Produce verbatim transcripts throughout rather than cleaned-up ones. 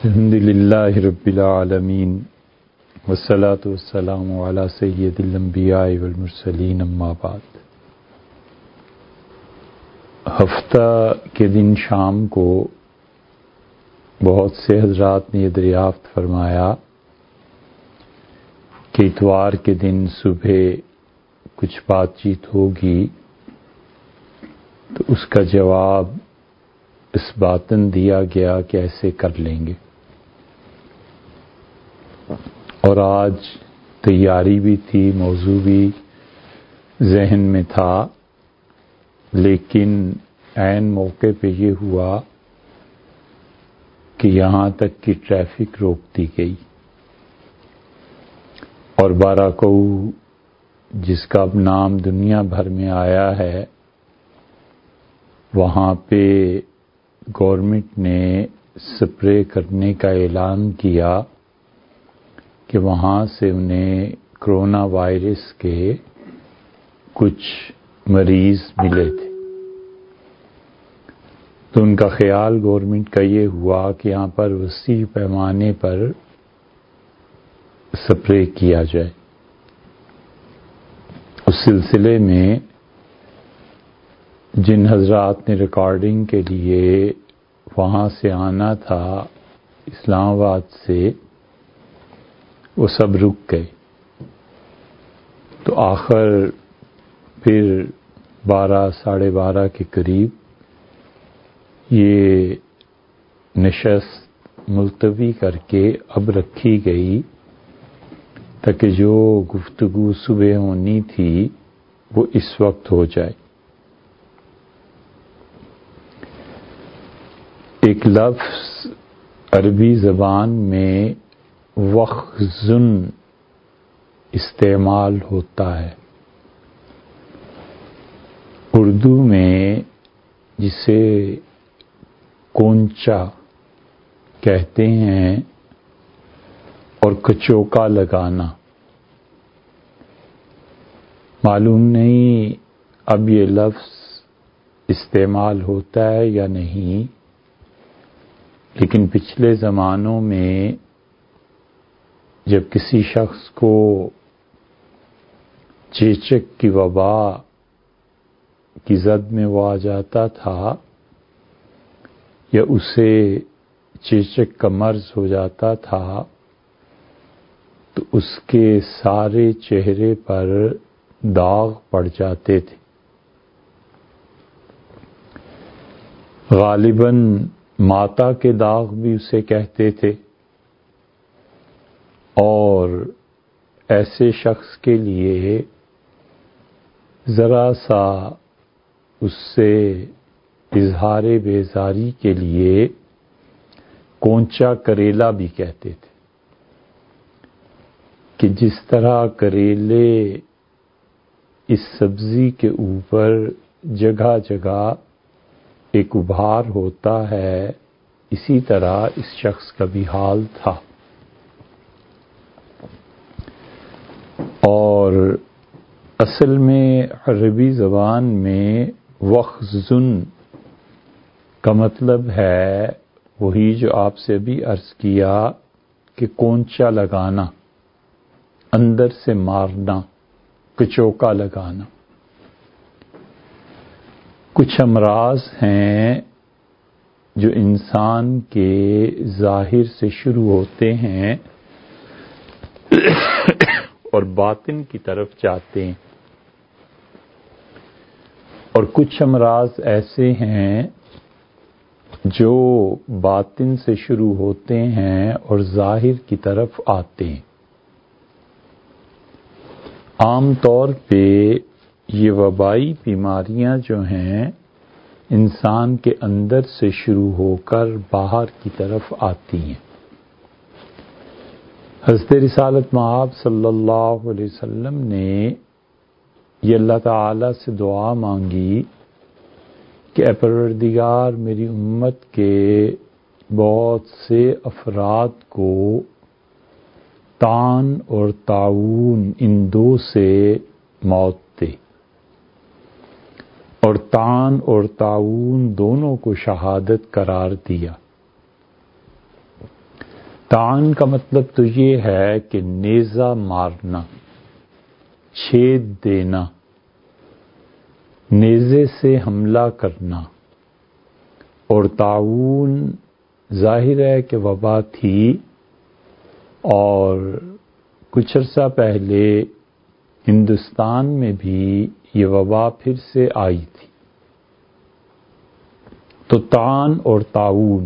الحمد للہ رب العالمین والصلاة والسلام علی سید الانبیاء والمرسلین اما بعد۔ ہفتہ کے دن شام کو بہت سے حضرات نے یہ دریافت فرمایا کہ اتوار کے دن صبح کچھ بات چیت ہوگی تو اس کا جواب اس باتن دیا گیا کہ ایسے کر لیں گے، اور آج تیاری بھی تھی، موضوع بھی ذہن میں تھا، لیکن عین موقع پہ یہ ہوا کہ یہاں تک کہ ٹریفک روک دی گئی، اور بارہ کو جس کا اب نام دنیا بھر میں آیا ہے، وہاں پہ گورنمنٹ نے سپرے کرنے کا اعلان کیا کہ وہاں سے انہیں کرونا وائرس کے کچھ مریض ملے تھے، تو ان کا خیال گورنمنٹ کا یہ ہوا کہ یہاں پر وسیع پیمانے پر سپرے کیا جائے۔ اس سلسلے میں جن حضرات نے ریکارڈنگ کے لیے وہاں سے آنا تھا اسلام آباد سے، وہ سب رک گئے، تو آخر پھر بارہ ساڑھے بارہ کے قریب یہ نشست ملتوی کر کے اب رکھی گئی تاکہ جو گفتگو صبح ہونی تھی وہ اس وقت ہو جائے۔ ایک لفظ عربی زبان میں وخزن استعمال ہوتا ہے، اردو میں جسے کونچا کہتے ہیں، اور کچوکا لگانا۔ معلوم نہیں اب یہ لفظ استعمال ہوتا ہے یا نہیں، لیکن پچھلے زمانوں میں جب کسی شخص کو چیچک کی وبا کی زد میں وہ آ جاتا تھا یا اسے چیچک کا مرض ہو جاتا تھا تو اس کے سارے چہرے پر داغ پڑ جاتے تھے۔ غالباً ماتا کے داغ بھی اسے کہتے تھے، اور ایسے شخص کے لیے ذرا سا اس سے اظہار بیزاری کے لیے کونچا کریلا بھی کہتے تھے، کہ جس طرح کریلے اس سبزی کے اوپر جگہ جگہ ایک ابھار ہوتا ہے، اسی طرح اس شخص کا بھی حال تھا۔ اور اصل میں عربی زبان میں وخزن کا مطلب ہے وہی جو آپ سے بھی عرض کیا کہ کونچا لگانا، اندر سے مارنا، کچوکا لگانا۔ کچھ امراض ہیں جو انسان کے ظاہر سے شروع ہوتے ہیں اور باطن کی طرف جاتے ہیں، اور کچھ امراض ایسے ہیں جو باطن سے شروع ہوتے ہیں اور ظاہر کی طرف آتے ہیں۔ عام طور پہ یہ وبائی بیماریاں جو ہیں انسان کے اندر سے شروع ہو کر باہر کی طرف آتی ہیں۔ حضرت رسالت مآب صلی اللہ علیہ وسلم نے یہ اللہ تعالی سے دعا مانگی کہ اے پروردگار میری امت کے بہت سے افراد کو طعن اور طاعون ان دو سے موت دے، اور طعن اور طاعون دونوں کو شہادت قرار دیا۔ طعن کا مطلب تو یہ ہے کہ نیزہ مارنا، چھید دینا، نیزے سے حملہ کرنا. اور طاعون ظاہر ہے کہ وبا تھی، اور کچھ عرصہ پہلے ہندوستان میں بھی یہ وبا پھر سے آئی تھی. تو طعن اور طاعون،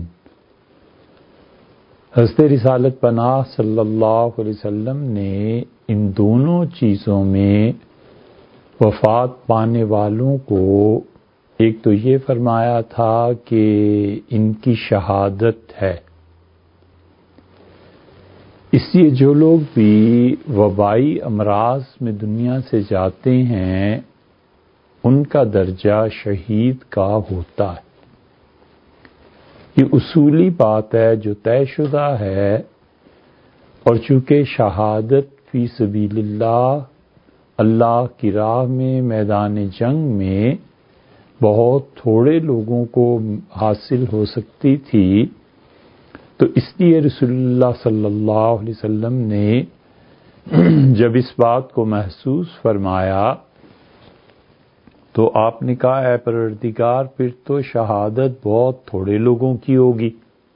حضرت رسالت پناہ صلی اللہ علیہ وسلم نے ان دونوں چیزوں میں وفات پانے والوں کو ایک تو یہ فرمایا تھا کہ ان کی شہادت ہے. اس لیے جو لوگ بھی وبائی امراض میں دنیا سے جاتے ہیں ان کا درجہ شہید کا ہوتا ہے. یہ اصولی بات ہے جو طے شدہ ہے، اور چونکہ شہادت فی سبیل اللہ، اللہ کی راہ میں میدان جنگ میں بہت تھوڑے لوگوں کو حاصل ہو سکتی تھی، تو اس لیے رسول اللہ صلی اللہ علیہ وسلم نے جب اس بات کو محسوس فرمایا تو آپ نے کہا اے پروردگار پھر تو شہادت بہت تھوڑے لوگوں کی ہوگی.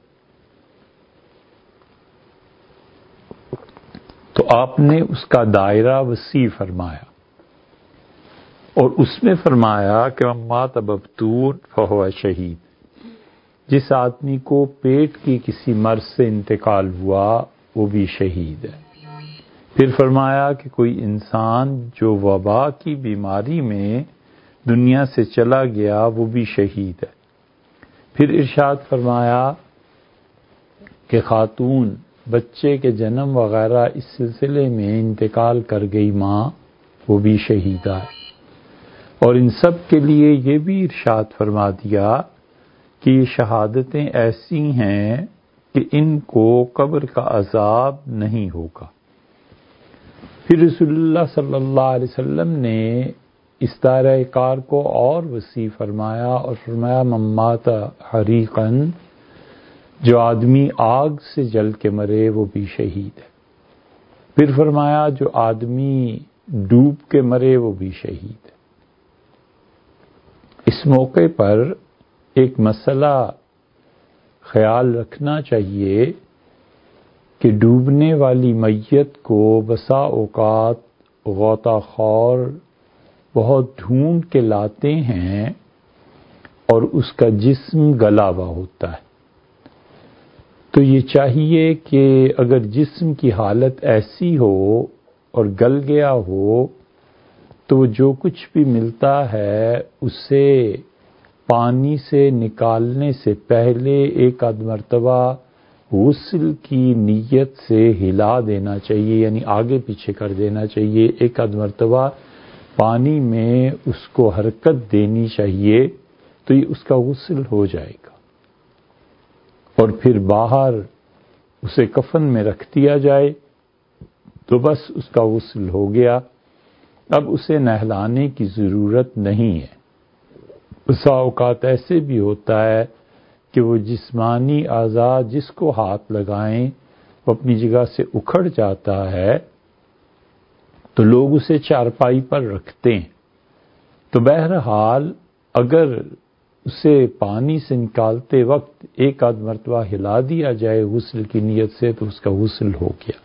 تو آپ نے اس کا دائرہ وسیع فرمایا، اور اس میں فرمایا کہ مات مبتون فہو شہید. جس آدمی کو پیٹ کی کسی مرض سے انتقال ہوا وہ بھی شہید ہے. پھر فرمایا کہ کوئی انسان جو وبا کی بیماری میں دنیا سے چلا گیا وہ بھی شہید ہے. پھر ارشاد فرمایا کہ خاتون بچے کے جنم وغیرہ اس سلسلے میں انتقال کر گئی ماں وہ بھی شہیدہ ہے. اور ان سب کے لیے یہ بھی ارشاد فرما دیا کہ یہ شہادتیں ایسی ہیں کہ ان کو قبر کا عذاب نہیں ہوگا. پھر رسول اللہ صلی اللہ علیہ وسلم نے اس دائرہ کار کو اور وسیع فرمایا اور فرمایا من مات حریقا، جو آدمی آگ سے جل کے مرے وہ بھی شہید ہے. پھر فرمایا جو آدمی ڈوب کے مرے وہ بھی شہید ہے. اس موقع پر ایک مسئلہ خیال رکھنا چاہیے کہ ڈوبنے والی میت کو بسا اوقات غوطہ خور بہت ڈھونڈ کے لاتے ہیں اور اس کا جسم گلا ہوا ہوتا ہے. تو یہ چاہیے کہ اگر جسم کی حالت ایسی ہو اور گل گیا ہو تو جو کچھ بھی ملتا ہے اسے پانی سے نکالنے سے پہلے ایک آدھ مرتبہ غسل کی نیت سے ہلا دینا چاہیے، یعنی آگے پیچھے کر دینا چاہیے. ایک آدھ مرتبہ پانی میں اس کو حرکت دینی چاہیے تو یہ اس کا غسل ہو جائے گا. اور پھر باہر اسے کفن میں رکھ دیا جائے تو بس اس کا غسل ہو گیا. اب اسے نہلانے کی ضرورت نہیں ہے. بسا اوقات ایسے بھی ہوتا ہے کہ وہ جسمانی اعضاء جس کو ہاتھ لگائیں وہ اپنی جگہ سے اکھڑ جاتا ہے تو لوگ اسے چارپائی پر رکھتے ہیں. تو بہرحال اگر اسے پانی سے نکالتے وقت ایک آدھ مرتبہ ہلا دیا جائے غسل کی نیت سے تو اس کا غسل ہو گیا.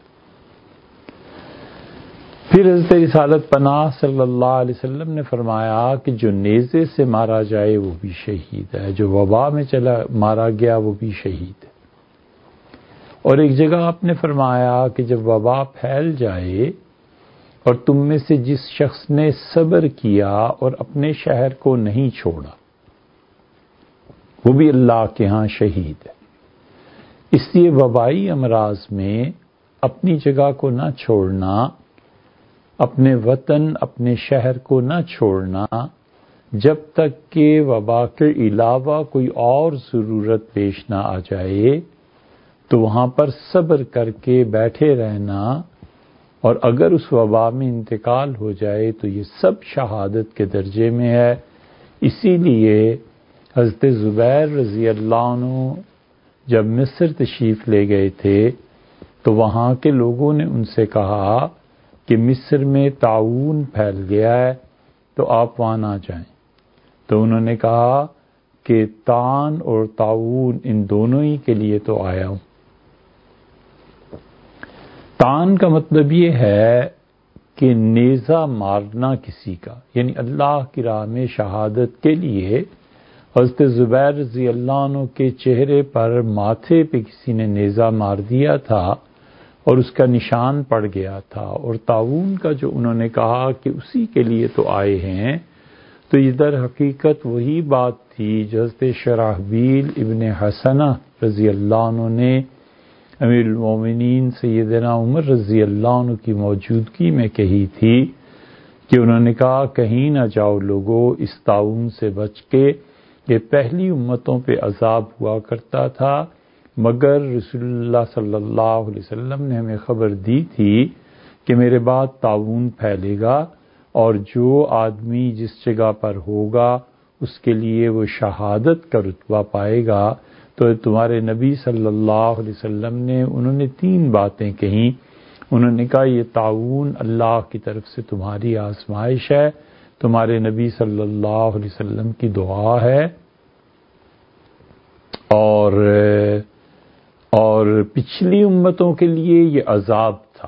پھر حضرت رسالت پناہ صلی اللہ علیہ وسلم نے فرمایا کہ جو نیزے سے مارا جائے وہ بھی شہید ہے، جو وبا میں چلا مارا گیا وہ بھی شہید ہے. اور ایک جگہ آپ نے فرمایا کہ جب وبا پھیل جائے اور تم میں سے جس شخص نے صبر کیا اور اپنے شہر کو نہیں چھوڑا وہ بھی اللہ کے ہاں شہید ہے. اس لیے وبائی امراض میں اپنی جگہ کو نہ چھوڑنا، اپنے وطن اپنے شہر کو نہ چھوڑنا جب تک کہ وبا کے علاوہ کوئی اور ضرورت پیش نہ آ جائے، تو وہاں پر صبر کر کے بیٹھے رہنا. اور اگر اس وبا میں انتقال ہو جائے تو یہ سب شہادت کے درجے میں ہے. اسی لیے حضرت زبیر رضی اللہ عنہ جب مصر تشریف لے گئے تھے تو وہاں کے لوگوں نے ان سے کہا کہ مصر میں طاعون پھیل گیا ہے تو آپ وہاں نہ جائیں۔ تو انہوں نے کہا کہ تان اور طاعون ان دونوں ہی کے لیے تو آیا ہوں۔ تان کا مطلب یہ ہے کہ نیزہ مارنا کسی کا، یعنی اللہ کی راہ میں شہادت کے لیے حضرت زبیر رضی اللہ عنہ کے چہرے پر ماتھے پہ کسی نے نیزہ مار دیا تھا اور اس کا نشان پڑ گیا تھا۔ اور طاعون کا جو انہوں نے کہا کہ اسی کے لیے تو آئے ہیں، تو یہ در حقیقت وہی بات تھی جو حضرت شرحبیل ابن حسنہ رضی اللہ عنہ نے امیر المومنین سیدنا عمر رضی اللہ عنہ کی موجودگی میں کہی تھی کہ انہوں نے کہا کہیں نہ جاؤ لوگو اس طاعون سے بچ کے، یہ پہلی امتوں پہ عذاب ہوا کرتا تھا، مگر رسول اللہ صلی اللہ علیہ وسلم نے ہمیں خبر دی تھی کہ میرے بعد طاعون پھیلے گا اور جو آدمی جس جگہ پر ہوگا اس کے لیے وہ شہادت کا رتبہ پائے گا۔ تو تمہارے نبی صلی اللہ علیہ وسلم نے انہوں نے تین باتیں کہیں۔ انہوں نے کہا یہ طاعون اللہ کی طرف سے تمہاری آزمائش ہے، تمہارے نبی صلی اللہ علیہ وسلم کی دعا ہے، اور اور پچھلی امتوں کے لیے یہ عذاب تھا۔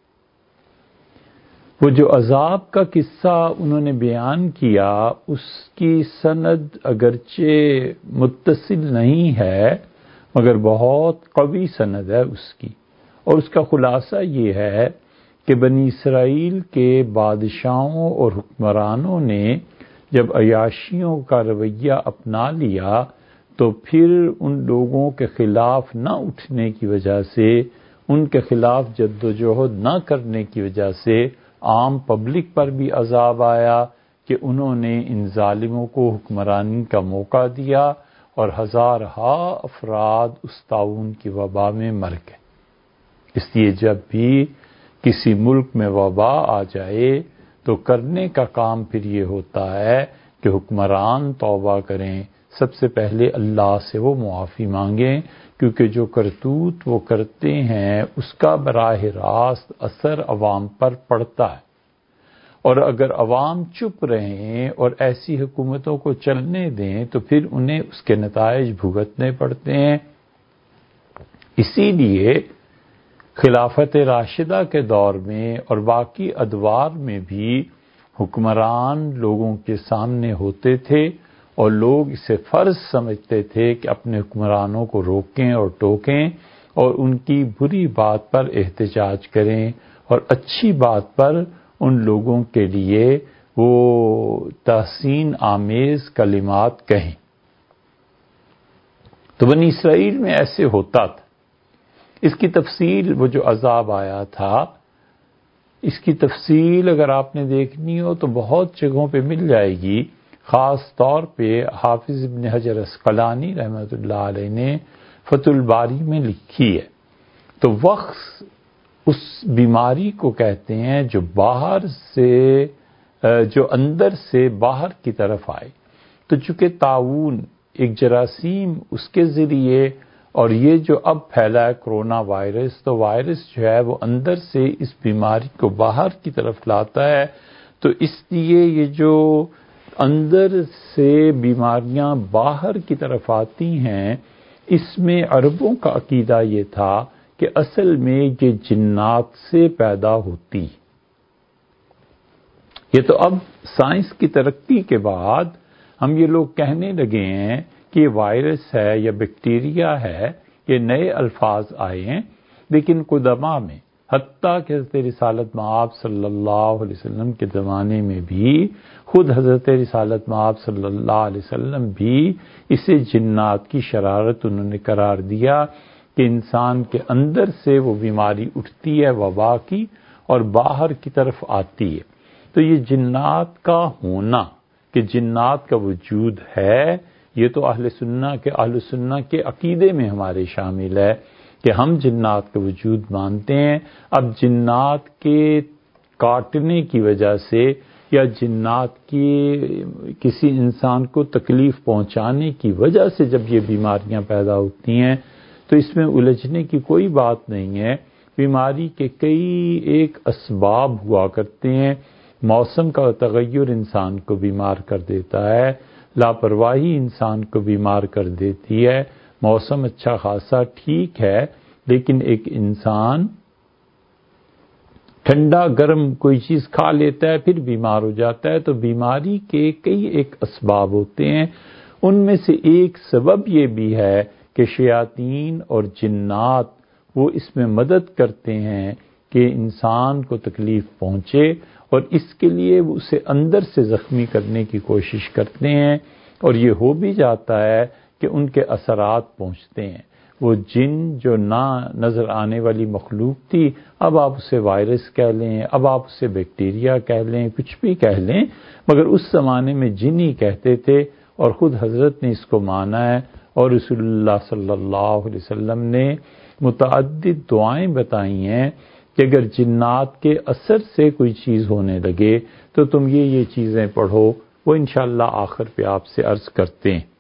وہ جو عذاب کا قصہ انہوں نے بیان کیا اس کی سند اگرچہ متصل نہیں ہے مگر بہت قوی سند ہے اس کی، اور اس کا خلاصہ یہ ہے کہ بنی اسرائیل کے بادشاہوں اور حکمرانوں نے جب عیاشیوں کا رویہ اپنا لیا تو پھر ان لوگوں کے خلاف نہ اٹھنے کی وجہ سے، ان کے خلاف جد و جہد نہ کرنے کی وجہ سے عام پبلک پر بھی عذاب آیا کہ انہوں نے ان ظالموں کو حکمرانی کا موقع دیا اور ہزارہا افراد اس طاعون کی وبا میں مر گئے۔ اس لیے جب بھی کسی ملک میں وبا آ جائے تو کرنے کا کام پھر یہ ہوتا ہے کہ حکمران توبہ کریں، سب سے پہلے اللہ سے وہ معافی مانگیں، کیونکہ جو کرتوت وہ کرتے ہیں اس کا براہ راست اثر عوام پر پڑتا ہے، اور اگر عوام چپ رہیں اور ایسی حکومتوں کو چلنے دیں تو پھر انہیں اس کے نتائج بھگتنے پڑتے ہیں۔ اسی لیے خلافت راشدہ کے دور میں اور باقی ادوار میں بھی حکمران لوگوں کے سامنے ہوتے تھے اور لوگ اسے فرض سمجھتے تھے کہ اپنے حکمرانوں کو روکیں اور ٹوکیں اور ان کی بری بات پر احتجاج کریں اور اچھی بات پر ان لوگوں کے لیے وہ تحسین آمیز کلمات کہیں۔ تو بنی اسرائیل میں ایسے ہوتا تھا۔ اس کی تفصیل، وہ جو عذاب آیا تھا، اس کی تفصیل اگر آپ نے دیکھنی ہو تو بہت جگہوں پہ مل جائے گی، خاص طور پہ حافظ ابن حجر عسقلانی رحمۃ اللہ علیہ نے فتح الباری میں لکھی ہے۔ تو وخز اس بیماری کو کہتے ہیں جو باہر سے جو اندر سے باہر کی طرف آئے۔ تو چونکہ طاعون ایک جراثیم اس کے ذریعے، اور یہ جو اب پھیلا ہے کرونا وائرس، تو وائرس جو ہے وہ اندر سے اس بیماری کو باہر کی طرف لاتا ہے، تو اس لیے یہ جو اندر سے بیماریاں باہر کی طرف آتی ہیں، اس میں عربوں کا عقیدہ یہ تھا کہ اصل میں یہ جنات سے پیدا ہوتی۔ یہ تو اب سائنس کی ترقی کے بعد ہم یہ لوگ کہنے لگے ہیں کہ یہ وائرس ہے یا بیکٹیریا ہے، یہ نئے الفاظ آئے ہیں، لیکن قدماء میں حتیٰ کہ حضرت رسالت مآب صلی اللہ علیہ وسلم کے زمانے میں بھی خود حضرت رسالت مآب صلی اللہ علیہ وسلم بھی اسے جنات کی شرارت انہوں نے قرار دیا کہ انسان کے اندر سے وہ بیماری اٹھتی ہے وبا کی اور باہر کی طرف آتی ہے۔ تو یہ جنات کا ہونا، کہ جنات کا وجود ہے، یہ تو اہل سنہ کے اہل سنہ کے عقیدے میں ہمارے شامل ہے کہ ہم جنات کا وجود مانتے ہیں۔ اب جنات کے کاٹنے کی وجہ سے یا جنات کی کسی انسان کو تکلیف پہنچانے کی وجہ سے جب یہ بیماریاں پیدا ہوتی ہیں تو اس میں الجھنے کی کوئی بات نہیں ہے، بیماری کے کئی ایک اسباب ہوا کرتے ہیں۔ موسم کا تغیر انسان کو بیمار کر دیتا ہے، لاپرواہی انسان کو بیمار کر دیتی ہے۔ موسم اچھا خاصا ٹھیک ہے، لیکن ایک انسان ٹھنڈا گرم کوئی چیز کھا لیتا ہے پھر بیمار ہو جاتا ہے۔ تو بیماری کے کئی ایک اسباب ہوتے ہیں، ان میں سے ایک سبب یہ بھی ہے کہ شیاطین اور جنات وہ اس میں مدد کرتے ہیں کہ انسان کو تکلیف پہنچے، اور اس کے لیے وہ اسے اندر سے زخمی کرنے کی کوشش کرتے ہیں، اور یہ ہو بھی جاتا ہے کہ ان کے اثرات پہنچتے ہیں۔ وہ جن جو نہ نظر آنے والی مخلوق تھی، اب آپ اسے وائرس کہہ لیں، اب آپ اسے بیکٹیریا کہہ لیں، کچھ بھی کہہ لیں، مگر اس زمانے میں جن ہی کہتے تھے، اور خود حضرت نے اس کو مانا ہے، اور رسول اللہ صلی اللہ علیہ وسلم نے متعدد دعائیں بتائی ہیں کہ اگر جنات کے اثر سے کوئی چیز ہونے لگے تو تم یہ یہ چیزیں پڑھو، وہ انشاءاللہ آخر پہ آپ سے عرض کرتے ہیں۔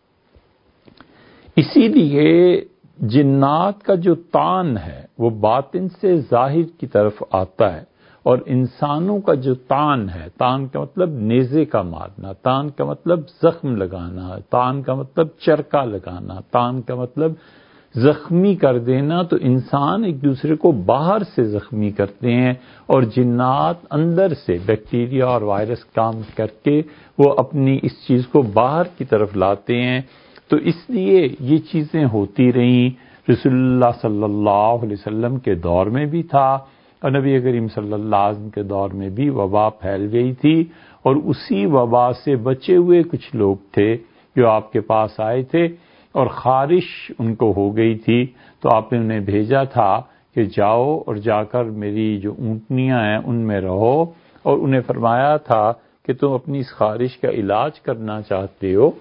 اسی لیے جنات کا جو تان ہے وہ باطن سے ظاہر کی طرف آتا ہے، اور انسانوں کا جو تان ہے، تان کا مطلب نیزے کا مارنا، تان کا مطلب زخم لگانا، تان کا مطلب چرکا لگانا، تان کا مطلب زخمی کر دینا، تو انسان ایک دوسرے کو باہر سے زخمی کرتے ہیں، اور جنات اندر سے بیکٹیریا اور وائرس کام کر کے وہ اپنی اس چیز کو باہر کی طرف لاتے ہیں۔ تو اس لیے یہ چیزیں ہوتی رہیں، رسول اللہ صلی اللہ علیہ وسلم کے دور میں بھی تھا، اور نبی کریم صلی اللہ علیہ وسلم کے دور میں بھی وبا پھیل گئی تھی، اور اسی وبا سے بچے ہوئے کچھ لوگ تھے جو آپ کے پاس آئے تھے، اور خارش ان کو ہو گئی تھی، تو آپ نے انہیں بھیجا تھا کہ جاؤ اور جا کر میری جو اونٹنیاں ہیں ان میں رہو، اور انہیں فرمایا تھا کہ تم اپنی اس خارش کا علاج کرنا چاہتے ہو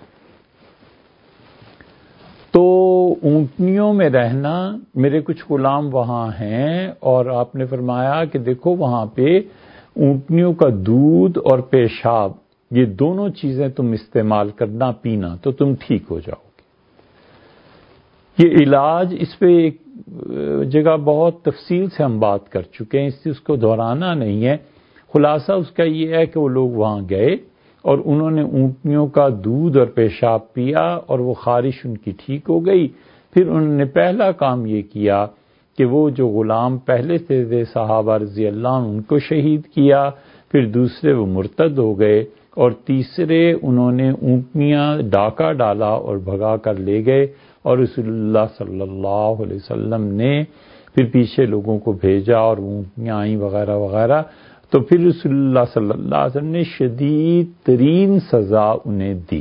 تو اونٹنیوں میں رہنا، میرے کچھ غلام وہاں ہیں، اور آپ نے فرمایا کہ دیکھو وہاں پہ اونٹنیوں کا دودھ اور پیشاب یہ دونوں چیزیں تم استعمال کرنا، پینا، تو تم ٹھیک ہو جاؤ گے۔ یہ علاج، اس پہ ایک جگہ بہت تفصیل سے ہم بات کر چکے ہیں، اس لیے اس کو دہرانا نہیں ہے۔ خلاصہ اس کا یہ ہے کہ وہ لوگ وہاں گئے اور انہوں نے اونٹنیوں کا دودھ اور پیشاب پیا، اور وہ خارش ان کی ٹھیک ہو گئی۔ پھر انہوں نے پہلا کام یہ کیا کہ وہ جو غلام پہلے تھے صحابہ رضی اللہ عنہ ان کو شہید کیا، پھر دوسرے وہ مرتد ہو گئے، اور تیسرے انہوں نے اونٹنیاں ڈاکہ ڈالا اور بھگا کر لے گئے، اور رسول اللہ صلی اللہ علیہ وسلم نے پھر پیچھے لوگوں کو بھیجا اور اونٹنیاں آئیں وغیرہ وغیرہ۔ تو پھر رسول اللہ صلی اللہ علیہ وسلم نے شدید ترین سزا انہیں دی۔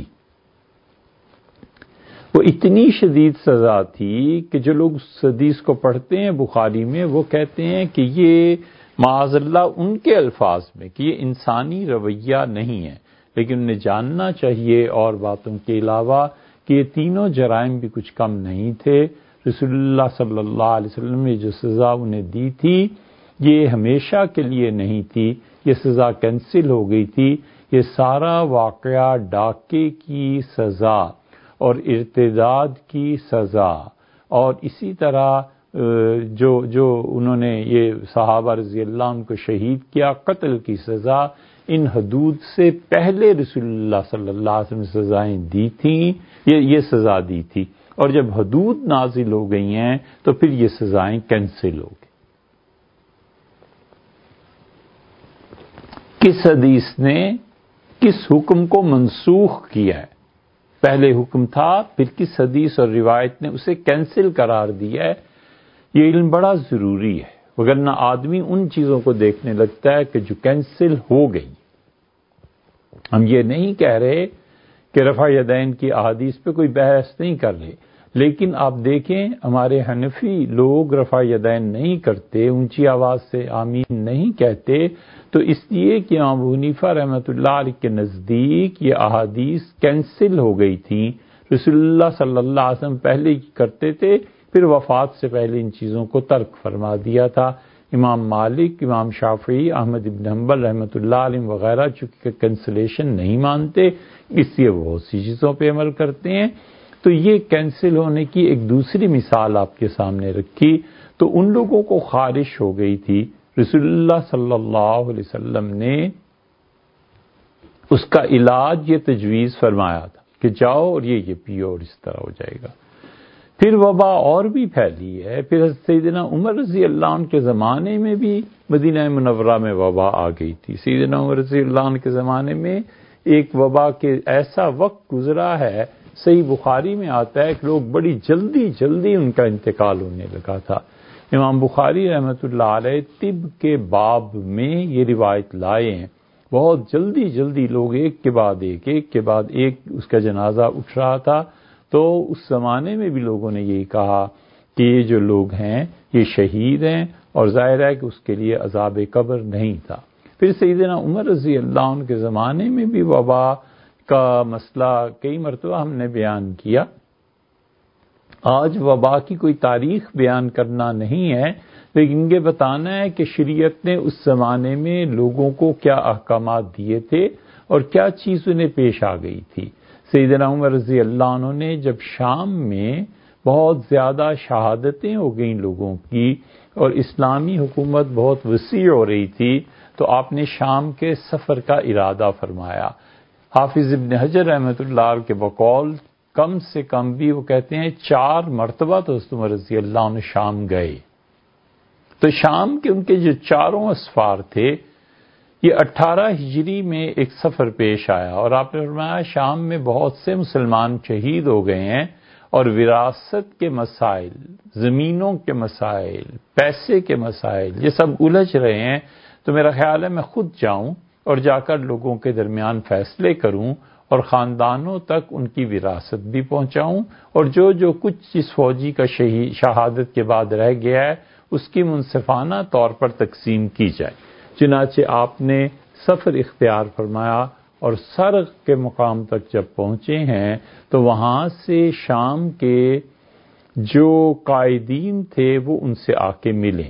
وہ اتنی شدید سزا تھی کہ جو لوگ اس حدیث کو پڑھتے ہیں بخاری میں، وہ کہتے ہیں کہ یہ معاذ اللہ ان کے الفاظ میں کہ یہ انسانی رویہ نہیں ہے، لیکن انہیں جاننا چاہیے اور باتوں کے علاوہ کہ یہ تینوں جرائم بھی کچھ کم نہیں تھے۔ رسول اللہ صلی اللہ علیہ وسلم نے جو سزا انہیں دی تھی یہ ہمیشہ کے لیے نہیں تھی، یہ سزا کینسل ہو گئی تھی۔ یہ سارا واقعہ ڈاکے کی سزا اور ارتداد کی سزا، اور اسی طرح جو جو انہوں نے یہ صحابہ رضی اللہ عنہ کو شہید کیا، قتل کی سزا، ان حدود سے پہلے رسول اللہ صلی اللہ علیہ وسلم نے سزائیں دی تھیں، یہ یہ سزا دی تھی، اور جب حدود نازل ہو گئی ہیں تو پھر یہ سزائیں کینسل ہو گئی۔ کس حدیث نے کس حکم کو منسوخ کیا ہے؟ پہلے حکم تھا، پھر کس حدیث اور روایت نے اسے کینسل قرار دیا ہے؟ یہ علم بڑا ضروری ہے، وگرنہ آدمی ان چیزوں کو دیکھنے لگتا ہے کہ جو کینسل ہو گئی۔ ہم یہ نہیں کہہ رہے کہ رفع یدین کی احادیث پہ کوئی بحث نہیں کر رہے، لیکن آپ دیکھیں ہمارے حنفی لوگ رفع یدین نہیں کرتے، اونچی آواز سے آمین نہیں کہتے، تو اس لیے کہ امام ابو حنیفہ رحمۃ اللہ علیہ کے نزدیک یہ احادیث کینسل ہو گئی تھیں۔ رسول اللہ صلی اللہ علیہ وسلم پہلے کرتے تھے، پھر وفات سے پہلے ان چیزوں کو ترک فرما دیا تھا۔ امام مالک، امام شافعی، احمد بن حنبل رحمۃ اللہ علیہ وغیرہ چونکہ کینسلیشن نہیں مانتے، اس لیے وہ اسی چیزوں پہ عمل کرتے ہیں۔ تو یہ کینسل ہونے کی ایک دوسری مثال آپ کے سامنے رکھی۔ تو ان لوگوں کو خارش ہو گئی تھی. رسول اللہ صلی اللہ علیہ وسلم نے اس کا علاج یہ تجویز فرمایا تھا کہ جاؤ اور یہ یہ پیو اور اس طرح ہو جائے گا. پھر وبا اور بھی پھیلی ہے. پھر سیدنا عمر رضی اللہ عنہ کے زمانے میں بھی مدینہ منورہ میں وبا آ گئی تھی. سیدنا عمر رضی اللہ عنہ کے زمانے میں ایک وبا کے ایسا وقت گزرا ہے، صحیح بخاری میں آتا ہے کہ لوگ بڑی جلدی جلدی ان کا انتقال ہونے لگا تھا. امام بخاری رحمۃ اللہ علیہ طب کے باب میں یہ روایت لائے ہیں. بہت جلدی جلدی لوگ ایک کے بعد ایک ایک کے بعد ایک اس کا جنازہ اٹھ رہا تھا. تو اس زمانے میں بھی لوگوں نے یہی کہا کہ یہ جو لوگ ہیں یہ شہید ہیں، اور ظاہر ہے کہ اس کے لیے عذاب قبر نہیں تھا. پھر سیدنا عمر رضی اللہ عنہ کے زمانے میں بھی وبا کا مسئلہ کئی مرتبہ ہم نے بیان کیا. آج وبا کی کوئی تاریخ بیان کرنا نہیں ہے، لیکن یہ بتانا ہے کہ شریعت نے اس زمانے میں لوگوں کو کیا احکامات دیے تھے اور کیا چیز انہیں پیش آ گئی تھی. سیدنا عمر رضی اللہ عنہ نے جب شام میں بہت زیادہ شہادتیں ہو گئیں لوگوں کی اور اسلامی حکومت بہت وسیع ہو رہی تھی، تو آپ نے شام کے سفر کا ارادہ فرمایا. حافظ ابن حجر رحمۃ اللہ علیہ کے بقول کم سے کم بھی وہ کہتے ہیں چار مرتبہ تو حضرت عمر رضی اللہ عنہ شام گئے. تو شام کے ان کے جو چاروں اسفار تھے، یہ اٹھارہ ہجری میں ایک سفر پیش آیا، اور آپ نے فرمایا شام میں بہت سے مسلمان شہید ہو گئے ہیں، اور وراثت کے مسائل، زمینوں کے مسائل، پیسے کے مسائل، یہ سب الجھ رہے ہیں. تو میرا خیال ہے میں خود جاؤں اور جا کر لوگوں کے درمیان فیصلے کروں اور خاندانوں تک ان کی وراثت بھی پہنچاؤں، اور جو جو کچھ جس فوجی کا شہادت کے بعد رہ گیا ہے اس کی منصفانہ طور پر تقسیم کی جائے. چنانچہ آپ نے سفر اختیار فرمایا اور سرغ کے مقام تک جب پہنچے ہیں تو وہاں سے شام کے جو قائدین تھے وہ ان سے آ کے ملے.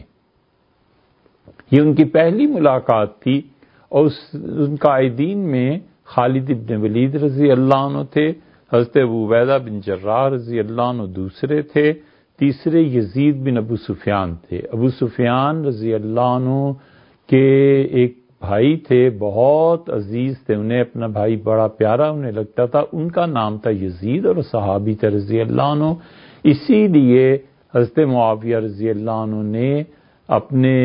یہ ان کی پہلی ملاقات تھی، اور اس ان قائدین میں خالد بن ولید رضی اللہ عنہ تھے، حضرت ابو عبیدہ بن جراح رضی اللہ عنہ دوسرے تھے، تیسرے یزید بن ابو سفیان تھے. ابو سفیان رضی اللہ عنہ کے ایک بھائی تھے، بہت عزیز تھے، انہیں اپنا بھائی بڑا پیارا انہیں لگتا تھا. ان کا نام تھا یزید اور صحابی تھے رضی اللہ عنہ. اسی لیے حضرت معاویہ رضی اللہ عنہ نے اپنے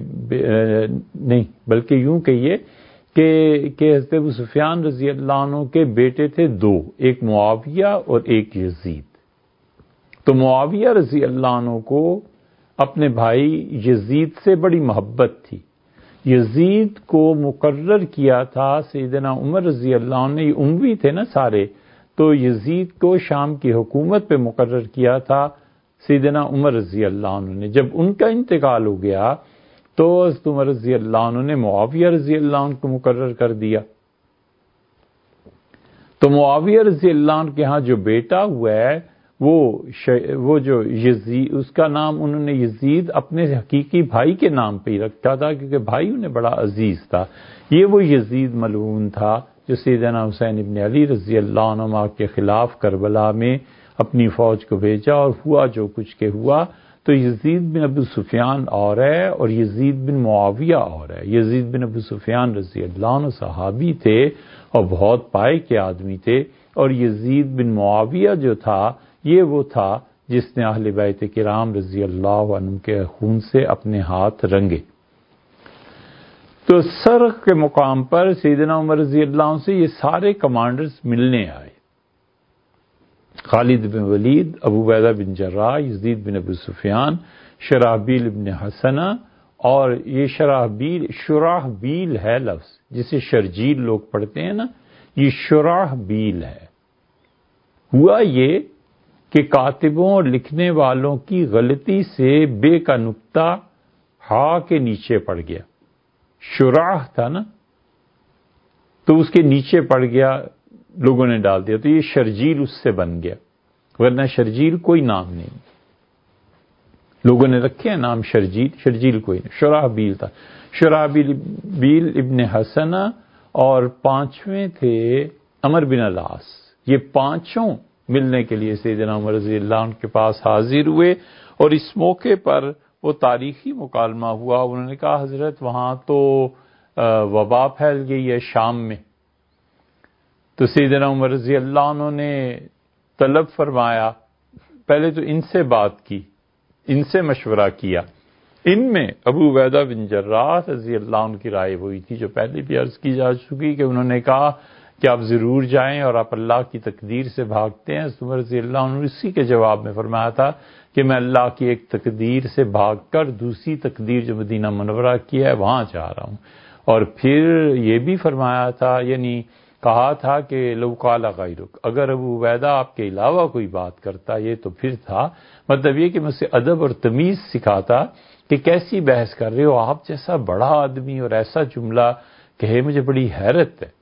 نہیں بلکہ یوں کہیے کہ کہ حضرت ابو سفیان رضی اللہ عنہ کے بیٹے تھے دو، ایک معاویہ اور ایک یزید. تو معاویہ رضی اللہ عنہ کو اپنے بھائی یزید سے بڑی محبت تھی. یزید کو مقرر کیا تھا سیدنا عمر رضی اللہ عنہ نے، یہ اموی تھے نا سارے، تو یزید کو شام کی حکومت پہ مقرر کیا تھا سیدنا عمر رضی اللہ عنہ نے. جب ان کا انتقال ہو گیا تو حضرت عمر رضی اللہ عنہ نے معاویہ رضی اللہ عنہ کو مقرر کر دیا. تو معاویہ رضی اللہ عنہ کے ہاں جو بیٹا ہوا ہے وہ وہ جو یزید، اس کا نام انہوں نے یزید اپنے حقیقی بھائی کے نام پہ ہی رکھا تھا، کیونکہ بھائی انہیں بڑا عزیز تھا. یہ وہ یزید ملعون تھا جو سیدنا حسین ابن علی رضی اللہ عنہ کے خلاف کربلا میں اپنی فوج کو بھیجا، اور ہوا جو کچھ کے ہوا. تو یزید بن ابو سفیان اور ہے اور یزید بن معاویہ اور ہے. یزید بن ابو سفیان رضی اللہ عنہ صحابی تھے اور بہت پائے کے آدمی تھے، اور یزید بن معاویہ جو تھا یہ وہ تھا جس نے اہل بیت کرام رضی اللہ عنہ کے خون سے اپنے ہاتھ رنگے. تو سرغ کے مقام پر سیدنا عمر رضی اللہ عنہ سے یہ سارے کمانڈرز ملنے آئے، خالد بن ولید، ابو عبیدہ بن جراح، یزید بن ابو سفیان، شرحبیل بن حسنہ. اور یہ شرحبیل شرحبیل ہے لفظ جسے شرجیل لوگ پڑھتے ہیں نا، یہ شرحبیل ہے. ہوا یہ کہ کاتبوں اور لکھنے والوں کی غلطی سے بے کا نقطہ ہا کے نیچے پڑ گیا. شراح تھا نا تو اس کے نیچے پڑ گیا، لوگوں نے ڈال دیا، تو یہ شرجیل اس سے بن گیا، ورنہ شرجیل کوئی نام نہیں. لوگوں نے رکھے ہیں نام شرجیل، شرجیل کوئی نہیں، شرحبیل تھا. شرحبیل بیل ابن حسنہ اور پانچویں تھے عمر بن العاص. یہ پانچوں ملنے کے لیے سیدنا عمر رضی اللہ عنہ کے پاس حاضر ہوئے، اور اس موقع پر وہ تاریخی مکالمہ ہوا. انہوں نے کہا حضرت وہاں تو وبا پھیل گئی ہے شام میں. تو سیدنا عمر رضی اللہ عنہ نے طلب فرمایا، پہلے تو ان سے بات کی، ان سے مشورہ کیا. ان میں ابو عبیدہ بن جراح رضی اللہ عنہ کی رائے ہوئی تھی، جو پہلے بھی عرض کی جا چکی کہ انہوں نے کہا کہ آپ ضرور جائیں اور آپ اللہ کی تقدیر سے بھاگتے ہیں. عمر رضی اللہ عنہ نے اسی کے جواب میں فرمایا تھا کہ میں اللہ کی ایک تقدیر سے بھاگ کر دوسری تقدیر جو مدینہ منورہ کی ہے وہاں جا رہا ہوں. اور پھر یہ بھی فرمایا تھا، یعنی کہا تھا کہ لو قال غیرک، اگر ابو عبیدہ آپ کے علاوہ کوئی بات کرتا، یہ تو پھر تھا، مطلب یہ کہ مجھ سے ادب اور تمیز سکھاتا کہ کیسی بحث کر رہے ہو، آپ جیسا بڑا آدمی اور ایسا جملہ کہے، مجھے بڑی حیرت ہے.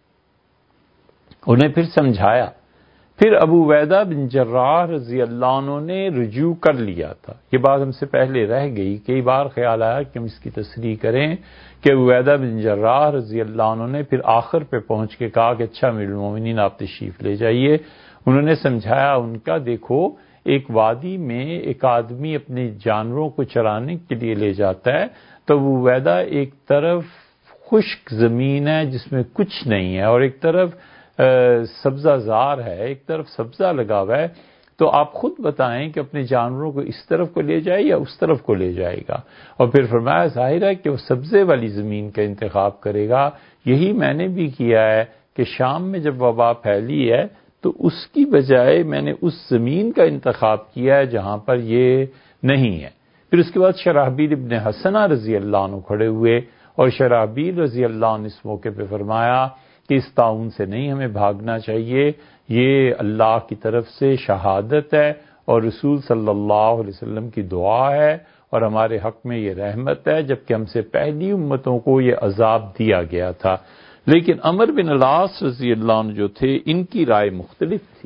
انہیں پھر سمجھایا. پھر ابو عبیدہ بن جراح رضی اللہ عنہ نے رجوع کر لیا تھا. یہ بات ہم سے پہلے رہ گئی، کئی بار خیال آیا کہ ہم اس کی تصریح کریں کہ ابو عبیدہ بن جراح رضی اللہ عنہ نے پھر آخر پہ پہنچ کے کہا کہ اچھا امیر المومنین آپ تشریف لے جائیے. انہوں نے سمجھایا ان کا، دیکھو ایک وادی میں ایک آدمی اپنے جانوروں کو چرانے کے لیے لے جاتا ہے، تو ابو عبیدہ ایک طرف خشک زمین ہے جس میں کچھ نہیں ہے اور ایک طرف سبزہ زار ہے، ایک طرف سبزہ لگا ہوا ہے، تو آپ خود بتائیں کہ اپنے جانوروں کو اس طرف کو لے جائے یا اس طرف کو لے جائے گا. اور پھر فرمایا ظاہر ہے کہ وہ سبزے والی زمین کا انتخاب کرے گا. یہی میں نے بھی کیا ہے کہ شام میں جب وبا پھیلی ہے تو اس کی بجائے میں نے اس زمین کا انتخاب کیا ہے جہاں پر یہ نہیں ہے. پھر اس کے بعد شرحبیل ابن حسنہ رضی اللہ عنہ کھڑے ہوئے اور شرحبیل رضی اللہ عنہ اس موقع پہ فرمایا کہ اس طاعون سے نہیں ہمیں بھاگنا چاہیے، یہ اللہ کی طرف سے شہادت ہے اور رسول صلی اللہ علیہ وسلم کی دعا ہے اور ہمارے حق میں یہ رحمت ہے، جبکہ ہم سے پہلی امتوں کو یہ عذاب دیا گیا تھا. لیکن عمر بن العاص رضی اللہ عنہ جو تھے ان کی رائے مختلف تھی.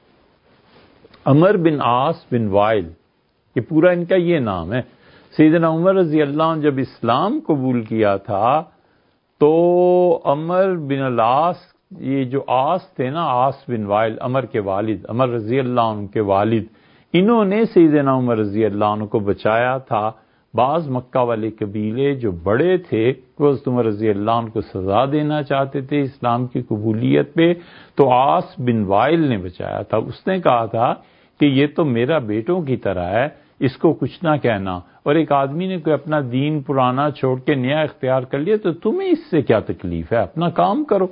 عمر بن عاص بن وائل، یہ پورا ان کا یہ نام ہے. سیدنا عمر رضی اللہ عنہ جب اسلام قبول کیا تھا تو عمر بن العاص، یہ جو عاص تھے نا، عاص بن وائل عمر کے والد، عمر رضی اللہ عنہ کے والد، انہوں نے سیدنا عمر رضی اللہ عنہ کو بچایا تھا. بعض مکہ والے قبیلے جو بڑے تھے وہ حضرت عمر رضی اللہ عنہ کو سزا دینا چاہتے تھے اسلام کی قبولیت پہ، تو عاص بن وائل نے بچایا تھا. اس نے کہا تھا کہ یہ تو میرا بیٹوں کی طرح ہے، اس کو کچھ نہ کہنا، اور ایک آدمی نے کوئی اپنا دین پرانا چھوڑ کے نیا اختیار کر لیا تو تمہیں اس سے کیا تکلیف ہے، اپنا کام کرو.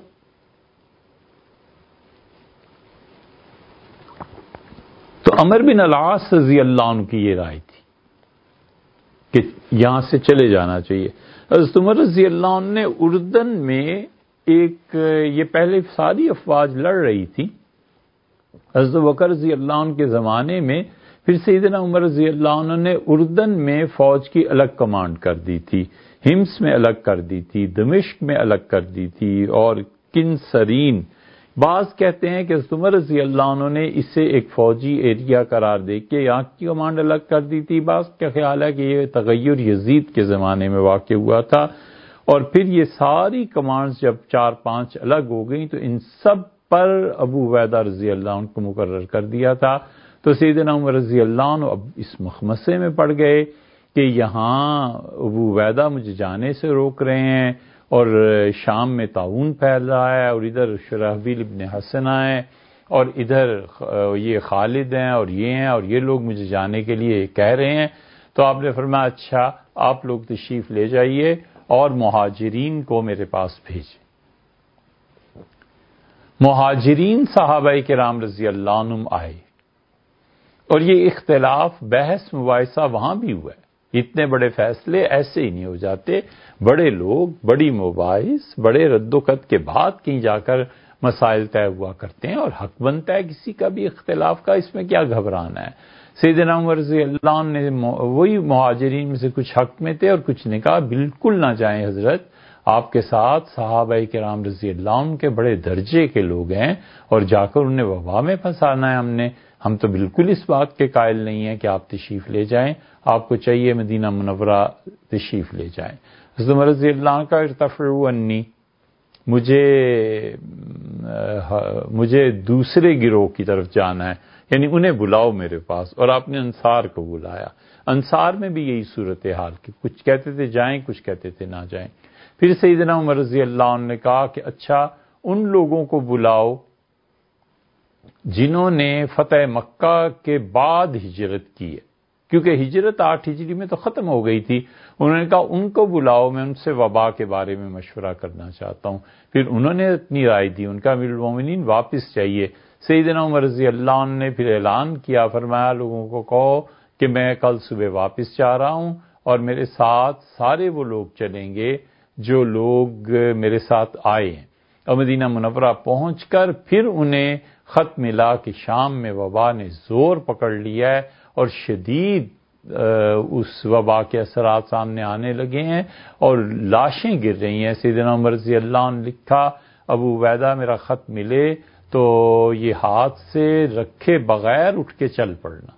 تو عمر بن العاص رضی اللہ عنہ کی یہ رائے تھی کہ یہاں سے چلے جانا چاہیے. حضرت عمر رضی اللہ عنہ نے اردن میں ایک، یہ پہلے ساری افواج لڑ رہی تھی حضرت بکر رضی اللہ عنہ کے زمانے میں، پھر سیدنا عمر رضی اللہ عنہ نے اردن میں فوج کی الگ کمانڈ کر دی تھی، ہمس میں الگ کر دی تھی، دمشق میں الگ کر دی تھی، اور کنسرین. بعض کہتے ہیں کہ حضرت عمر رضی اللہ عنہ نے اسے ایک فوجی ایریا قرار دے کے یہاں کی کمانڈ الگ کر دی تھی. بعض کا خیال ہے کہ یہ تغیر یزید کے زمانے میں واقع ہوا تھا. اور پھر یہ ساری کمانڈز جب چار پانچ الگ ہو گئیں تو ان سب پر ابو عبیدہ رضی اللہ عنہ کو مقرر کر دیا تھا. تو سیدنا عمر رضی اللہ عنہ اب اس مخمصے میں پڑ گئے کہ یہاں ابو عبیدہ مجھے جانے سے روک رہے ہیں اور شام میں طاعون پھیل رہا ہے اور ادھر شرحبیل ابن حسنہ ہے اور ادھر یہ خالد ہیں اور یہ ہیں اور یہ لوگ مجھے جانے کے لیے کہہ رہے ہیں. تو آپ نے فرمایا اچھا آپ لوگ تشریف لے جائیے اور مہاجرین کو میرے پاس بھیجیں. مہاجرین صحابہ کرام رضی اللہ عنہم آئے اور یہ اختلاف بحث مباحثہ وہاں بھی ہوا ہے. اتنے بڑے فیصلے ایسے ہی نہیں ہو جاتے، بڑے لوگ بڑی مباحث بڑے رد و خط کے بعد کہیں جا کر مسائل طے ہوا کرتے ہیں اور حق بنتا ہے کسی کا بھی اختلاف کا، اس میں کیا گھبرانا ہے. سیدنا عمر رضی اللہ عنہ نے وہی مہاجرین میں سے کچھ حق میں تھے اور کچھ نے کہا بالکل نہ جائیں حضرت، آپ کے ساتھ صحابہ کرام رضی اللہ عنہ کے بڑے درجے کے لوگ ہیں اور جا کر انہیں وبا میں پھنسانا ہے ہم نے، ہم تو بالکل اس بات کے قائل نہیں ہیں کہ آپ تشریف لے جائیں، آپ کو چاہیے مدینہ منورہ تشریف لے جائیں. حضرت عمر رضی اللہ عنہ کا ارتفعوا انی، مجھے مجھے دوسرے گروہ کی طرف جانا ہے، یعنی انہیں بلاؤ میرے پاس، اور آپ نے انصار کو بلایا. انصار میں بھی یہی صورتحال کی، کچھ کہتے تھے جائیں، کچھ کہتے تھے نہ جائیں۔ پھر سیدنا عمر رضی اللہ عنہ نے کہا کہ اچھا ان لوگوں کو بلاؤ جنہوں نے فتح مکہ کے بعد ہجرت کی ہے، کیونکہ ہجرت آٹھ ہجری میں تو ختم ہو گئی تھی۔ انہوں نے کہا ان کو بلاؤ، میں ان سے وبا کے بارے میں مشورہ کرنا چاہتا ہوں۔ پھر انہوں نے اپنی رائے دی، ان کا امیر المومنین واپس چاہیے۔ سیدنا عمر رضی اللہ عنہ نے پھر اعلان کیا، فرمایا لوگوں کو کہو کہ میں کل صبح واپس جا رہا ہوں اور میرے ساتھ سارے وہ لوگ چلیں گے جو لوگ میرے ساتھ آئے ہیں۔ اور مدینہ منورہ پہنچ کر پھر انہیں خط ملا کہ شام میں وبا نے زور پکڑ لیا ہے اور شدید اس وبا کے اثرات سامنے آنے لگے ہیں اور لاشیں گر رہی ہیں۔ سیدنا عمر رضی اللہ عنہ لکھا، ابو عبیدہ میرا خط ملے تو یہ ہاتھ سے رکھے بغیر اٹھ کے چل پڑنا،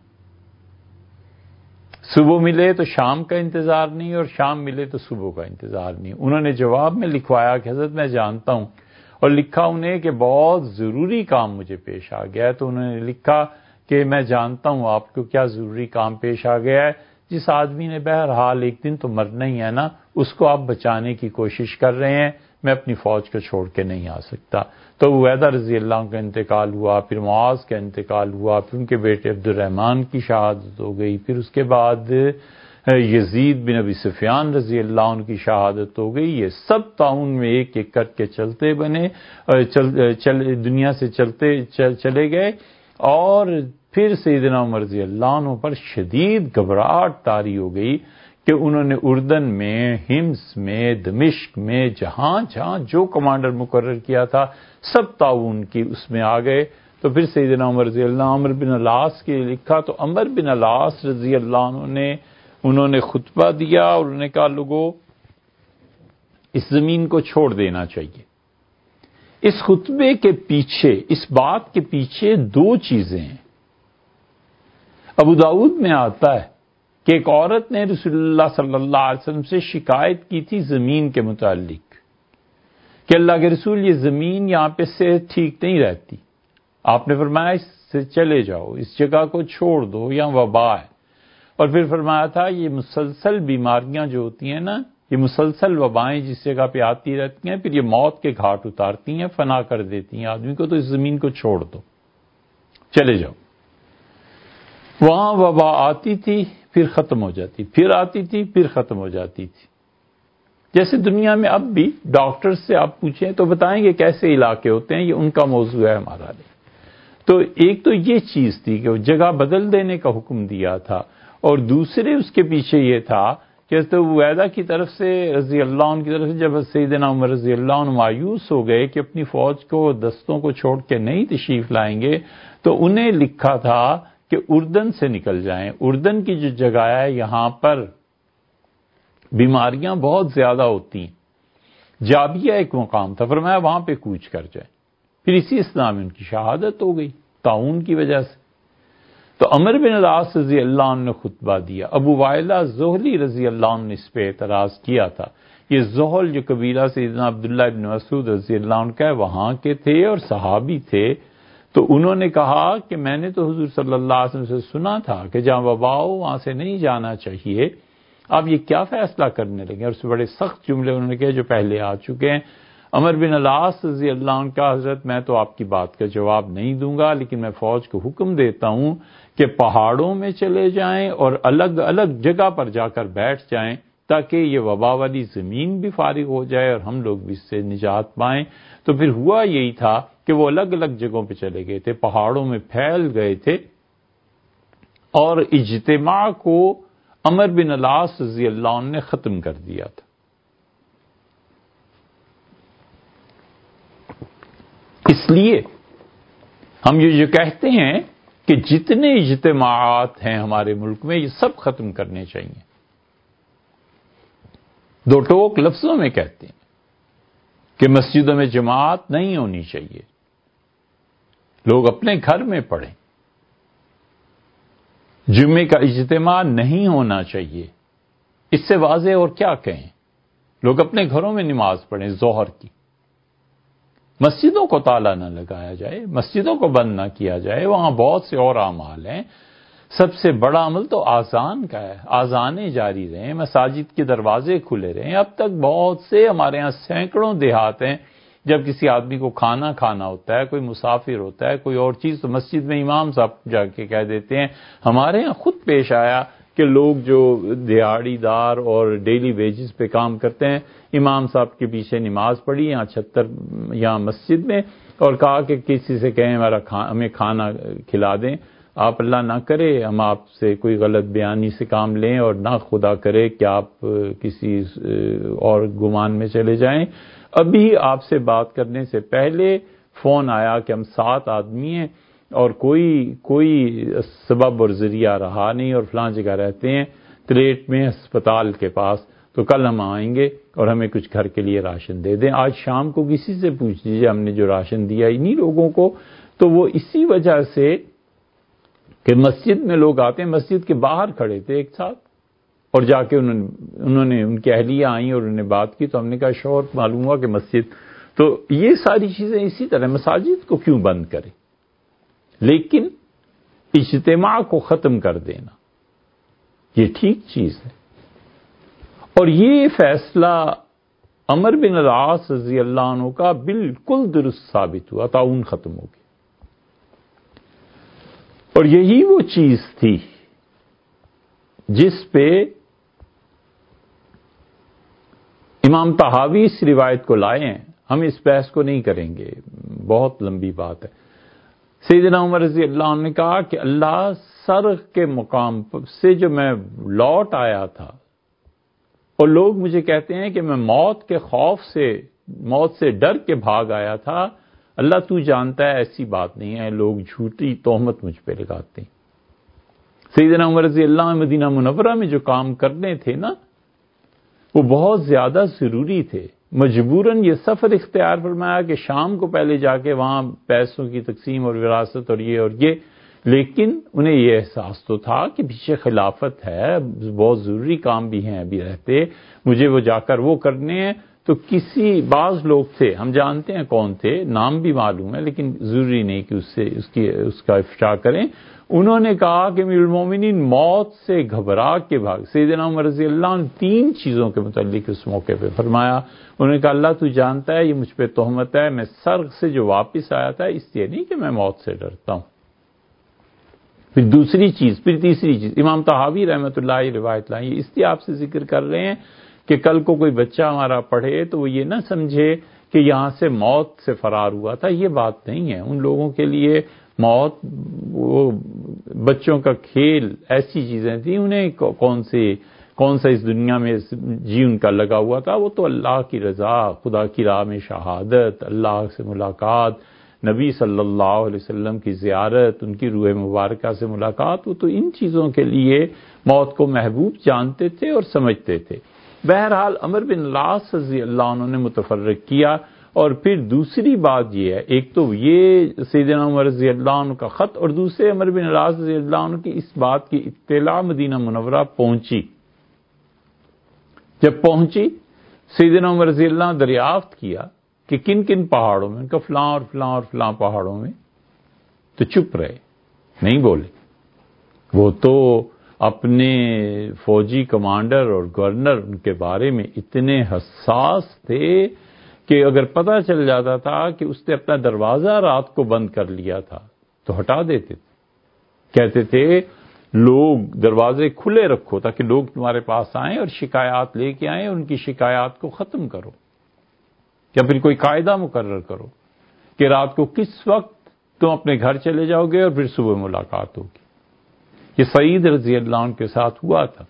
صبح ملے تو شام کا انتظار نہیں اور شام ملے تو صبح کا انتظار نہیں۔ انہوں نے جواب میں لکھوایا کہ حضرت میں جانتا ہوں، اور لکھا انہیں کہ بہت ضروری کام مجھے پیش آ گیا ہے۔ تو انہوں نے لکھا کہ میں جانتا ہوں آپ کو کیا ضروری کام پیش آ گیا ہے، جس آدمی نے بہرحال ایک دن تو مرنا ہی ہے نا، اس کو آپ بچانے کی کوشش کر رہے ہیں، میں اپنی فوج کو چھوڑ کے نہیں آ سکتا۔ تو ابو عبیدہ رضی اللہ عنہ کا انتقال ہوا، پھر معاذ کا انتقال ہوا، پھر ان کے بیٹے عبد الرحمن کی شہادت ہو گئی، پھر اس کے بعد یزید بن ابی سفیان رضی اللہ عنہ کی شہادت ہو گئی۔ یہ سب تعاون میں ایک ایک کر کے چلتے بنے، چل, چل دنیا سے چلتے چل, چلے گئے، اور پھر سیدنا عمر رضی اللہ عنہ پر شدید گھبراہٹ طاری ہو گئی کہ انہوں نے اردن میں، حمص میں، دمشق میں، جہاں جہاں جو کمانڈر مقرر کیا تھا سب تعاون کی اس میں آ گئے۔ تو پھر سیدنا عمر رضی اللہ عنہ عمر بن العاص کے لکھا، تو عمر بن العاص رضی اللہ عنہ نے انہوں نے خطبہ دیا اور انہوں نے کہا لوگوں اس زمین کو چھوڑ دینا چاہیے۔ اس خطبے کے پیچھے، اس بات کے پیچھے دو چیزیں ہیں۔ ابو داؤد میں آتا ہے کہ ایک عورت نے رسول اللہ صلی اللہ علیہ وسلم سے شکایت کی تھی زمین کے متعلق کہ اللہ کے رسول یہ زمین یہاں پہ صحت ٹھیک نہیں رہتی، آپ نے فرمایا اس سے چلے جاؤ، اس جگہ کو چھوڑ دو، یہاں وبا ہے۔ اور پھر فرمایا تھا یہ مسلسل بیماریاں جو ہوتی ہیں نا، یہ مسلسل وبائیں جس جگہ پہ آتی رہتی ہیں، پھر یہ موت کے گھاٹ اتارتی ہیں، فنا کر دیتی ہیں آدمی کو، تو اس زمین کو چھوڑ دو، چلے جاؤ۔ وہاں وبا آتی تھی پھر ختم ہو جاتی، پھر آتی تھی پھر ختم ہو جاتی تھی۔ جیسے دنیا میں اب بھی ڈاکٹر سے آپ پوچھیں تو بتائیں گے کیسے علاقے ہوتے ہیں، یہ ان کا موضوع ہے ہمارا نہیں۔ تو ایک تو یہ چیز تھی کہ وہ جگہ بدل دینے کا حکم دیا تھا، اور دوسرے اس کے پیچھے یہ تھا کہ حضرت ابو عبیدہ کی طرف سے رضی اللہ عنہ کی طرف سے جب سیدنا عمر رضی اللہ عنہ مایوس ہو گئے کہ اپنی فوج کو دستوں کو چھوڑ کے نہیں تشریف لائیں گے، تو انہیں لکھا تھا کہ اردن سے نکل جائیں۔ اردن کی جو جگہ ہے یہاں پر بیماریاں بہت زیادہ ہوتی ہیں، جابیہ ایک مقام تھا، فرمایا وہاں پہ کوچ کر جائیں۔ پھر اسی اسلام میں ان کی شہادت ہو گئی طاعون کی وجہ سے۔ تو عمر بن العاص رضی اللہ عنہ نے خطبہ دیا، ابو وائلہ زہلی رضی اللہ عنہ نے اس پہ اعتراض کیا تھا۔ یہ زحل جو قبیلہ سیدنا عبداللہ ابن مسعود رضی اللہ عنہ کا ہے وہاں کے تھے اور صحابی تھے، تو انہوں نے کہا کہ میں نے تو حضور صلی اللہ علیہ وسلم سے سنا تھا کہ جہاں وبا ہو وہاں سے نہیں جانا چاہیے، آپ یہ کیا فیصلہ کرنے لگے؟ اور اس بڑے سخت جملے انہوں نے کہے جو پہلے آ چکے ہیں۔ عمر بن العاص رضی اللہ عنہ کا، حضرت میں تو آپ کی بات کا جواب نہیں دوں گا، لیکن میں فوج کو حکم دیتا ہوں کہ پہاڑوں میں چلے جائیں اور الگ الگ جگہ پر جا کر بیٹھ جائیں تاکہ یہ وبا والی زمین بھی فارغ ہو جائے اور ہم لوگ بھی اس سے نجات پائیں۔ تو پھر ہوا یہی تھا کہ وہ الگ الگ جگہوں پہ چلے گئے تھے، پہاڑوں میں پھیل گئے تھے، اور اجتماع کو عمر بن العاص رضی اللہ عنہ نے ختم کر دیا تھا۔ اس لیے ہم یہ جو کہتے ہیں کہ جتنے اجتماعات ہیں ہمارے ملک میں یہ سب ختم کرنے چاہیے، دو ٹوک لفظوں میں کہتے ہیں کہ مسجدوں میں جماعت نہیں ہونی چاہیے، لوگ اپنے گھر میں پڑھیں، جمعے کا اجتماع نہیں ہونا چاہیے۔ اس سے واضح اور کیا کہیں، لوگ اپنے گھروں میں نماز پڑھیں ظہر کی، مسجدوں کو تالا نہ لگایا جائے، مسجدوں کو بند نہ کیا جائے، وہاں بہت سے اور اعمال ہیں۔ سب سے بڑا عمل تو آذان کا ہے. آذانیں جاری رہیں, مساجد کے دروازے کھلے رہیں. اب تک بہت سے ہمارے ہاں سینکڑوں دیہات ہیں, جب کسی آدمی کو کھانا کھانا ہوتا ہے, کوئی مسافر ہوتا ہے, کوئی اور چیز, تو مسجد میں امام صاحب جا کے کہہ دیتے ہیں. ہمارے ہاں خود پیش آیا کہ لوگ جو دیہڑی دار اور ڈیلی ویجز پہ کام کرتے ہیں, امام صاحب کے پیچھے نماز پڑھی یہاں چھتر یہاں مسجد میں, اور کہا کہ کسی سے کہیں ہمارا ہمیں کھانا کھلا دیں. آپ اللہ نہ کرے ہم آپ سے کوئی غلط بیانی سے کام لیں, اور نہ خدا کرے کہ آپ کسی اور گمان میں چلے جائیں. ابھی آپ سے بات کرنے سے پہلے فون آیا کہ ہم سات آدمی ہیں اور کوئی کوئی سبب اور ذریعہ رہا نہیں, اور فلاں جگہ رہتے ہیں تریٹ میں ہسپتال کے پاس, تو کل ہم آئیں گے اور ہمیں کچھ گھر کے لیے راشن دے دیں. آج شام کو کسی سے پوچھ لیجیے ہم نے جو راشن دیا انہی لوگوں کو. تو وہ اسی وجہ سے کہ مسجد میں لوگ آتے ہیں, مسجد کے باہر کھڑے تھے ایک ساتھ, اور جا کے انہوں نے انہوں نے ان کی اہلیہ آئیں اور انہوں نے بات کی, تو ہم نے کہا شوہر معلوم ہوا کہ مسجد. تو یہ ساری چیزیں اسی طرح, مساجد کو کیوں بند کرے, لیکن اجتماع کو ختم کر دینا یہ ٹھیک چیز ہے. اور یہ فیصلہ عمر بن العاص رضی اللہ عنہ کا بالکل درست ثابت ہوا, تعاون ختم ہو گیا. اور یہی وہ چیز تھی جس پہ امام طحاوی اس روایت کو لائے ہیں. ہم اس بحث کو نہیں کریں گے, بہت لمبی بات ہے. سیدنا عمر رضی اللہ عنہ نے کہا کہ اللہ سرغ کے مقام سے جو میں لوٹ آیا تھا اور لوگ مجھے کہتے ہیں کہ میں موت کے خوف سے, موت سے ڈر کے بھاگ آیا تھا, اللہ تو جانتا ہے ایسی بات نہیں ہے, لوگ جھوٹی تہمت مجھ پہ لگاتے ہیں. سیدنا عمر رضی اللہ عنہ مدینہ منورہ میں جو کام کرنے تھے نا, وہ بہت زیادہ ضروری تھے. مجبوراً یہ سفر اختیار فرمایا کہ شام کو پہلے جا کے وہاں پیسوں کی تقسیم اور وراثت اور یہ اور یہ, لیکن انہیں یہ احساس تو تھا کہ پیچھے خلافت ہے, بہت ضروری کام بھی ہیں ابھی رہتے, مجھے وہ جا کر وہ کرنے ہیں. تو کسی بعض لوگ تھے, ہم جانتے ہیں کون تھے, نام بھی معلوم ہے, لیکن ضروری نہیں کہ اس سے اس کی اس کا افشا کریں. انہوں نے کہا کہ امیر المومنین موت سے گھبرا کے بھاگ. سیدنا عمر رضی اللہ عنہ تین چیزوں کے متعلق اس موقع پہ فرمایا. انہوں نے کہا اللہ تو جانتا ہے یہ مجھ پہ تہمت ہے, میں سرغ سے جو واپس آیا تھا اس لیے نہیں کہ میں موت سے ڈرتا ہوں. پھر دوسری چیز, پھر تیسری چیز, امام طحاوی رحمۃ اللہ علیہ روایت لائیں, اس لیے آپ سے ذکر کر رہے ہیں کہ کل کو کوئی بچہ ہمارا پڑھے تو وہ یہ نہ سمجھے کہ یہاں سے موت سے فرار ہوا تھا. یہ بات نہیں ہے. ان لوگوں کے لیے موت وہ بچوں کا کھیل ایسی چیزیں تھیں, انہیں کون سے کون سا اس دنیا میں جی ان کا لگا ہوا تھا. وہ تو اللہ کی رضا, خدا کی راہ میں شہادت, اللہ سے ملاقات, نبی صلی اللہ علیہ وسلم کی زیارت, ان کی روح مبارکہ سے ملاقات, وہ تو ان چیزوں کے لیے موت کو محبوب جانتے تھے اور سمجھتے تھے. بہرحال عمر بن العاص رضی اللہ عنہ نے متفرق کیا. اور پھر دوسری بات یہ ہے, ایک تو یہ سیدنا عمر رضی اللہ عنہ کا خط, اور دوسرے عمر بن العاص رضی اللہ عنہ کی اس بات کی اطلاع مدینہ منورہ پہنچی. جب پہنچی سیدنا عمر رضی اللہ عنہ دریافت کیا کہ کن کن پہاڑوں میں, ان کا فلاں اور فلاں اور فلاں پہاڑوں میں, تو چپ رہے, نہیں بولے. وہ تو اپنے فوجی کمانڈر اور گورنر ان کے بارے میں اتنے حساس تھے کہ اگر پتہ چل جاتا تھا کہ اس نے اپنا دروازہ رات کو بند کر لیا تھا تو ہٹا دیتے تھے. کہتے تھے لوگ دروازے کھلے رکھو تاکہ لوگ تمہارے پاس آئیں اور شکایات لے کے آئیں, ان کی شکایات کو ختم کرو, یا پھر کوئی قاعدہ مقرر کرو کہ رات کو کس وقت تم اپنے گھر چلے جاؤ گے اور پھر صبح ملاقات ہوگی. یہ سعید رضی اللہ عنہ کے ساتھ ہوا تھا.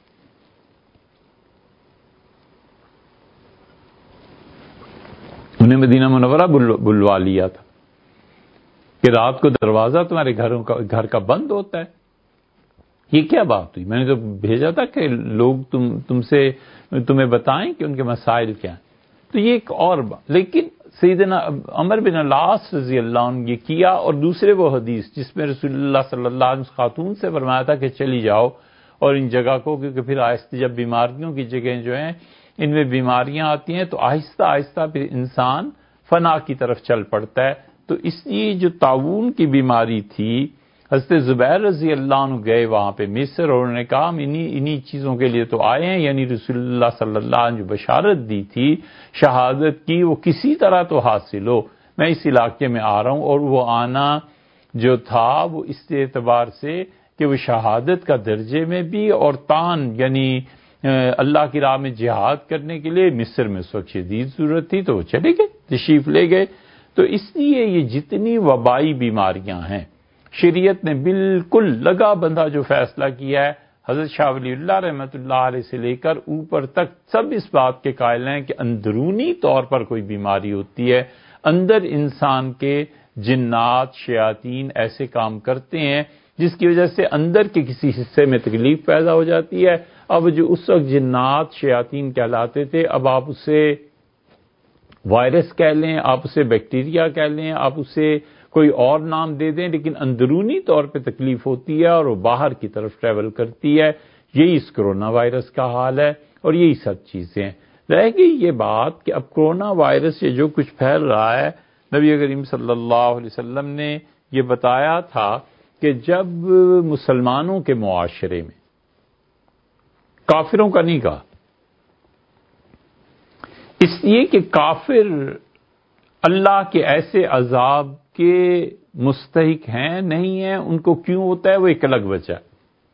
انہیں مدینہ منورہ بلوا لیا تھا کہ رات کو دروازہ تمہارے گھروں کا گھر کا بند ہوتا ہے. یہ کیا بات ہوئی؟ میں نے تو بھیجا تھا کہ لوگ تم تم سے تمہیں بتائیں کہ ان کے مسائل کیا ہیں. تو یہ ایک اور بات. لیکن سیدنا عمر بن العاص رضی اللہ عنہ یہ کیا. اور دوسرے وہ حدیث جس میں رسول اللہ صلی اللہ علیہ وسلم خاتون سے فرمایا تھا کہ چلی جاؤ اور ان جگہ کو, کیونکہ پھر آہستہ جب بیماریوں کی جگہیں جو ہیں ان میں بیماریاں آتی ہیں تو آہستہ آہستہ پھر انسان فنا کی طرف چل پڑتا ہے. تو اس لیے جو طاعون کی بیماری تھی حضرت زبیر رضی اللہ عنہ گئے وہاں پہ مصر اور انہوں نے کہا ہم انہی انہی چیزوں کے لیے تو آئے ہیں، یعنی رسول اللہ صلی اللہ علیہ وسلم جو بشارت دی تھی شہادت کی وہ کسی طرح تو حاصل ہو، میں اس علاقے میں آ رہا ہوں۔ اور وہ آنا جو تھا وہ اس اعتبار سے کہ وہ شہادت کا درجے میں بھی اور تان یعنی اللہ کی راہ میں جہاد کرنے کے لیے مصر میں اس وقت شدید ضرورت تھی تو وہ چلے گئے، تشریف لے گئے۔ تو اس لیے یہ جتنی وبائی بیماریاں ہیں شریعت نے بالکل لگا بندھا جو فیصلہ کیا ہے، حضرت شاہ ولی اللہ رحمۃ اللہ علیہ سے لے کر اوپر تک سب اس بات کے قائل ہیں کہ اندرونی طور پر کوئی بیماری ہوتی ہے، اندر انسان کے جنات شیاطین ایسے کام کرتے ہیں جس کی وجہ سے اندر کے کسی حصے میں تکلیف پیدا ہو جاتی ہے۔ اب جو اس وقت جنات شیاطین کہلاتے تھے اب آپ اسے وائرس کہہ لیں، آپ اسے بیکٹیریا کہہ لیں، آپ اسے کوئی اور نام دے دیں، لیکن اندرونی طور پہ تکلیف ہوتی ہے اور وہ باہر کی طرف ٹریول کرتی ہے۔ یہی اس کرونا وائرس کا حال ہے اور یہی سب چیزیں رہ گئی۔ یہ بات کہ اب کرونا وائرس یہ جو کچھ پھیل رہا ہے، نبی کریم صلی اللہ علیہ وسلم نے یہ بتایا تھا کہ جب مسلمانوں کے معاشرے میں، کافروں کا نہیں کہا، اس لیے کہ کافر اللہ کے ایسے عذاب کے مستحق ہیں نہیں ہیں، ان کو کیوں ہوتا ہے وہ ایک الگ وجہ ہے۔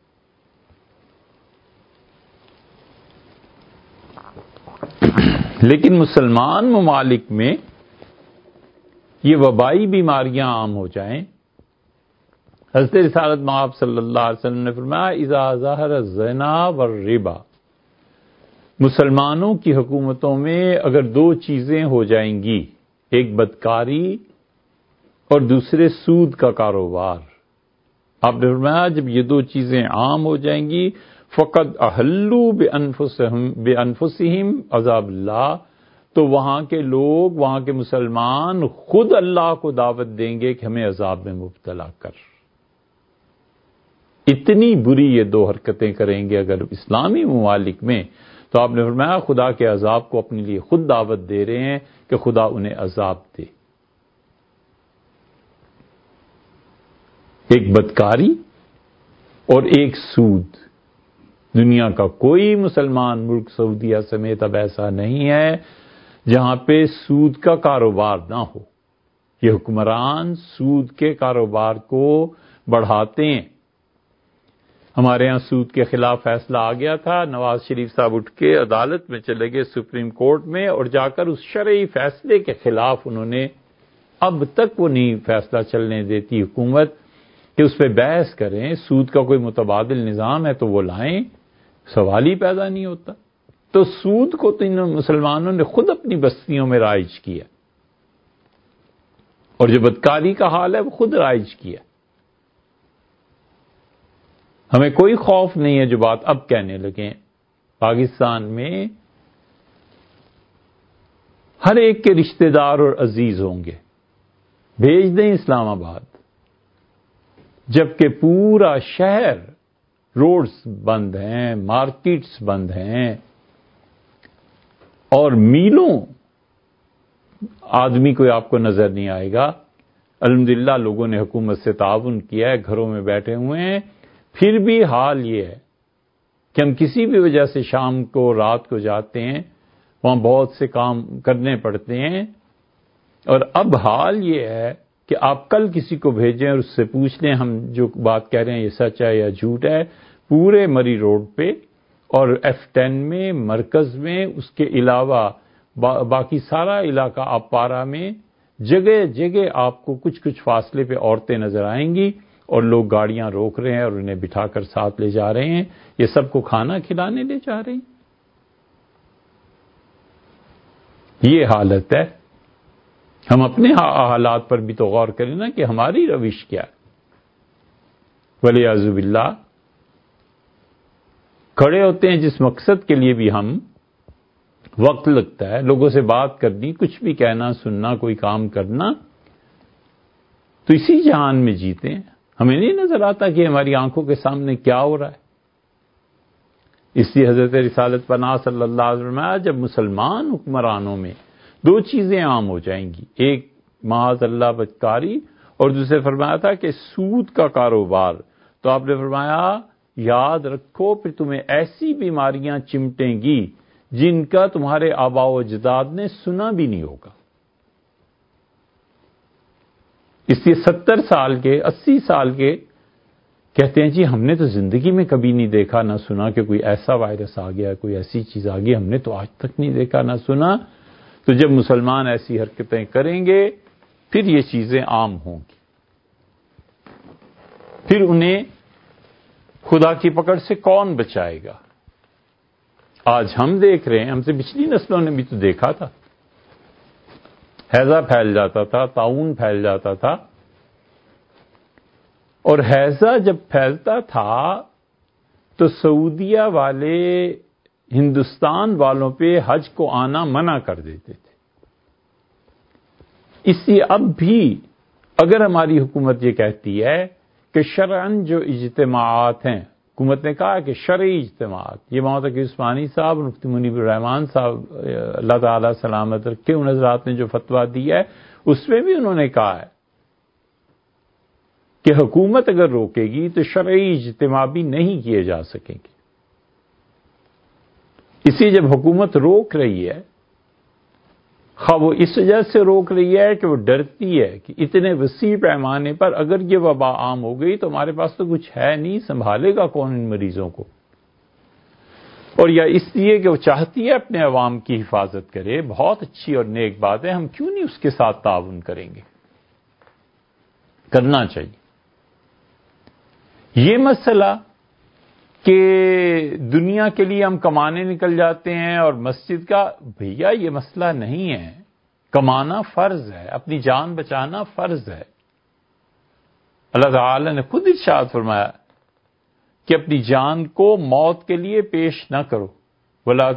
لیکن مسلمان ممالک میں یہ وبائی بیماریاں عام ہو جائیں، حضرت رسالت مآب صلی اللہ علیہ وسلم نے فرمایا اذا ظہر الزنا والربا، مسلمانوں کی حکومتوں میں اگر دو چیزیں ہو جائیں گی، ایک بدکاری اور دوسرے سود کا کاروبار، آپ نے فرمایا جب یہ دو چیزیں عام ہو جائیں گی فقد احلوا بانفسہم بانفسہم عذاب اللہ، تو وہاں کے لوگ، وہاں کے مسلمان خود اللہ کو دعوت دیں گے کہ ہمیں عذاب میں مبتلا کر۔ اتنی بری یہ دو حرکتیں کریں گے اگر اسلامی ممالک میں، تو آپ نے فرمایا خدا کے عذاب کو اپنے لیے خود دعوت دے رہے ہیں کہ خدا انہیں عذاب دے۔ ایک بدکاری اور ایک سود۔ دنیا کا کوئی مسلمان ملک سعودیہ سمیت اب ایسا نہیں ہے جہاں پہ سود کا کاروبار نہ ہو۔ یہ حکمران سود کے کاروبار کو بڑھاتے ہیں۔ ہمارے ہاں سود کے خلاف فیصلہ آ گیا تھا، نواز شریف صاحب اٹھ کے عدالت میں چلے گئے سپریم کورٹ میں اور جا کر اس شرعی فیصلے کے خلاف انہوں نے، اب تک وہ نہیں فیصلہ چلنے دیتی حکومت کہ اس پہ بحث کریں، سود کا کوئی متبادل نظام ہے تو وہ لائیں، سوال ہی پیدا نہیں ہوتا۔ تو سود کو تو ان مسلمانوں نے خود اپنی بستیوں میں رائج کیا، اور جو بدکاری کا حال ہے وہ خود رائج کیا۔ ہمیں کوئی خوف نہیں ہے جو بات اب کہنے لگے، پاکستان میں ہر ایک کے رشتہ دار اور عزیز ہوں گے، بھیج دیں اسلام آباد، جبکہ پورا شہر، روڈز بند ہیں، مارکیٹس بند ہیں، اور میلوں آدمی کوئی آپ کو نظر نہیں آئے گا۔ الحمدللہ لوگوں نے حکومت سے تعاون کیا ہے، گھروں میں بیٹھے ہوئے ہیں، پھر بھی حال یہ ہے کہ ہم کسی بھی وجہ سے شام کو رات کو جاتے ہیں، وہاں بہت سے کام کرنے پڑتے ہیں، اور اب حال یہ ہے کہ آپ کل کسی کو بھیجیں اور اس سے پوچھ لیں ہم جو بات کہہ رہے ہیں یہ سچ ہے یا جھوٹ ہے، پورے مری روڈ پہ اور ایف ٹین میں، مرکز میں، اس کے علاوہ با باقی سارا علاقہ آپارا میں جگہ جگہ آپ کو کچھ کچھ فاصلے پہ عورتیں نظر آئیں گی اور لوگ گاڑیاں روک رہے ہیں اور انہیں بٹھا کر ساتھ لے جا رہے ہیں، یہ سب کو کھانا کھلانے لے جا رہے ہیں۔ یہ حالت ہے۔ ہم اپنے حالات پر بھی تو غور کریں نا کہ ہماری روش کیا ہے۔ والعیاذ باللہ کھڑے ہوتے ہیں جس مقصد کے لیے بھی ہم، وقت لگتا ہے لوگوں سے بات کرنی، کچھ بھی کہنا سننا، کوئی کام کرنا، تو اسی جہان میں جیتے ہیں، ہمیں نہیں نظر آتا کہ ہماری آنکھوں کے سامنے کیا ہو رہا ہے۔ اس لیے حضرت رسالت پناہ صلی اللہ علیہ وسلم جب مسلمان حکمرانوں میں دو چیزیں عام ہو جائیں گی، ایک معاذ اللہ بدکاری اور دوسرے فرمایا تھا کہ سود کا کاروبار، تو آپ نے فرمایا یاد رکھو پھر تمہیں ایسی بیماریاں چمٹیں گی جن کا تمہارے آباء و اجداد نے سنا بھی نہیں ہوگا۔ اس لیے ستر سال کے اسی سال کے کہتے ہیں جی ہم نے تو زندگی میں کبھی نہیں دیکھا نہ سنا کہ کوئی ایسا وائرس آ گیا، کوئی ایسی چیز آ گئی، ہم نے تو آج تک نہیں دیکھا نہ سنا۔ تو جب مسلمان ایسی حرکتیں کریں گے پھر یہ چیزیں عام ہوں گی، پھر انہیں خدا کی پکڑ سے کون بچائے گا؟ آج ہم دیکھ رہے ہیں، ہم سے پچھلی نسلوں نے بھی تو دیکھا تھا، ہیضہ پھیل جاتا تھا، طاعون پھیل جاتا تھا، اور ہیضہ جب پھیلتا تھا تو سعودیہ والے ہندوستان والوں پہ حج کو آنا منع کر دیتے تھے۔ اس لیے اب بھی اگر ہماری حکومت یہ کہتی ہے کہ شرعاً جو اجتماعات ہیں، حکومت نے کہا کہ شرعی اجتماعات، یہ مولانا تقی عثمانی صاحب اور مفتی منیب الرحمان صاحب اللہ تعالی سلامت رکھے ان حضرات نے جو فتویٰ دیا ہے اس میں بھی انہوں نے کہا ہے کہ حکومت اگر روکے گی تو شرعی اجتماع بھی نہیں کیے جا سکیں گے۔ اسی جب حکومت روک رہی ہے، خواہ وہ اس وجہ سے روک رہی ہے کہ وہ ڈرتی ہے کہ اتنے وسیع پیمانے پر اگر یہ وبا عام ہو گئی تو ہمارے پاس تو کچھ ہے نہیں، سنبھالے گا کون ان مریضوں کو، اور یا اس لیے کہ وہ چاہتی ہے اپنے عوام کی حفاظت کرے، بہت اچھی اور نیک بات ہے، ہم کیوں نہیں اس کے ساتھ تعاون کریں گے؟ کرنا چاہیے۔ یہ مسئلہ کہ دنیا کے لیے ہم کمانے نکل جاتے ہیں اور مسجد کا، بھیا یہ مسئلہ نہیں ہے، کمانا فرض ہے، اپنی جان بچانا فرض ہے۔ اللہ تعالی نے خود ارشاد فرمایا کہ اپنی جان کو موت کے لیے پیش نہ کرو، ولا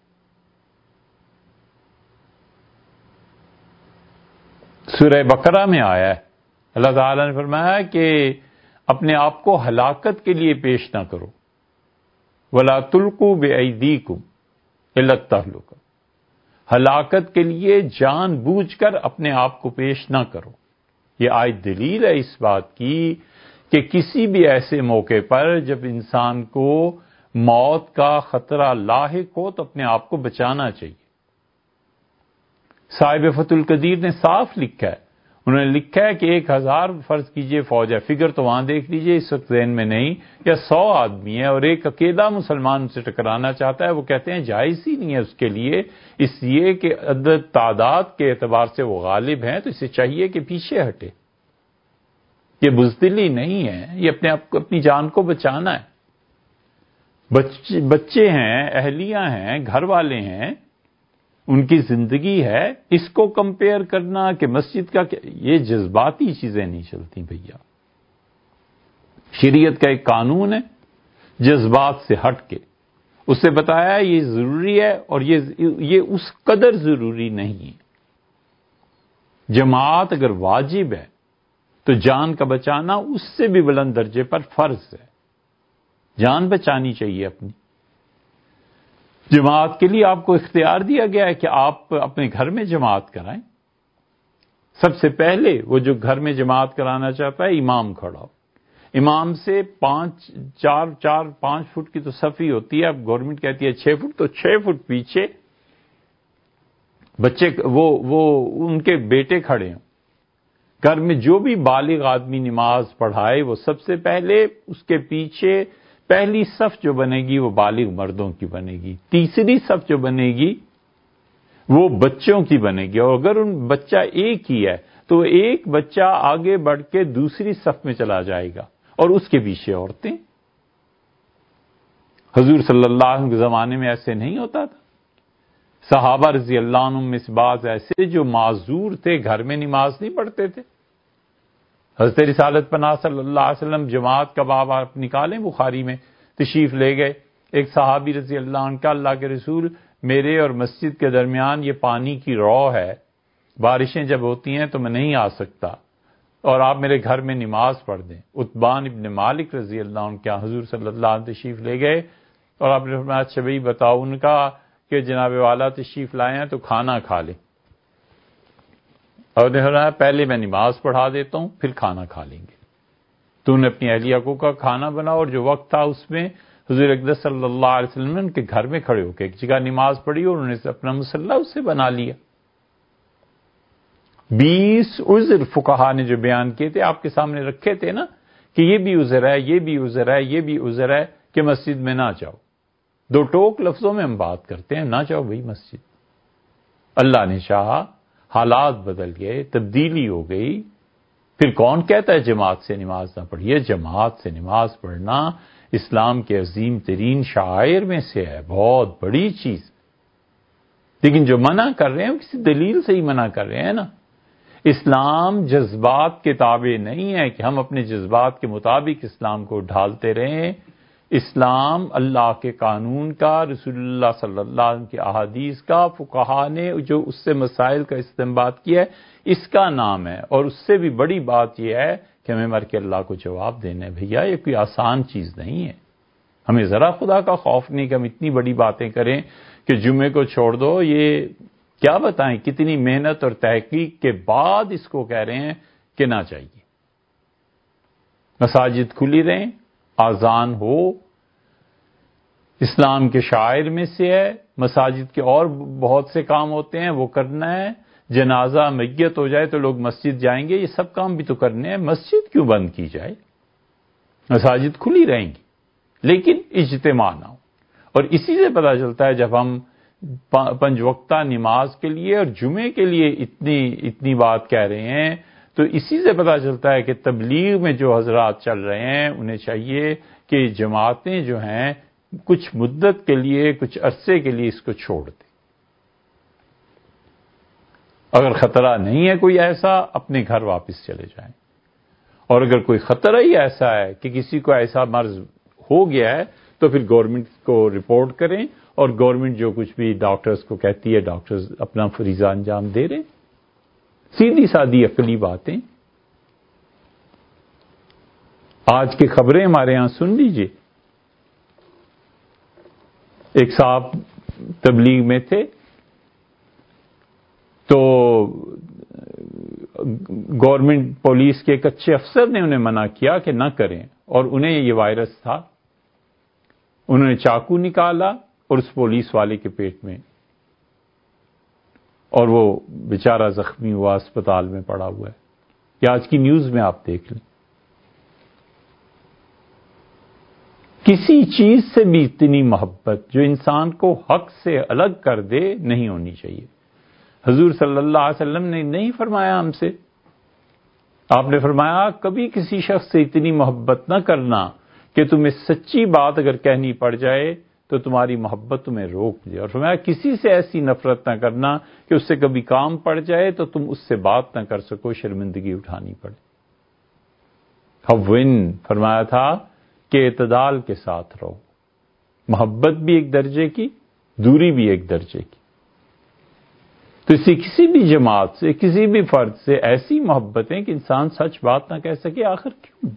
سورہ بقرہ میں آیا ہے، اللہ تعالی نے فرمایا کہ اپنے آپ کو ہلاکت کے لیے پیش نہ کرو، وَلَا تُلْقُوا بِأَيْدِيكُمْ إِلَى التَّهْلُكَةِ، ہلاکت کے لیے جان بوجھ کر اپنے آپ کو پیش نہ کرو۔ یہ آیت دلیل ہے اس بات کی کہ کسی بھی ایسے موقع پر جب انسان کو موت کا خطرہ لاحق ہو تو اپنے آپ کو بچانا چاہیے۔ صاحب فتح القدیر نے صاف لکھا ہے، انہوں نے لکھا ہے کہ ایک ہزار فرض کیجئے فوج ہے، فگر تو وہاں دیکھ لیجئے اس وقت ذہن میں نہیں، یا سو آدمی ہے اور ایک اکیلا مسلمان سے ٹکرانا چاہتا ہے، وہ کہتے ہیں جائز ہی نہیں ہے اس کے لیے، اس لیے کہ عدد تعداد کے اعتبار سے وہ غالب ہیں، تو اسے چاہیے کہ پیچھے ہٹے۔ یہ بزدلی نہیں ہے، یہ اپنے آپ کو اپنی جان کو بچانا ہے۔ بچے بچے ہیں، اہلیہ ہیں، گھر والے ہیں، ان کی زندگی ہے، اس کو کمپیئر کرنا کہ مسجد کا کیا، یہ جذباتی چیزیں نہیں چلتی بھیا۔ شریعت کا ایک قانون ہے، جذبات سے ہٹ کے اس سے بتایا یہ ضروری ہے اور یہ یہ اس قدر ضروری نہیں ہے۔ جماعت اگر واجب ہے تو جان کا بچانا اس سے بھی بلند درجے پر فرض ہے، جان بچانی چاہیے اپنی۔ جماعت کے لیے آپ کو اختیار دیا گیا ہے کہ آپ اپنے گھر میں جماعت کرائیں۔ سب سے پہلے وہ جو گھر میں جماعت کرانا چاہتا ہے امام کھڑا ہو، امام سے پانچ چار چار پانچ فٹ کی تو صفی ہوتی ہے، اب گورنمنٹ کہتی ہے چھ فٹ، تو چھ فٹ پیچھے بچے وہ وہ ان کے بیٹے کھڑے ہوں۔ گھر میں جو بھی بالغ آدمی نماز پڑھائے وہ سب سے پہلے اس کے پیچھے پہلی صف جو بنے گی وہ بالغ مردوں کی بنے گی، تیسری صف جو بنے گی وہ بچوں کی بنے گی، اور اگر ان بچہ ایک ہی ہے تو ایک بچہ آگے بڑھ کے دوسری صف میں چلا جائے گا اور اس کے پیچھے عورتیں۔ حضور صلی اللہ علیہ وسلم کے زمانے میں ایسے نہیں ہوتا تھا۔ صحابہ رضی اللہ عنہم میں سے بعض ایسے جو معذور تھے گھر میں نماز نہیں پڑھتے تھے۔ حضرت رسالت پناہ صلی اللہ علیہ وسلم جماعت کا باب آپ نکالیں بخاری میں، تشریف لے گئے، ایک صحابی رضی اللہ عنہ کا اللہ کے رسول میرے اور مسجد کے درمیان یہ پانی کی رو ہے، بارشیں جب ہوتی ہیں تو میں نہیں آ سکتا، اور آپ میرے گھر میں نماز پڑھ دیں۔ عتبان ابن مالک رضی اللہ عنہ کیا حضور صلی اللہ علیہ وسلم تشریف لے گئے اور آپ نے فرمایا اچھا بھائی بتاؤ، ان کا کہ جناب والا تشریف لائے ہیں تو کھانا کھا لیں۔ اور نے فرمایا پہلے میں نماز پڑھا دیتا ہوں پھر کھانا کھا لیں گے. تو نے اپنی اہلیہ کو کا کھانا بناؤ، اور جو وقت تھا اس میں حضور اقدس صلی اللہ علیہ وسلم نے ان کے گھر میں کھڑے ہو کے ایک جگہ نماز پڑھی اور انہوں نے اپنا مصلی اس سے بنا لیا. بیس عذر فقہا نے جو بیان کیے تھے آپ کے سامنے رکھے تھے نا، کہ یہ بھی عذر ہے، یہ بھی عذر ہے، یہ بھی عذر ہے کہ مسجد میں نہ جاؤ. دو ٹوک لفظوں میں ہم بات کرتے ہیں، نہ جاؤ بھائی مسجد. اللہ نے چاہا، حالات بدل گئے، تبدیلی ہو گئی. پھر کون کہتا ہے جماعت سے نماز نہ پڑھیے؟ جماعت سے نماز پڑھنا اسلام کے عظیم ترین شعائر میں سے ہے، بہت بڑی چیز. لیکن جو منع کر رہے ہیں وہ کسی دلیل سے ہی منع کر رہے ہیں نا. اسلام جذبات کے تابع نہیں ہے کہ ہم اپنے جذبات کے مطابق اسلام کو ڈھالتے رہیں. اسلام اللہ کے قانون کا، رسول اللہ صلی اللہ علیہ وسلم کی احادیث کا، فقہا نے جو اس سے مسائل کا استنباط کیا ہے، اس کا نام ہے. اور اس سے بھی بڑی بات یہ ہے کہ ہمیں مر کے اللہ کو جواب دینا ہے. بھیا یہ کوئی آسان چیز نہیں ہے. ہمیں ذرا خدا کا خوف نہیں کہ ہم اتنی بڑی باتیں کریں کہ جمعے کو چھوڑ دو. یہ کیا بتائیں کتنی محنت اور تحقیق کے بعد اس کو کہہ رہے ہیں کہ نہ چاہیے. مساجد کھلی رہیں، آذان ہو، اسلام کے شاعر میں سے ہے. مساجد کے اور بہت سے کام ہوتے ہیں وہ کرنا ہے. جنازہ میت ہو جائے تو لوگ مسجد جائیں گے، یہ سب کام بھی تو کرنے ہیں. مسجد کیوں بند کی جائے؟ مساجد کھلی رہیں گی لیکن اجتماع نہ ہو. اور اسی سے پتہ چلتا ہے جب ہم پنج وقتہ نماز کے لیے اور جمعے کے لیے اتنی اتنی بات کہہ رہے ہیں، تو اسی سے پتہ چلتا ہے کہ تبلیغ میں جو حضرات چل رہے ہیں انہیں چاہیے کہ جماعتیں جو ہیں کچھ مدت کے لیے، کچھ عرصے کے لیے اس کو چھوڑ دیں. اگر خطرہ نہیں ہے کوئی ایسا، اپنے گھر واپس چلے جائیں. اور اگر کوئی خطرہ ہی ایسا ہے کہ کسی کو ایسا مرض ہو گیا ہے تو پھر گورنمنٹ کو رپورٹ کریں، اور گورنمنٹ جو کچھ بھی ڈاکٹرز کو کہتی ہے ڈاکٹرز اپنا فریضہ انجام دے رہے. سیدھی سادی عقلی باتیں. آج کی خبریں ہمارے ہاں سن لیجئے. ایک صاحب تبلیغ میں تھے تو گورنمنٹ پولیس کے ایک اچھے افسر نے انہیں منع کیا کہ نہ کریں، اور انہیں یہ وائرس تھا. انہوں نے چاقو نکالا اور اس پولیس والے کے پیٹ میں، اور وہ بیچارہ زخمی ہوا، اسپتال میں پڑا ہوا ہے. یہ آج کی نیوز میں آپ دیکھ لیں. کسی چیز سے بھی اتنی محبت جو انسان کو حق سے الگ کر دے نہیں ہونی چاہیے. حضور صلی اللہ علیہ وسلم نے نہیں فرمایا ہم سے، آپ نے فرمایا کبھی کسی شخص سے اتنی محبت نہ کرنا کہ تمہیں سچی بات اگر کہنی پڑ جائے تو تمہاری محبت تمہیں روک دے. اور فرمایا کسی سے ایسی نفرت نہ کرنا کہ اس سے کبھی کام پڑ جائے تو تم اس سے بات نہ کر سکو، شرمندگی اٹھانی پڑے. حوّن فرمایا تھا کہ اعتدال کے ساتھ رہو. محبت بھی ایک درجے کی، دوری بھی ایک درجے کی. تو اسی کسی بھی جماعت سے، کسی بھی فرد سے ایسی محبتیں کہ انسان سچ بات نہ کہہ سکے، آخر کیوں؟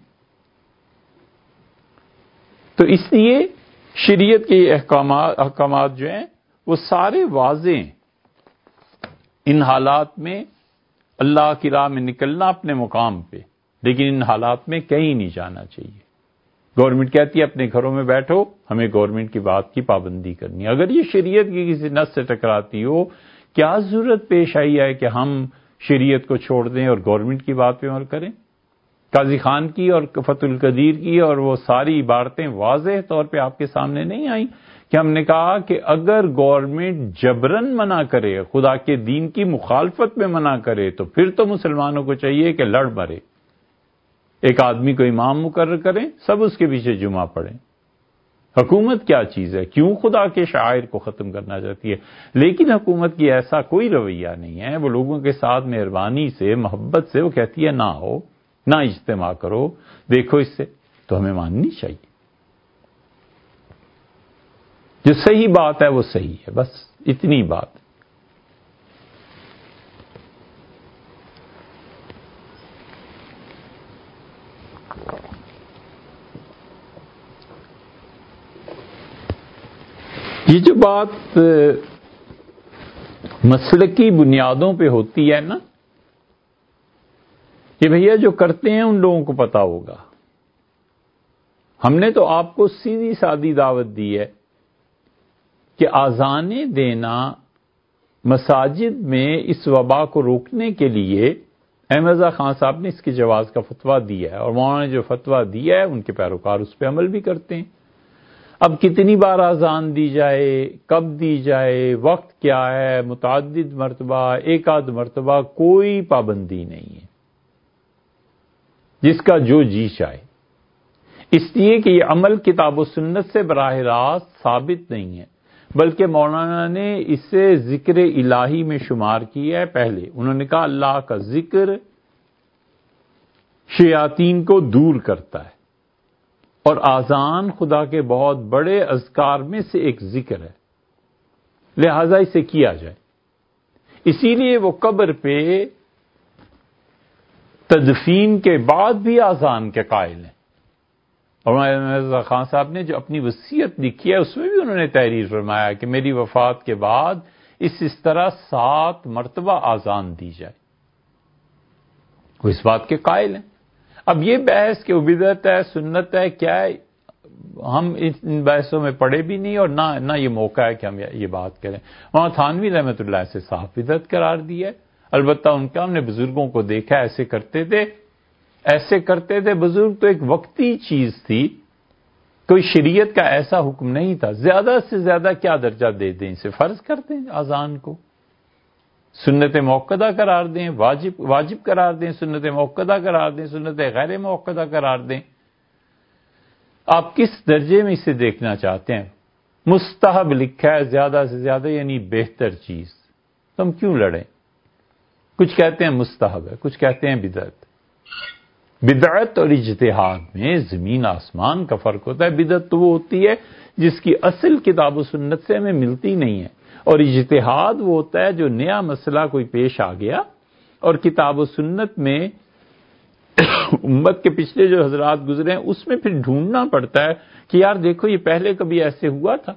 تو اس لیے شریعت کے احکامات احکامات جو ہیں وہ سارے واضح ہیں. ان حالات میں اللہ کی راہ میں نکلنا اپنے مقام پہ، لیکن ان حالات میں کہیں نہیں جانا چاہیے. گورنمنٹ کہتی ہے اپنے گھروں میں بیٹھو، ہمیں گورنمنٹ کی بات کی پابندی کرنی ہے. اگر یہ شریعت کی کسی نص سے ٹکراتی ہو، کیا ضرورت پیش آئی ہے کہ ہم شریعت کو چھوڑ دیں اور گورنمنٹ کی بات پہ عمل کریں؟ قاضی خان کی اور فتح القدیر کی اور وہ ساری عبارتیں واضح طور پہ آپ کے سامنے نہیں آئیں کہ ہم نے کہا کہ اگر گورنمنٹ جبرن منع کرے، خدا کے دین کی مخالفت میں منع کرے، تو پھر تو مسلمانوں کو چاہیے کہ لڑ مرے. ایک آدمی کو امام مقرر کریں، سب اس کے پیچھے جمعہ پڑھیں. حکومت کیا چیز ہے؟ کیوں خدا کے شاعر کو ختم کرنا چاہتی ہے؟ لیکن حکومت کی ایسا کوئی رویہ نہیں ہے. وہ لوگوں کے ساتھ مہربانی سے، محبت سے وہ کہتی ہے نہ ہو، نہ اجتماع کرو، دیکھو اس سے. تو ہمیں ماننی چاہیے. جو صحیح بات ہے وہ صحیح ہے، بس اتنی بات. یہ جو بات مسلکی بنیادوں پہ ہوتی ہے نا، یہ بھیا جو کرتے ہیں ان لوگوں کو پتا ہوگا. ہم نے تو آپ کو سیدھی سادی دعوت دی ہے کہ آذانیں دینا مساجد میں اس وبا کو روکنے کے لیے. احمد رضا خان صاحب نے اس کی جواز کا فتویٰ دیا ہے اور مولانا نے جو فتویٰ دیا ہے ان کے پیروکار اس پہ عمل بھی کرتے ہیں. اب کتنی بار اذان دی جائے، کب دی جائے، وقت کیا ہے، متعدد مرتبہ، ایک آدھ مرتبہ، کوئی پابندی نہیں ہے، جس کا جو جی چاہے. اس لیے کہ یہ عمل کتاب و سنت سے براہ راست ثابت نہیں ہے، بلکہ مولانا نے اسے ذکر الہی میں شمار کیا ہے. پہلے انہوں نے کہا اللہ کا ذکر شیاطین کو دور کرتا ہے، اور آذان خدا کے بہت بڑے اذکار میں سے ایک ذکر ہے، لہذا اسے کیا جائے. اسی لیے وہ قبر پہ تدفین کے بعد بھی آذان کے قائل ہیں. اور مولانا خان صاحب نے جو اپنی وصیت لکھی ہے اس میں بھی انہوں نے تحریر فرمایا کہ میری وفات کے بعد اس اس طرح سات مرتبہ آذان دی جائے. وہ اس بات کے قائل ہیں. اب یہ بحث کہ بدعت ہے، سنت ہے، کیا ہے، ہم ان بحثوں میں پڑے بھی نہیں اور نہ نہ یہ موقع ہے کہ ہم یہ بات کریں. وہاں تھانوی رحمۃ اللہ سے صاف بدعت قرار دی ہے. البتہ ان کا ہم نے بزرگوں کو دیکھا ایسے کرتے تھے ایسے کرتے تھے بزرگ تو ایک وقتی چیز تھی، کوئی شریعت کا ایسا حکم نہیں تھا. زیادہ سے زیادہ کیا درجہ دے دیں، اسے فرض کر دیں اذان کو، سنت موقدہ قرار دیں، واجب واجب قرار دیں، سنت موقدہ قرار دیں، سنت غیر موقدہ قرار دیں. آپ کس درجے میں اسے دیکھنا چاہتے ہیں؟ مستحب لکھا ہے زیادہ سے زیادہ، یعنی بہتر چیز. تو ہم کیوں لڑیں؟ کچھ کہتے ہیں مستحب ہے، کچھ کہتے ہیں بدعت. بدعت اور اجتہاد میں زمین آسمان کا فرق ہوتا ہے. بدعت تو وہ ہوتی ہے جس کی اصل کتاب و سنت سے ہمیں ملتی نہیں ہے، اور اجتہاد وہ ہوتا ہے جو نیا مسئلہ کوئی پیش آ گیا اور کتاب و سنت میں امت کے پچھلے جو حضرات گزرے ہیں اس میں پھر ڈھونڈنا پڑتا ہے کہ یار دیکھو یہ پہلے کبھی ایسے ہوا تھا،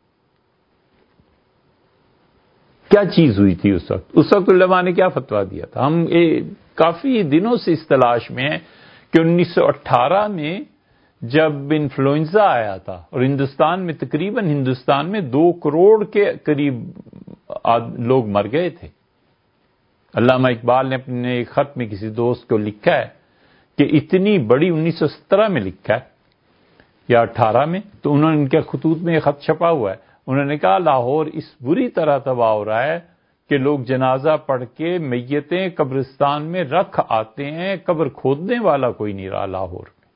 کیا چیز ہوئی تھی اس وقت اس وقت علماء نے کیا فتویٰ دیا تھا. ہم کافی دنوں سے اس تلاش میں ہیں کہ انیس سو اٹھارہ میں جب انفلوئنزا آیا تھا اور ہندوستان میں تقریباً ہندوستان میں دو کروڑ کے قریب لوگ مر گئے تھے. علامہ اقبال نے اپنے ایک خط میں کسی دوست کو لکھا ہے کہ اتنی بڑی انیس سو سترہ میں لکھا ہے یا اٹھارہ میں، تو انہوں نے ان کے خطوط میں یہ خط چھپا ہوا ہے. انہوں نے کہا لاہور اس بری طرح تباہ ہو رہا ہے کہ لوگ جنازہ پڑھ کے میتیں قبرستان میں رکھ آتے ہیں، قبر کھودنے والا کوئی نہیں رہا لاہور میں.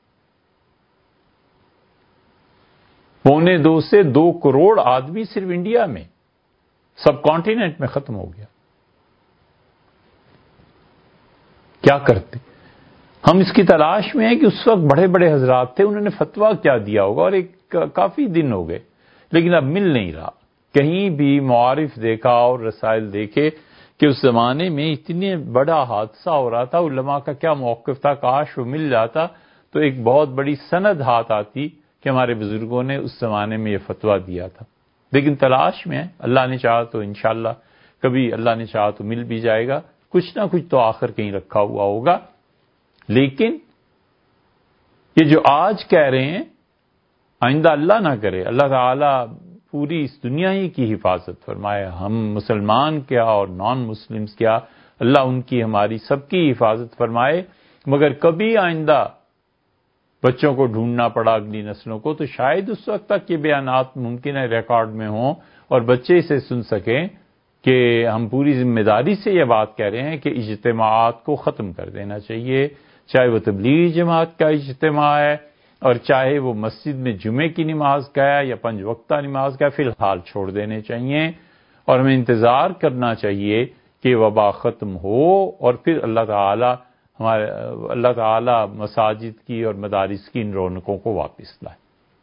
پونے دو سے دو کروڑ آدمی صرف انڈیا میں، سب کانٹیننٹ میں ختم ہو گیا. کیا کرتے؟ ہم اس کی تلاش میں ہیں کہ اس وقت بڑے بڑے حضرات تھے، انہوں نے فتویٰ کیا دیا ہوگا، اور ایک کافی دن ہو گئے لیکن اب مل نہیں رہا. کہیں بھی معارف دیکھا اور رسائل دیکھے کہ اس زمانے میں اتنے بڑا حادثہ ہو رہا تھا، علماء کا کیا موقف تھا، کاش وہ مل جاتا تو ایک بہت بڑی سند ہاتھ آتی کہ ہمارے بزرگوں نے اس زمانے میں یہ فتویٰ دیا تھا. لیکن تلاش میں ہے، اللہ نے چاہا تو انشاءاللہ کبھی اللہ نے چاہا تو مل بھی جائے گا. کچھ نہ کچھ تو آخر کہیں رکھا ہوا ہوگا. لیکن یہ جو آج کہہ رہے ہیں آئندہ اللہ نہ کرے، اللہ تعالیٰ پوری اس دنیا ہی کی حفاظت فرمائے، ہم مسلمان کیا اور نان مسلمز کیا، اللہ ان کی ہماری سب کی حفاظت فرمائے. مگر کبھی آئندہ بچوں کو ڈھونڈنا پڑا اگلی نسلوں کو تو شاید اس وقت تک یہ بیانات ممکن ہے ریکارڈ میں ہوں اور بچے اسے سن سکیں کہ ہم پوری ذمہ داری سے یہ بات کہہ رہے ہیں کہ اجتماعات کو ختم کر دینا چاہیے، چاہے وہ تبلیغی جماعت کا اجتماع ہے اور چاہے وہ مسجد میں جمعے کی نماز کا ہے یا پنج وقتہ نماز کا ہے، فی الحال چھوڑ دینے چاہیے اور ہمیں انتظار کرنا چاہیے کہ وبا ختم ہو اور پھر اللہ تعالی ہمارے اللہ تعالی مساجد کی اور مدارس کی ان رونقوں کو واپس لائے.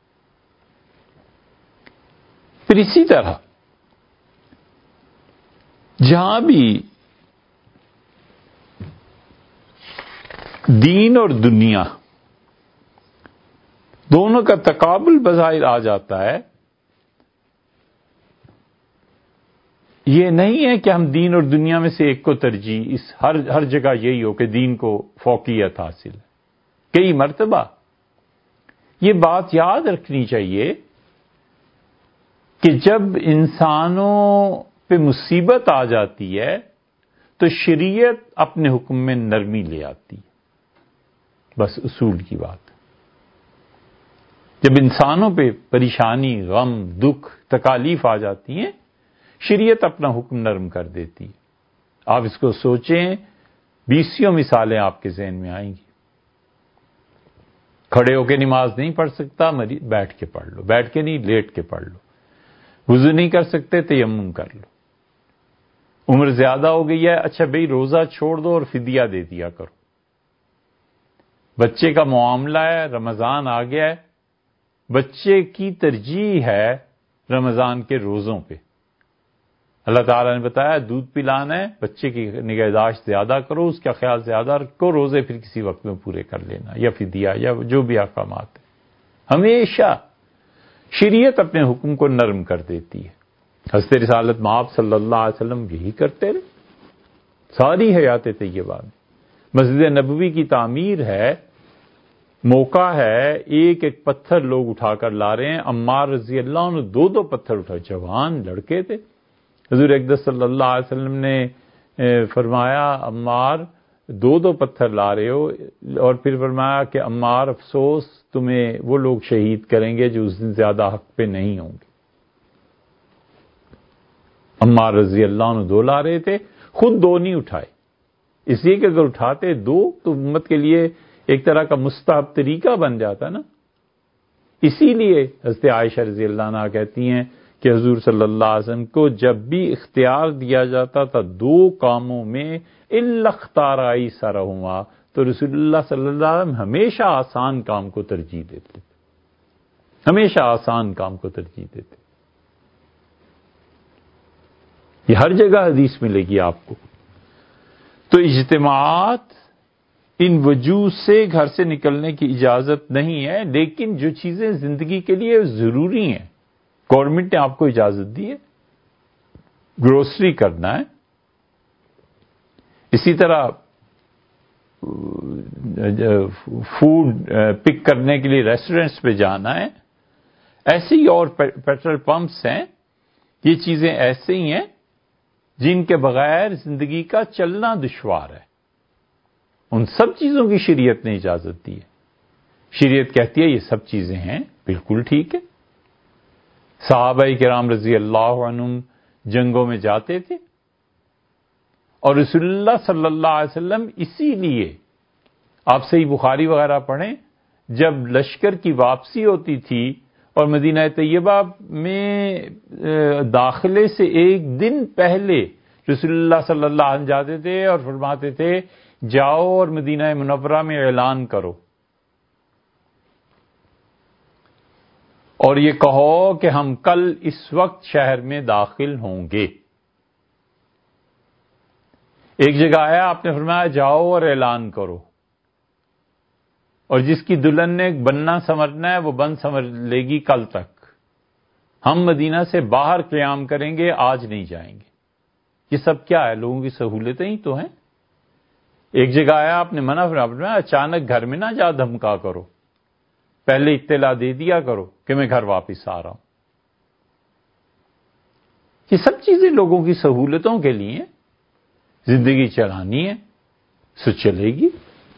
پھر اسی طرح جہاں بھی دین اور دنیا دونوں کا تقابل بظاہر آ جاتا ہے، یہ نہیں ہے کہ ہم دین اور دنیا میں سے ایک کو ترجیح، اس ہر ہر جگہ یہی ہو کہ دین کو فوقیت حاصل ہے کئی مرتبہ۔ یہ بات یاد رکھنی چاہیے کہ جب انسانوں پہ مصیبت آ جاتی ہے تو شریعت اپنے حکم میں نرمی لے آتی ہے، بس اصول کی بات۔ جب انسانوں پہ پریشانی، غم، دکھ، تکالیف آ جاتی ہیں، شریعت اپنا حکم نرم کر دیتی ہے۔ آپ اس کو سوچیں، بیسیوں مثالیں آپ کے ذہن میں آئیں گی۔ کھڑے ہو کے نماز نہیں پڑھ سکتا، مریض بیٹھ کے پڑھ لو، بیٹھ کے نہیں لیٹ کے پڑھ لو۔ وضو نہیں کر سکتے، تیمم کر لو۔ عمر زیادہ ہو گئی ہے، اچھا بھئی روزہ چھوڑ دو اور فدیہ دے دیا کرو۔ بچے کا معاملہ ہے، رمضان آ گیا ہے، بچے کی ترجیح ہے رمضان کے روزوں پہ۔ اللہ تعالیٰ نے بتایا دودھ پلانا ہے، بچے کی نگہداشت زیادہ کرو، اس کا خیال زیادہ رکھو، روزے پھر کسی وقت میں پورے کر لینا، یا فدیہ یا جو بھی احکامات ہیں۔ ہمیشہ شریعت اپنے حکم کو نرم کر دیتی ہے۔ حضرت رسالت مآب صلی اللہ علیہ وسلم یہی کرتے رہے ساری حیات طیبہ میں۔ مسجد نبوی کی تعمیر ہے، موقع ہے، ایک ایک پتھر لوگ اٹھا کر لا رہے ہیں۔ عمار رضی اللہ عنہ دو دو پتھر اٹھائے، جوان لڑکے تھے۔ حضور اقدس صلی اللہ علیہ وسلم نے فرمایا عمار دو دو پتھر لا رہے ہو، اور پھر فرمایا کہ عمار افسوس تمہیں وہ لوگ شہید کریں گے جو اس دن زیادہ حق پہ نہیں ہوں گے۔ عمار رضی اللہ عنہ دو لا رہے تھے، خود دو نہیں اٹھائے، اس لیے کہ اگر اٹھاتے دو تو امت کے لیے ایک طرح کا مستحب طریقہ بن جاتا نا۔ اسی لیے حضرت عائشہ رضی اللہ عنہا کہتی ہیں کہ حضور صلی اللہ علیہ وسلم کو جب بھی اختیار دیا جاتا تھا دو کاموں میں الا اختار ایسرہما، تو رسول اللہ صلی اللہ علیہ وسلم ہمیشہ آسان کام کو ترجیح دیتے تھے، ہمیشہ آسان کام کو ترجیح دیتے۔ یہ ہر جگہ حدیث ملے گی آپ کو۔ تو اجتماعات ان وجوہ سے گھر سے نکلنے کی اجازت نہیں ہے، لیکن جو چیزیں زندگی کے لیے ضروری ہیں گورنمنٹ نے آپ کو اجازت دی ہے۔ گروسری کرنا ہے، اسی طرح فوڈ پک کرنے کے لیے ریسٹورنٹس پہ جانا ہے، ایسے ہی اور پیٹرول پمپس ہیں، یہ چیزیں ایسے ہی ہیں جن کے بغیر زندگی کا چلنا دشوار ہے۔ ان سب چیزوں کی شریعت نے اجازت دی ہے۔ شریعت کہتی ہے یہ سب چیزیں ہیں، بالکل ٹھیک ہے۔ صحابہ کرام رضی اللہ عنہم جنگوں میں جاتے تھے، اور رسول اللہ صلی اللہ علیہ وسلم اسی لیے آپ صحیح بخاری وغیرہ پڑھیں، جب لشکر کی واپسی ہوتی تھی اور مدینہ طیبہ میں داخلے سے ایک دن پہلے رسول اللہ صلی اللہ علیہ وسلم جاتے تھے اور فرماتے تھے جاؤ اور مدینہ منورہ میں اعلان کرو اور یہ کہو کہ ہم کل اس وقت شہر میں داخل ہوں گے۔ ایک جگہ آیا آپ نے فرمایا جاؤ اور اعلان کرو، اور جس کی دلہن نے بننا سمجھنا ہے وہ بن سمجھ لے گی کل تک، ہم مدینہ سے باہر قیام کریں گے، آج نہیں جائیں گے۔ یہ سب کیا ہے؟ لوگوں کی سہولتیں ہی تو ہیں۔ ایک جگہ آیا آپ نے منع فرمایا اچانک گھر میں نہ جا دھمکا کرو، پہلے اطلاع دے دیا کرو کہ میں گھر واپس آ رہا ہوں۔ یہ سب چیزیں لوگوں کی سہولتوں کے لیے، زندگی چلانی ہے سو چلے گی۔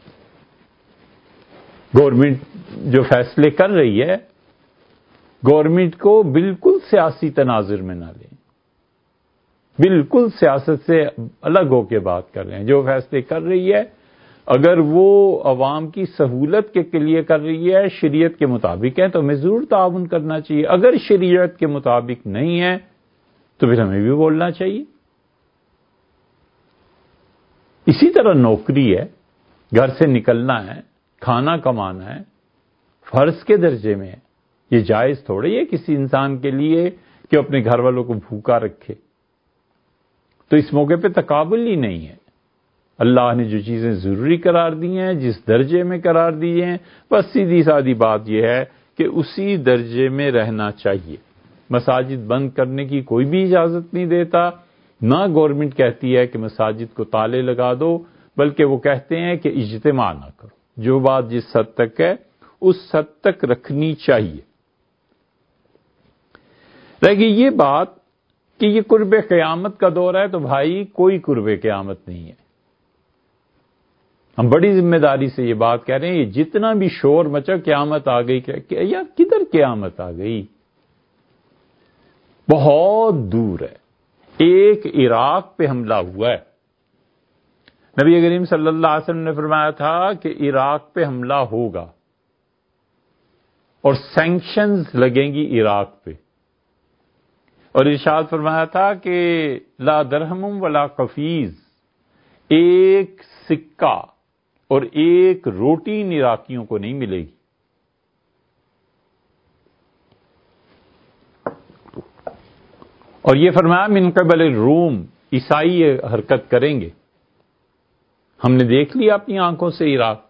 گورنمنٹ جو فیصلے کر رہی ہے، گورنمنٹ کو بالکل سیاسی تناظر میں نہ لیں، بالکل سیاست سے الگ ہو کے بات کر رہے ہیں۔ جو فیصلے کر رہی ہے اگر وہ عوام کی سہولت کے لیے کر رہی ہے، شریعت کے مطابق ہے، تو ہمیں ضرور تعاون کرنا چاہیے۔ اگر شریعت کے مطابق نہیں ہے تو پھر ہمیں بھی بولنا چاہیے۔ اسی طرح نوکری ہے، گھر سے نکلنا ہے، کھانا کمانا ہے، فرض کے درجے میں ہے۔ یہ جائز تھوڑی ہے کسی انسان کے لیے کہ اپنے گھر والوں کو بھوکا رکھے۔ تو اس موقع پہ تقابل ہی نہیں ہے۔ اللہ نے جو چیزیں ضروری قرار دی ہیں، جس درجے میں قرار دی ہیں، بس سیدھی سادی بات یہ ہے کہ اسی درجے میں رہنا چاہیے۔ مساجد بند کرنے کی کوئی بھی اجازت نہیں دیتا، نہ گورنمنٹ کہتی ہے کہ مساجد کو تالے لگا دو، بلکہ وہ کہتے ہیں کہ اجتماع نہ کرو، جو بات جس حد تک ہے اس حد تک رکھنی چاہیے۔ رہ گئی یہ بات کہ یہ قرب قیامت کا دور ہے، تو بھائی کوئی قرب قیامت نہیں ہے۔ ہم بڑی ذمہ داری سے یہ بات کہہ رہے ہیں، یہ جتنا بھی شور مچا قیامت آ گئی، کہ یار کدھر قیامت آ گئی؟ بہت دور ہے۔ ایک عراق پہ حملہ ہوا ہے، نبی کریم صلی اللہ علیہ وسلم نے فرمایا تھا کہ عراق پہ حملہ ہوگا اور سینکشنز لگیں گی عراق پہ، اور ارشاد فرمایا تھا کہ لا درہم ولا قفیز، ایک سکہ اور ایک روٹی ان عراقیوں کو نہیں ملے گی۔ اور یہ فرمایا من قبل الروم، عیسائی یہ حرکت کریں گے۔ ہم نے دیکھ لیا اپنی آنکھوں سے عراق۔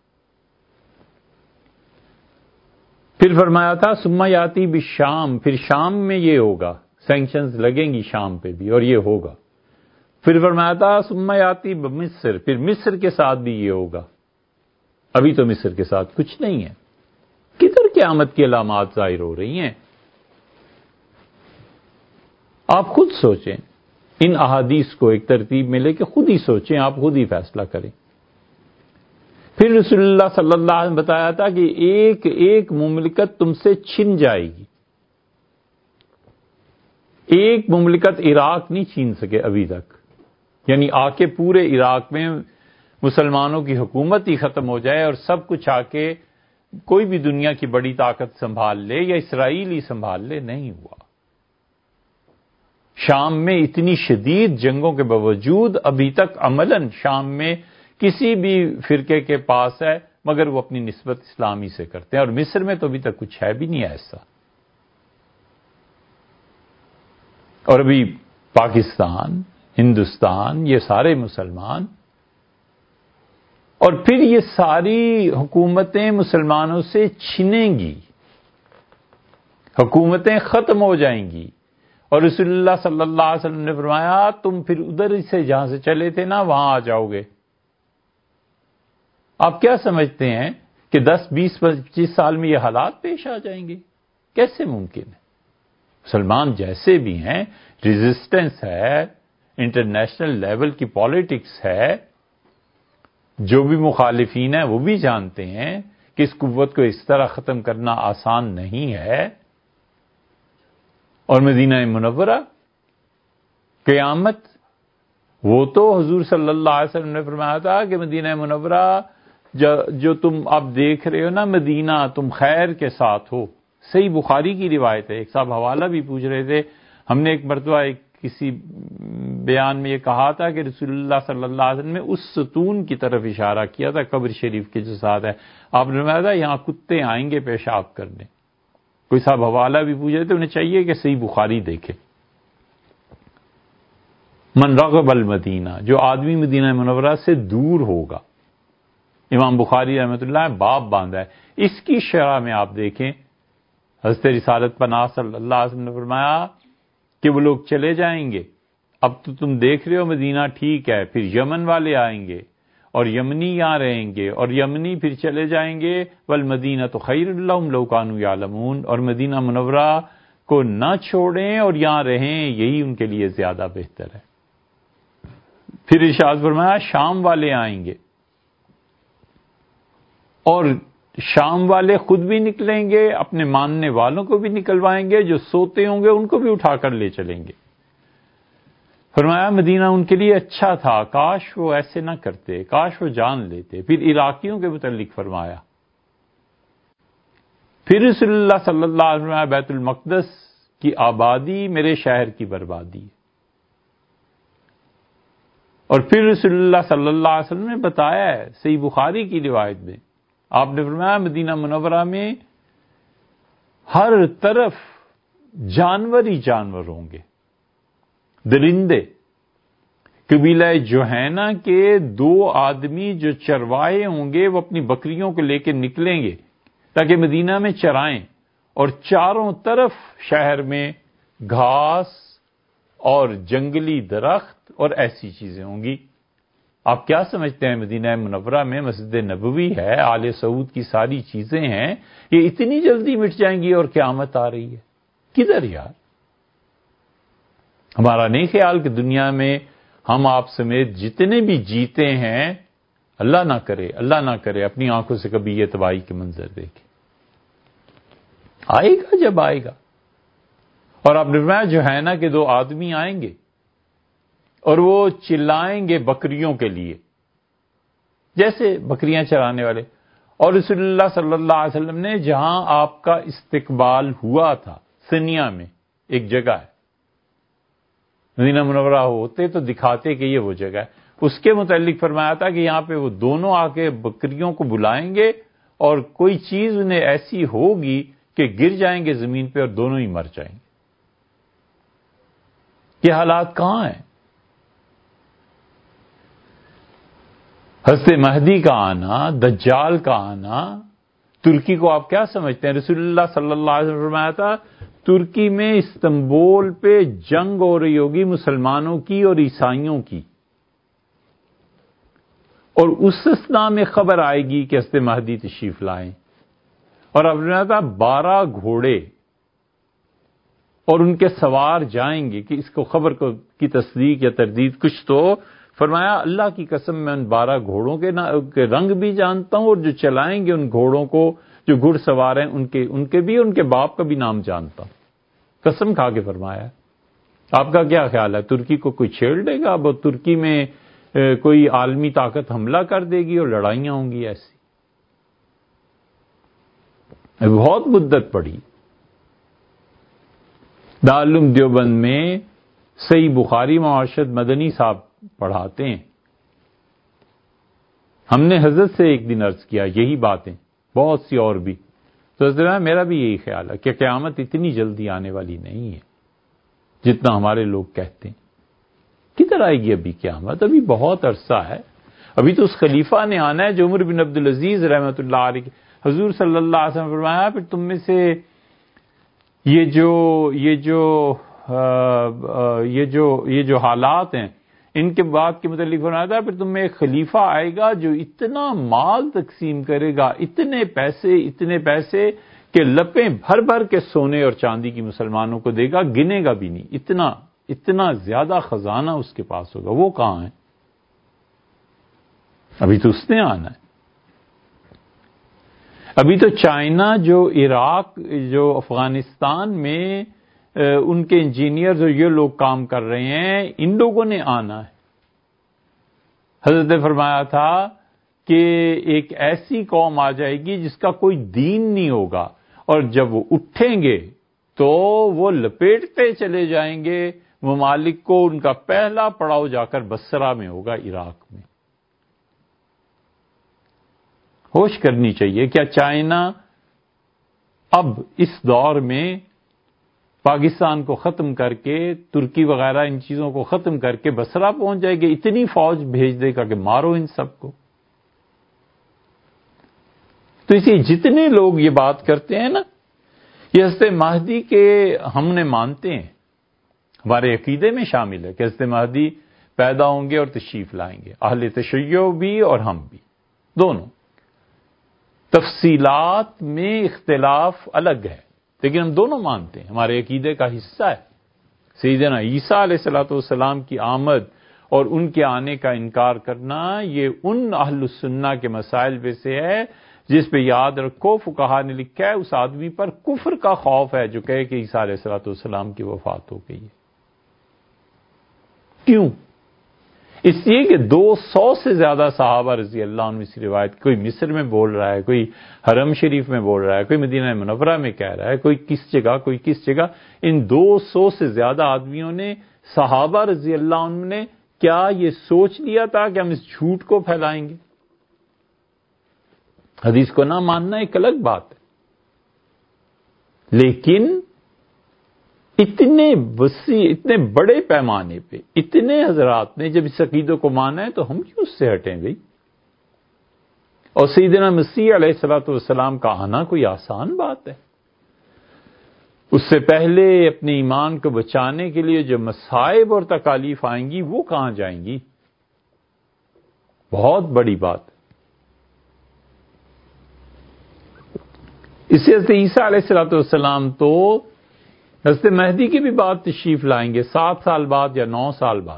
پھر فرمایا تھا ثم یاتی بالشام، پھر شام میں یہ ہوگا، سینکشنز لگیں گی شام پہ بھی اور یہ ہوگا۔ پھر فرمایا تھا ثم یاتی بمصر، پھر مصر کے ساتھ بھی یہ ہوگا۔ ابھی تو مصر کے ساتھ کچھ نہیں ہے۔ کدھر قیامت کی علامات ظاہر ہو رہی ہیں؟ آپ خود سوچیں، ان احادیث کو ایک ترتیب میں لے کے خود ہی سوچیں، آپ خود ہی فیصلہ کریں۔ پھر رسول اللہ صلی اللہ علیہ وسلم بتایا تھا کہ ایک ایک مملکت تم سے چھن جائے گی۔ ایک مملکت عراق نہیں چھین سکے ابھی تک، یعنی آ کے پورے عراق میں مسلمانوں کی حکومت ہی ختم ہو جائے اور سب کچھ آ کے کوئی بھی دنیا کی بڑی طاقت سنبھال لے یا اسرائیل ہی سنبھال لے، نہیں ہوا۔ شام میں اتنی شدید جنگوں کے باوجود ابھی تک عملاً شام میں کسی بھی فرقے کے پاس ہے، مگر وہ اپنی نسبت اسلامی سے کرتے ہیں، اور مصر میں تو ابھی تک کچھ ہے بھی نہیں ایسا۔ اور ابھی پاکستان، ہندوستان، یہ سارے مسلمان، اور پھر یہ ساری حکومتیں مسلمانوں سے چھنیں گی، حکومتیں ختم ہو جائیں گی، اور رسول اللہ صلی اللہ علیہ وسلم نے فرمایا تم پھر ادھر سے جہاں سے چلے تھے نا وہاں آ جاؤ گے۔ آپ کیا سمجھتے ہیں کہ دس بیس پچیس سال میں یہ حالات پیش آ جائیں گے؟ کیسے ممکن ہے؟ مسلمان جیسے بھی ہیں، ریزسٹنس ہے، انٹرنیشنل لیول کی پالیٹکس ہے، جو بھی مخالفین ہیں وہ بھی جانتے ہیں کہ اس قوت کو اس طرح ختم کرنا آسان نہیں ہے۔ اور مدینہ منورہ، قیامت، وہ تو حضور صلی اللہ علیہ وسلم نے فرمایا تھا کہ مدینہ منورہ جو, جو تم اب دیکھ رہے ہو نا مدینہ، تم خیر کے ساتھ ہو۔ صحیح بخاری کی روایت ہے، ایک صاحب حوالہ بھی پوچھ رہے تھے، ہم نے ایک مرتبہ ایک کسی بیان میں یہ کہا تھا کہ رسول اللہ صلی اللہ علیہ وسلم نے اس ستون کی طرف اشارہ کیا تھا قبر شریف کے جو ساتھ ہے، آپ نے فرمایا تھا یہاں کتے آئیں گے پیشاب کرنے۔ کوئی صاحب حوالہ بھی پوچھ رہے تھے، انہیں چاہیے کہ صحیح بخاری دیکھے۔ من رغب المدینہ، جو آدمی مدینہ منورہ سے دور ہوگا، امام بخاری رحمۃ اللہ باب باندھا ہے اس کی شرح میں۔ آپ دیکھیں حضرت رسالت پناہ صلی اللہ علیہ وسلم نے فرمایا کہ وہ لوگ چلے جائیں گے، اب تو تم دیکھ رہے ہو مدینہ ٹھیک ہے، پھر یمن والے آئیں گے اور یمنی یہاں رہیں گے، اور یمنی پھر چلے جائیں گے، والمدینہ تو خیر لہم لو کانوا یعلمون، اور مدینہ منورہ کو نہ چھوڑیں اور یہاں رہیں، یہی ان کے لیے زیادہ بہتر ہے۔ پھر ارشاد فرمایا شام والے آئیں گے، اور شام والے خود بھی نکلیں گے، اپنے ماننے والوں کو بھی نکلوائیں گے، جو سوتے ہوں گے ان کو بھی اٹھا کر لے چلیں گے۔ فرمایا مدینہ ان کے لیے اچھا تھا، کاش وہ ایسے نہ کرتے، کاش وہ جان لیتے۔ پھر عراقیوں کے متعلق فرمایا، پھر رسول اللہ صلی اللہ علیہ وسلم بیت المقدس کی آبادی میرے شہر کی بربادی ہے۔ اور پھر رسول اللہ صلی اللہ علیہ وسلم نے بتایا ہے صحیح بخاری کی روایت میں، آپ نے فرمایا مدینہ منورہ میں ہر طرف جانور ہی جانور ہوں گے، درندے۔ قبیلہ جوہینہ کے دو آدمی جو چروائے ہوں گے وہ اپنی بکریوں کو لے کے نکلیں گے تاکہ مدینہ میں چرائیں، اور چاروں طرف شہر میں گھاس اور جنگلی درخت اور ایسی چیزیں ہوں گی۔ آپ کیا سمجھتے ہیں مدینہ منورہ میں مسجد نبوی ہے، آل سعود کی ساری چیزیں ہیں، یہ اتنی جلدی مٹ جائیں گی اور قیامت آ رہی ہے؟ کدھر یار؟ ہمارا نہیں خیال کہ دنیا میں ہم آپ سمیت جتنے بھی جیتے ہیں، اللہ نہ کرے اللہ نہ کرے اپنی آنکھوں سے کبھی یہ تباہی کے منظر دیکھیں۔ آئے گا جب آئے گا۔ اور اب فرمایا جو ہے نا کہ دو آدمی آئیں گے اور وہ چلائیں گے بکریوں کے لیے، جیسے بکریاں چرانے والے۔ اور رسول اللہ صلی اللہ علیہ وسلم نے جہاں آپ کا استقبال ہوا تھا، سنیا میں ایک جگہ ہے، مدینہ منورہ ہوتے تو دکھاتے کہ یہ وہ جگہ ہے، اس کے متعلق فرمایا تھا کہ یہاں پہ وہ دونوں آ کے بکریوں کو بلائیں گے اور کوئی چیز انہیں ایسی ہوگی کہ گر جائیں گے زمین پہ اور دونوں ہی مر جائیں گے۔ یہ حالات کہاں ہیں؟ حضرت مہدی کا آنا، دجال کا آنا، ترکی کو آپ کیا سمجھتے ہیں؟ رسول اللہ صلی اللہ علیہ وسلم نے فرمایا تھا ترکی میں استنبول پہ جنگ ہو رہی ہوگی مسلمانوں کی اور عیسائیوں کی، اور اس اثنا میں خبر آئے گی کہ حضرت مہدی تشریف لائیں، اور اب نے کہا بارہ گھوڑے اور ان کے سوار جائیں گے کہ اس کو خبر کو کی تصدیق یا تردید کچھ تو فرمایا اللہ کی قسم میں ان بارہ گھوڑوں کے, کے رنگ بھی جانتا ہوں، اور جو چلائیں گے ان گھوڑوں کو، جو گھڑ سوار ہیں ان کے ان کے بھی ان کے باپ کا بھی نام جانتا ہوں، قسم کھا کے فرمایا۔ آپ کا کیا خیال ہے؟ ترکی کو کوئی چھیڑ لے گا؟ اب ترکی میں کوئی عالمی طاقت حملہ کر دے گی اور لڑائیاں ہوں گی ایسی؟ بہت مدت پڑی۔ دارالعلوم دیوبند میں صحیح بخاری معاشرت مدنی صاحب پڑھاتے ہیں، ہم نے حضرت سے ایک دن عرض کیا یہی باتیں، بہت سی اور بھی، تو حضرت میرا بھی یہی خیال ہے کہ قیامت اتنی جلدی آنے والی نہیں ہے جتنا ہمارے لوگ کہتے ہیں۔ کدھر آئے گی ابھی قیامت؟ ابھی بہت عرصہ ہے، ابھی تو اس خلیفہ نے آنا ہے جو عمر بن عبدالعزیز رحمۃ اللہ علیہ۔ حضور صلی اللہ علیہ وسلم نے فرمایا پھر تم میں سے یہ جو یہ جو یہ جو یہ جو حالات ہیں ان کے بعد کے متعلق فرمایا تھا پھر تم میں ایک خلیفہ آئے گا جو اتنا مال تقسیم کرے گا، اتنے پیسے اتنے پیسے کہ لپیں بھر بھر کے سونے اور چاندی کی مسلمانوں کو دے گا، گنے گا بھی نہیں، اتنا اتنا زیادہ خزانہ اس کے پاس ہوگا۔ وہ کہاں ہے؟ ابھی تو اس نے آنا ہے۔ ابھی تو چائنا جو عراق جو افغانستان میں ان کے انجینئرز اور یہ لوگ کام کر رہے ہیں، ان لوگوں نے آنا ہے۔ حضرت نے فرمایا تھا کہ ایک ایسی قوم آ جائے گی جس کا کوئی دین نہیں ہوگا، اور جب وہ اٹھیں گے تو وہ لپیٹتے چلے جائیں گے ممالک کو۔ ان کا پہلا پڑاؤ جا کر بصرہ میں ہوگا، عراق میں۔ ہوش کرنی چاہیے۔ کیا چائنا اب اس دور میں پاکستان کو ختم کر کے، ترکی وغیرہ ان چیزوں کو ختم کر کے بصرہ پہنچ جائے گی؟ اتنی فوج بھیج دے گا کہ مارو ان سب کو۔ تو اسی جتنے لوگ یہ بات کرتے ہیں نا، یہ حضرت مہدی کے ہم نے مانتے ہیں، ہمارے عقیدے میں شامل ہے کہ حضرت مہدی پیدا ہوں گے اور تشریف لائیں گے، اہل تشیع بھی اور ہم بھی، دونوں۔ تفصیلات میں اختلاف الگ ہے لیکن ہم دونوں مانتے ہیں، ہمارے عقیدے کا حصہ ہے۔ سیدنا عیسیٰ علیہ الصلوۃ والسلام کی آمد اور ان کے آنے کا انکار کرنا یہ ان اہل السنہ کے مسائل میں سے ہے جس پہ یاد رکھو فقہا نے لکھا ہے اس آدمی پر کفر کا خوف ہے جو کہے کہ عیسیٰ علیہ الصلوۃ والسلام کی وفات ہو گئی ہے۔ کیوں؟ اس لیے کہ دو سو سے زیادہ صحابہ رضی اللہ عنہ اس روایت، کوئی مصر میں بول رہا ہے، کوئی حرم شریف میں بول رہا ہے، کوئی مدینہ منورہ میں کہہ رہا ہے، کوئی کس جگہ کوئی کس جگہ، ان دو سو سے زیادہ آدمیوں نے، صحابہ رضی اللہ عنہ نے کیا یہ سوچ لیا تھا کہ ہم اس جھوٹ کو پھیلائیں گے؟ حدیث کو نہ ماننا ایک الگ بات ہے، لیکن اتنے وسیع اتنے بڑے پیمانے پہ اتنے حضرات نے جب اس عقیدے کو مانا ہے تو ہم کیوں اس سے ہٹیں گے؟ اور سیدنا مسیح علیہ الصلوۃ والسلام کا آنا کوئی آسان بات ہے؟ اس سے پہلے اپنے ایمان کو بچانے کے لیے جو مصائب اور تکالیف آئیں گی وہ کہاں جائیں گی؟ بہت بڑی بات. اس سے حضرت عیسیٰ علیہ الصلوۃ والسلام تو حضرت مہدی کی بھی بات تشریف لائیں گے سات سال بعد یا نو سال بعد.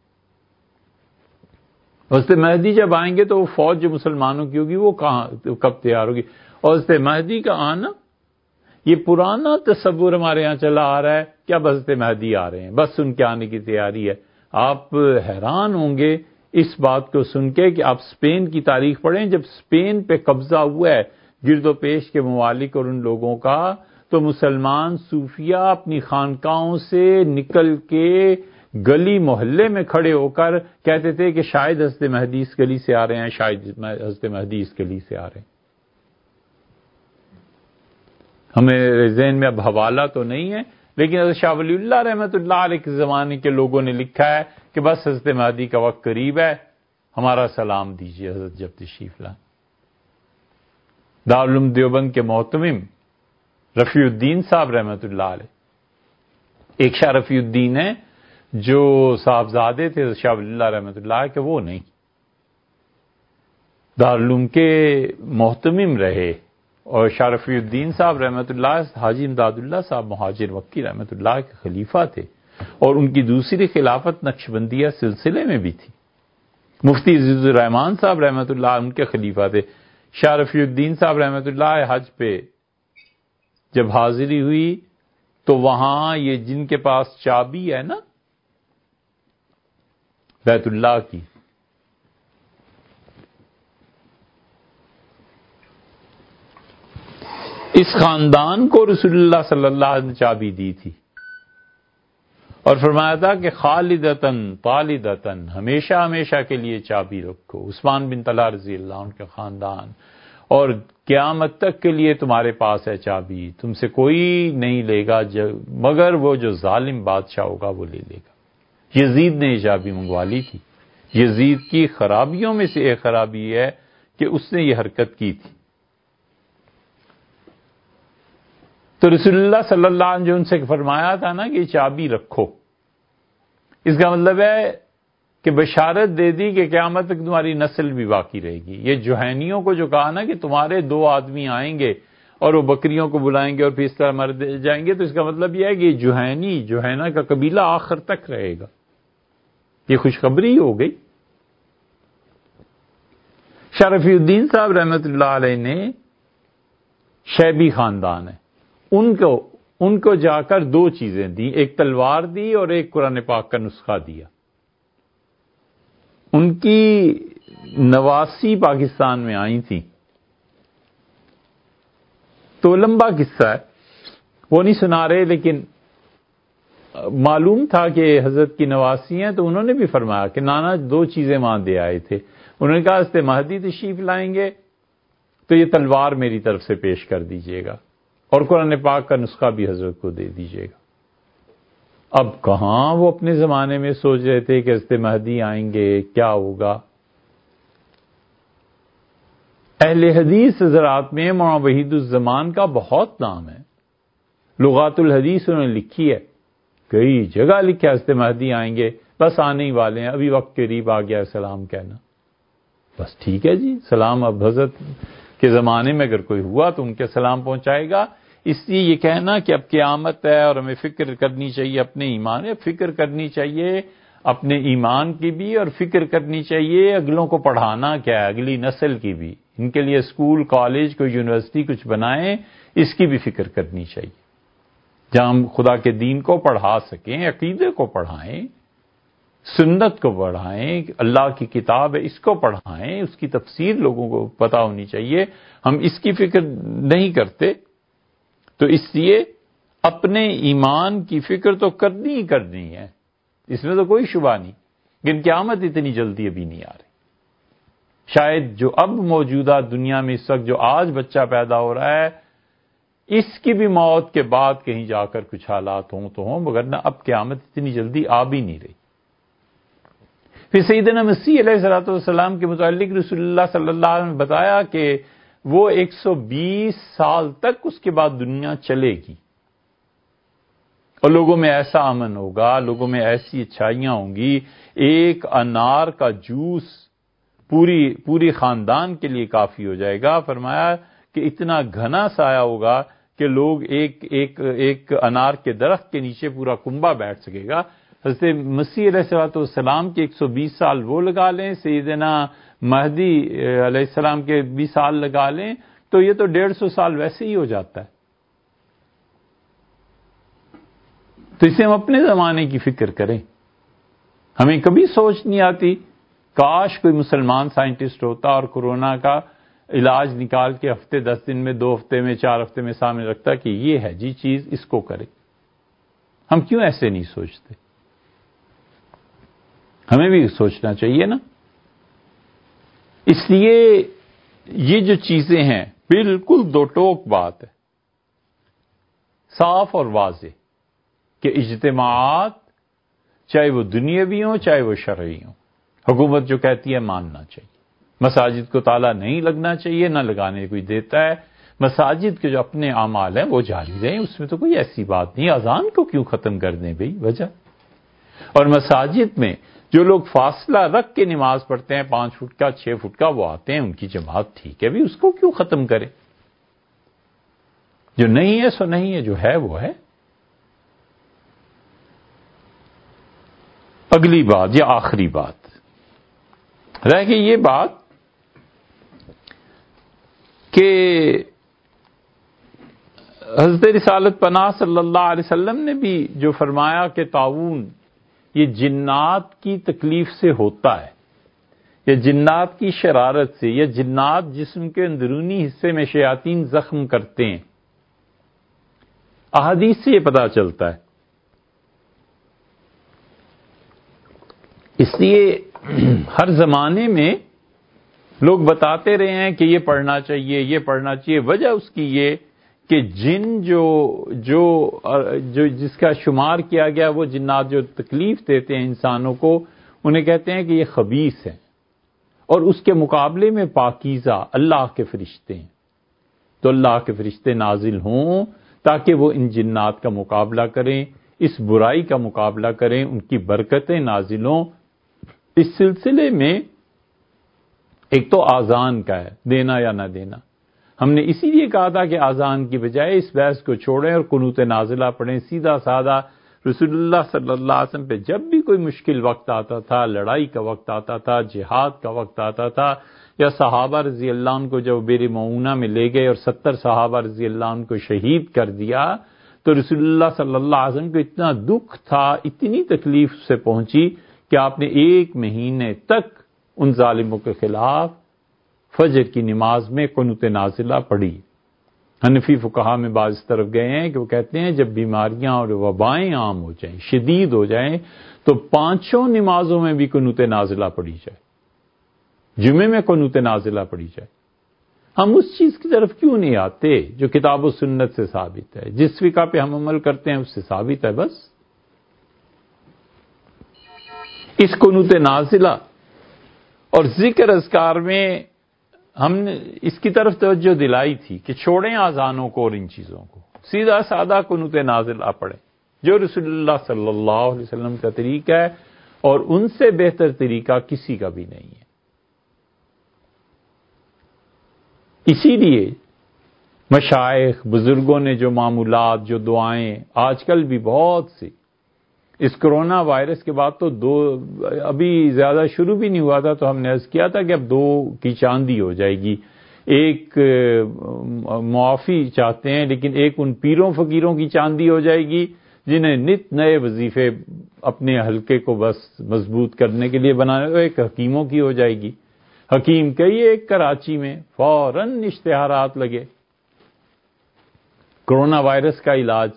حضرت مہدی جب آئیں گے تو وہ فوج جو مسلمانوں کی ہوگی وہ کہاں کب تیار ہوگی؟ اور حضرت مہدی کا آنا یہ پرانا تصور ہمارے ہاں چلا آ رہا ہے کہ اب حضرت مہدی آ رہے ہیں، بس ان کے آنے کی تیاری ہے. آپ حیران ہوں گے اس بات کو سن کے کہ آپ اسپین کی تاریخ پڑھیں. جب اسپین پہ قبضہ ہوا ہے گرد و پیش کے ممالک اور ان لوگوں کا، تو مسلمان صوفیہ اپنی خانقاہوں سے نکل کے گلی محلے میں کھڑے ہو کر کہتے تھے کہ شاید حضرت مہدی اس گلی سے آ رہے ہیں، شاید حضرت مہدی اس گلی سے آ رہے ہیں. ہمیں ذہن میں اب حوالہ تو نہیں ہے، لیکن حضرت شاہ ولی اللہ رحمۃ اللہ علیہ کے زمانے کے لوگوں نے لکھا ہے کہ بس حضرت مہدی کا وقت قریب ہے، ہمارا سلام دیجیے حضرت جب تشریف لائیں. دارالعلوم دیوبند کے محتمم رفیع الدین صاحب رحمۃ اللہ علیہ، ایک شاہ رفیع الدین ہے جو صاحبزادے تھے حضرت شاہ ولی اللہ رحمۃ اللہ علیہ کہ وہ نہیں دارالعلوم کے محتمم رہے. اور شاہ رفیع الدین صاحب رحمۃ اللہ حاجی امداد اللہ صاحب مہاجر مکی رحمۃ اللہ کے خلیفہ تھے، اور ان کی دوسری خلافت نقشبندیہ سلسلے میں بھی تھی. مفتی عزیز الرحمان صاحب رحمۃ اللہ ان کے خلیفہ تھے. شاہ رفیع الدین صاحب رحمۃ اللہ حج پہ جب حاضری ہوئی تو وہاں یہ جن کے پاس چابی ہے نا بیت اللہ کی، اس خاندان کو رسول اللہ صلی اللہ علیہ وسلم نے چابی دی تھی اور فرمایا تھا کہ خالدتن طالدتن، ہمیشہ ہمیشہ کے لیے چابی رکھو. عثمان بن طلحہ رضی اللہ عنہ کے خاندان، اور قیامت تک کے لیے تمہارے پاس ہے چابی، تم سے کوئی نہیں لے گا مگر وہ جو ظالم بادشاہ ہوگا وہ لے لے گا. یزید نے یہ چابی منگوا لی تھی. یزید کی خرابیوں میں سے ایک خرابی ہے کہ اس نے یہ حرکت کی تھی. تو رسول اللہ صلی اللہ علیہ وسلم جو ان سے فرمایا تھا نا کہ یہ چابی رکھو، اس کا مطلب ہے کہ بشارت دے دی کہ قیامت تک تمہاری نسل بھی باقی رہے گی. یہ جوہینیوں کو جو کہا نا کہ تمہارے دو آدمی آئیں گے اور وہ بکریوں کو بلائیں گے اور پھر اس طرح مر جائیں گے، تو اس کا مطلب یہ ہے کہ یہ جوہینی جوہینا کا قبیلہ آخر تک رہے گا. یہ خوشخبری ہو گئی. شاہ رفیع الدین صاحب رحمۃ اللہ علیہ نے شیبی خاندان ہے، ان کو ان کو جا کر دو چیزیں دی، ایک تلوار دی اور ایک قرآن پاک کا نسخہ دیا. ان کی نواسی پاکستان میں آئی تھی. تو لمبا قصہ ہے وہ نہیں سنا رہے، لیکن معلوم تھا کہ حضرت کی نواسی ہیں تو انہوں نے بھی فرمایا کہ نانا دو چیزیں وہاں دے آئے تھے. انہوں نے کہا حضرت مہدی تشریف لائیں گے تو یہ تلوار میری طرف سے پیش کر دیجئے گا اور قرآن پاک کا نسخہ بھی حضرت کو دے دیجئے گا. اب کہاں وہ اپنے زمانے میں سوچ رہے تھے کہ حضرت مہدی آئیں گے کیا ہوگا. اہل حدیث حضرات میں مولانا وحید الزمان کا بہت نام ہے. لغات الحدیث انہوں نے لکھی ہے، کئی جگہ لکھا حضرت مہدی آئیں گے، بس آنے ہی والے ہیں، ابھی وقت قریب آ گیا سلام کہنا. بس ٹھیک ہے جی، سلام اب حضرت کے زمانے میں اگر کوئی ہوا تو ان کے سلام پہنچائے گا. اس لیے یہ کہنا کہ اب قیامت ہے اور ہمیں فکر کرنی چاہیے اپنے ایمان، فکر کرنی چاہیے اپنے ایمان کی بھی اور فکر کرنی چاہیے اگلوں کو پڑھانا کیا ہے، اگلی نسل کی بھی. ان کے لیے اسکول کالج کوئی یونیورسٹی کچھ بنائیں، اس کی بھی فکر کرنی چاہیے جہاں ہم خدا کے دین کو پڑھا سکیں، عقیدے کو پڑھائیں، سنت کو پڑھائیں، اللہ کی کتاب ہے اس کو پڑھائیں، اس کی تفسیر لوگوں کو پتہ ہونی چاہیے. ہم اس کی فکر نہیں کرتے، تو اس لیے اپنے ایمان کی فکر تو کرنی ہی کرنی ہے، اس میں تو کوئی شبہ نہیں. لیکن قیامت اتنی جلدی ابھی نہیں آ رہی. شاید جو اب موجودہ دنیا میں اس وقت جو آج بچہ پیدا ہو رہا ہے، اس کی بھی موت کے بعد کہیں جا کر کچھ حالات ہوں تو ہوں، مگر نہ اب قیامت اتنی جلدی آ بھی نہیں رہی. پھر سیدنا مسیح علیہ الصلوۃ والسلام کے متعلق رسول اللہ صلی اللہ علیہ وسلم نے بتایا کہ وہ ایک سو بیس سال تک اس کے بعد دنیا چلے گی. اور لوگوں میں ایسا امن ہوگا، لوگوں میں ایسی اچھائیاں ہوں گی، ایک انار کا جوس پوری پوری خاندان کے لیے کافی ہو جائے گا۔ فرمایا کہ اتنا گھنا سایہ ہوگا کہ لوگ ایک ایک ایک انار کے درخت کے نیچے پورا کنبہ بیٹھ سکے گا۔ حضرت مسیح علیہ الصلوۃ والسلام کے ایک سو بیس سال وہ لگا لیں، سیدنا مہدی علیہ السلام کے بیس سال لگا لیں، تو یہ تو ڈیڑھ سو سال ویسے ہی ہو جاتا ہے۔ تو اسے ہم اپنے زمانے کی فکر کریں۔ ہمیں کبھی سوچ نہیں آتی کاش کوئی مسلمان سائنٹسٹ ہوتا اور کورونا کا علاج نکال کے ہفتے دس دن میں، دو ہفتے میں، چار ہفتے میں سامنے رکھتا کہ یہ ہے جی چیز، اس کو کرے۔ ہم کیوں ایسے نہیں سوچتے؟ ہمیں بھی سوچنا چاہیے نا۔ اس لیے یہ جو چیزیں ہیں بالکل دو ٹوک بات ہے، صاف اور واضح، کہ اجتماعات چاہے وہ دنیاوی ہوں چاہے وہ شرعی ہوں، حکومت جو کہتی ہے ماننا چاہیے۔ مساجد کو تالا نہیں لگنا چاہیے، نہ لگانے کوئی دیتا ہے۔ مساجد کے جو اپنے اعمال ہیں وہ جاری رہیں، اس میں تو کوئی ایسی بات نہیں۔ اذان کو کیوں ختم کر دیں بھئی، وجہ؟ اور مساجد میں جو لوگ فاصلہ رکھ کے نماز پڑھتے ہیں، پانچ فٹ کا، چھ فٹ کا، وہ آتے ہیں، ان کی جماعت ٹھیک ہے بھی، اس کو کیوں ختم کرے؟ جو نہیں ہے سو نہیں ہے، جو ہے وہ ہے۔ اگلی بات یا آخری بات رہ گئی یہ بات کہ حضرت رسالت پناہ صلی اللہ علیہ وسلم نے بھی جو فرمایا کہ طاعون یہ جنات کی تکلیف سے ہوتا ہے، یا جنات کی شرارت سے، یا جنات جسم کے اندرونی حصے میں شیاطین زخم کرتے ہیں۔ احادیث سے یہ پتہ چلتا ہے۔ اس لیے ہر زمانے میں لوگ بتاتے رہے ہیں کہ یہ پڑھنا چاہیے، یہ پڑھنا چاہیے۔ وجہ اس کی یہ کہ جن جو جو جو جس کا شمار کیا گیا، وہ جنات جو تکلیف دیتے ہیں انسانوں کو، انہیں کہتے ہیں کہ یہ خبیث ہیں، اور اس کے مقابلے میں پاکیزہ اللہ کے فرشتے ہیں۔ تو اللہ کے فرشتے نازل ہوں تاکہ وہ ان جنات کا مقابلہ کریں، اس برائی کا مقابلہ کریں، ان کی برکتیں نازل ہوں۔ اس سلسلے میں ایک تو آذان کا ہے، دینا یا نہ دینا۔ ہم نے اسی لیے کہا تھا کہ آذان کی بجائے اس بحث کو چھوڑیں اور قنوت نازلہ پڑھیں، سیدھا سادہ رسول اللہ صلی اللہ علیہ وسلم پہ جب بھی کوئی مشکل وقت آتا تھا، لڑائی کا وقت آتا تھا، جہاد کا وقت آتا تھا، یا صحابہ رضی اللہ عنہ کو جب بیر معونہ میں لے گئے اور ستر صحابہ رضی اللہ عنہ کو شہید کر دیا، تو رسول اللہ صلی اللہ علیہ وسلم کو اتنا دکھ تھا، اتنی تکلیف سے پہنچی کہ آپ نے ایک مہینے تک ان ظالموں کے خلاف فجر کی نماز میں قنوت نازلہ پڑھی۔ حنفی فقہا میں بعض اس طرف گئے ہیں کہ وہ کہتے ہیں جب بیماریاں اور وبائیں عام ہو جائیں، شدید ہو جائیں، تو پانچوں نمازوں میں بھی قنوت نازلہ پڑھی جائے، جمعے میں قنوت نازلہ پڑھی جائے۔ ہم اس چیز کی طرف کیوں نہیں آتے جو کتاب و سنت سے ثابت ہے، جس فقہ پہ ہم عمل کرتے ہیں اس سے ثابت ہے؟ بس اس قنوت نازلہ اور ذکر اذکار میں ہم نے اس کی طرف توجہ دلائی تھی کہ چھوڑیں آذانوں کو اور ان چیزوں کو، سیدھا سادہ قنوت نازلہ پڑھیں جو رسول اللہ صلی اللہ علیہ وسلم کا طریقہ ہے، اور ان سے بہتر طریقہ کسی کا بھی نہیں ہے۔ اسی لیے مشائخ بزرگوں نے جو معمولات، جو دعائیں آج کل بھی بہت سی، اس کرونا وائرس کے بعد تو دو ابھی زیادہ شروع بھی نہیں ہوا تھا تو ہم نے عرض کیا تھا کہ اب دو کی چاندی ہو جائے گی، ایک معافی چاہتے ہیں لیکن ایک ان پیروں فقیروں کی چاندی ہو جائے گی جنہیں نت نئے وظیفے اپنے حلقے کو بس مضبوط کرنے کے لیے بنانے، ایک حکیموں کی ہو جائے گی۔ حکیم کئی ایک کراچی میں فوراً اشتہارات لگے، کرونا وائرس کا علاج،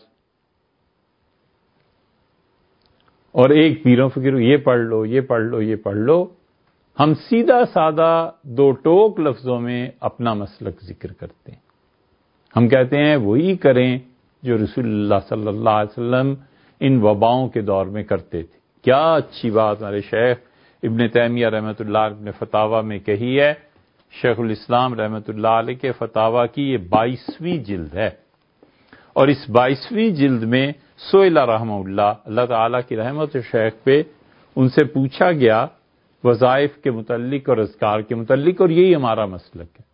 اور ایک پیروں فقیروں یہ پڑھ لو یہ پڑھ لو یہ پڑھ لو۔ ہم سیدھا سادہ دو ٹوک لفظوں میں اپنا مسلک ذکر کرتے ہیں۔ ہم کہتے ہیں وہی کریں جو رسول اللہ صلی اللہ علیہ وسلم ان وباؤں کے دور میں کرتے تھے۔ کیا اچھی بات ہمارے شیخ ابن تیمیہ رحمۃ اللہ علیہ نے فتاوی میں کہی ہے۔ شیخ الاسلام رحمۃ اللہ علیہ کے فتاوی کی یہ بائیسویں جلد ہے، اور اس بائیسویں جلد میں سئل رحمہ اللہ، اللہ تعالیٰ کی رحمت و شیخ پہ ان سے پوچھا گیا وظائف کے متعلق اور اذکار کے متعلق، اور یہی ہمارا مسلک ہے۔